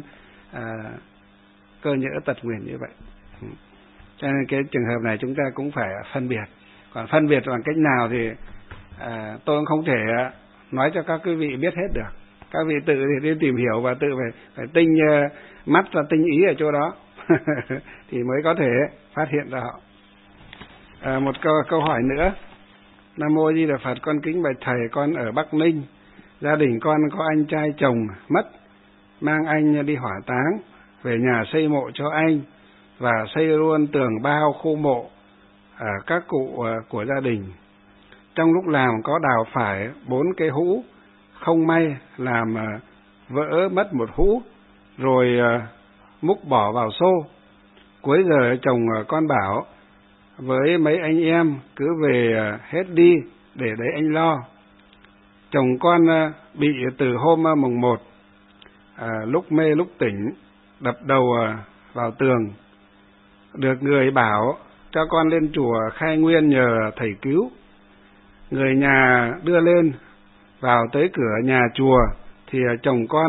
cơ nhỡ tật nguyền như vậy. Cho nên cái trường hợp này chúng ta cũng phải phân biệt. Còn phân biệt bằng cách nào thì tôi cũng không thể nói cho các quý vị biết hết được. Các vị tự thì đi tìm hiểu và tự phải tinh mắt và tinh ý ở chỗ đó thì mới có thể phát hiện ra họ. Một câu hỏi nữa. Nam mô Di Đà Phật, con kính bạch thầy, con ở Bắc Ninh, gia đình con có anh trai chồng mất, mang anh đi hỏa táng, về nhà xây mộ cho anh và xây luôn tường bao khu mộ các cụ của gia đình. Trong lúc làm có đào phải 4 cái hũ, không may làm vỡ mất một hũ, rồi múc bỏ vào xô. Cuối giờ chồng con bảo với mấy anh em cứ về hết đi, để đấy anh lo. Chồng con bị từ hôm mùng 1, lúc mê lúc tỉnh, đập đầu vào tường. Được người bảo cho con lên chùa khai nguyên nhờ thầy cứu. Người nhà đưa lên, vào tới cửa nhà chùa thì chồng con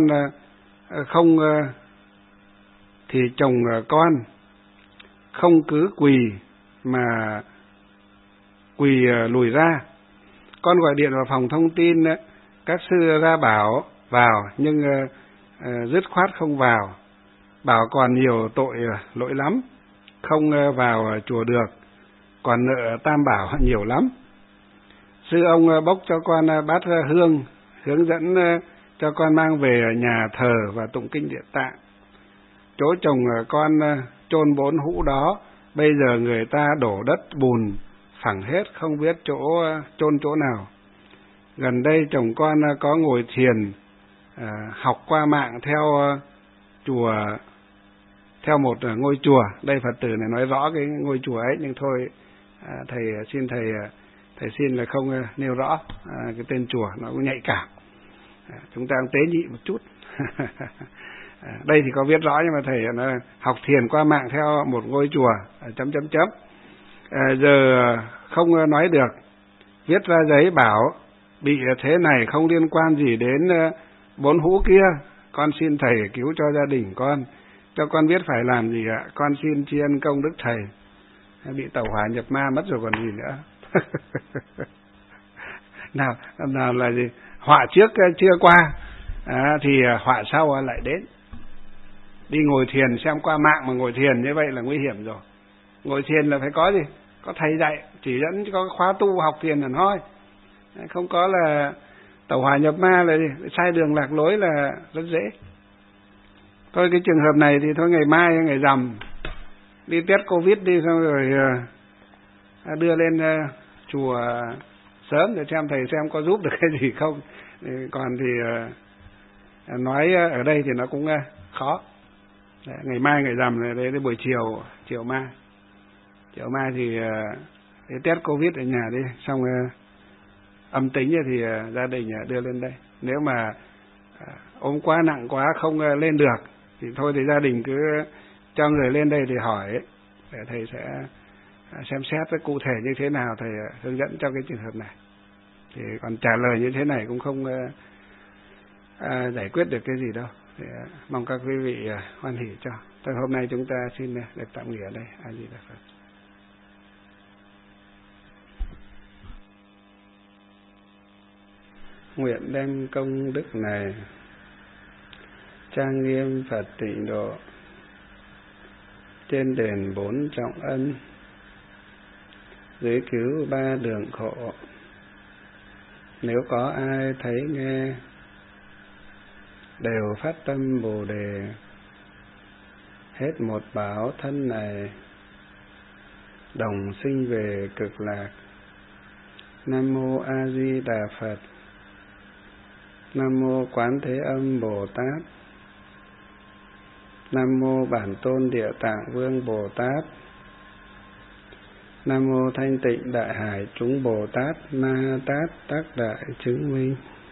không cứ quỳ mà quỳ lùi ra. Con gọi điện vào phòng thông tin, các sư ra bảo vào, nhưng dứt khoát không vào, bảo còn nhiều lỗi lắm, không vào chùa được, còn nợ tam bảo nhiều lắm. Sư ông bốc cho con bát hương, hướng dẫn cho con mang về nhà thờ và tụng kinh Địa Tạng. chỗ trồng con chôn 4 hũ đó, bây giờ người ta đổ đất bùn phẳng hết, không biết chỗ chôn chỗ nào. Gần đây chồng con có ngồi thiền, học qua mạng theo chùa, theo một ngôi chùa. Đây Phật tử này nói rõ cái ngôi chùa ấy, nhưng thôi thầy xin là không nêu rõ cái tên chùa, nó cũng nhạy cảm. Chúng ta cũng tế nhị một chút. Đây thì có viết rõ, nhưng mà thầy nó học thiền qua mạng theo một ngôi chùa chấm. Giờ không nói được, viết ra giấy bảo bị thế này không liên quan gì đến 4 hũ kia, con xin thầy cứu cho gia đình con, cho con biết phải làm gì ạ, con xin tri ân công đức thầy. Bị tẩu hỏa nhập ma mất rồi còn gì nữa. nào là gì, họa trước chưa qua thì họa sau lại đến. Đi ngồi thiền xem qua mạng mà ngồi thiền như vậy là nguy hiểm rồi. Ngồi thiền là phải có gì, có thầy dạy chỉ dẫn, có khóa tu học thiền là thôi, không có là tẩu hỏa nhập ma là gì, sai đường lạc lối là rất dễ. Thôi cái trường hợp này thì thôi ngày mai ngày rằm đi test Covid đi, xong rồi đưa lên chùa sớm để xem thầy xem có giúp được cái gì không. Còn thì nói ở đây thì nó cũng khó. Ngày mai ngày rằm này, đến buổi chiều mai thì test Covid ở nhà đi, xong âm tính thì gia đình đưa lên đây. Nếu mà ốm quá nặng quá không lên được thì thôi thì gia đình cứ cho người lên đây thì hỏi, để thầy sẽ xem xét cụ thể như thế nào, thầy hướng dẫn cho cái trường hợp này. Thì còn trả lời như thế này cũng không giải quyết được cái gì đâu. Thì mong các quý vị hoan hỷ cho. Thôi hôm nay chúng ta xin được tạm nghỉ ở đây. A Di Đà Phật. Nguyện đem công đức này trang nghiêm Phật Tịnh Độ trên đền 4 trọng ân, dưới cứu 3 đường khổ. Nếu có ai thấy nghe đều phát tâm Bồ Đề, hết một báo thân này đồng sinh về cực lạc. Nam mô A Di Đà Phật. Nam mô Quán Thế Âm Bồ Tát. Nam mô Bản Tôn Địa Tạng Vương Bồ Tát. Nam mô Thanh Tịnh Đại Hải Chúng Bồ Tát Ma Tát Tác Đại Chứng Minh.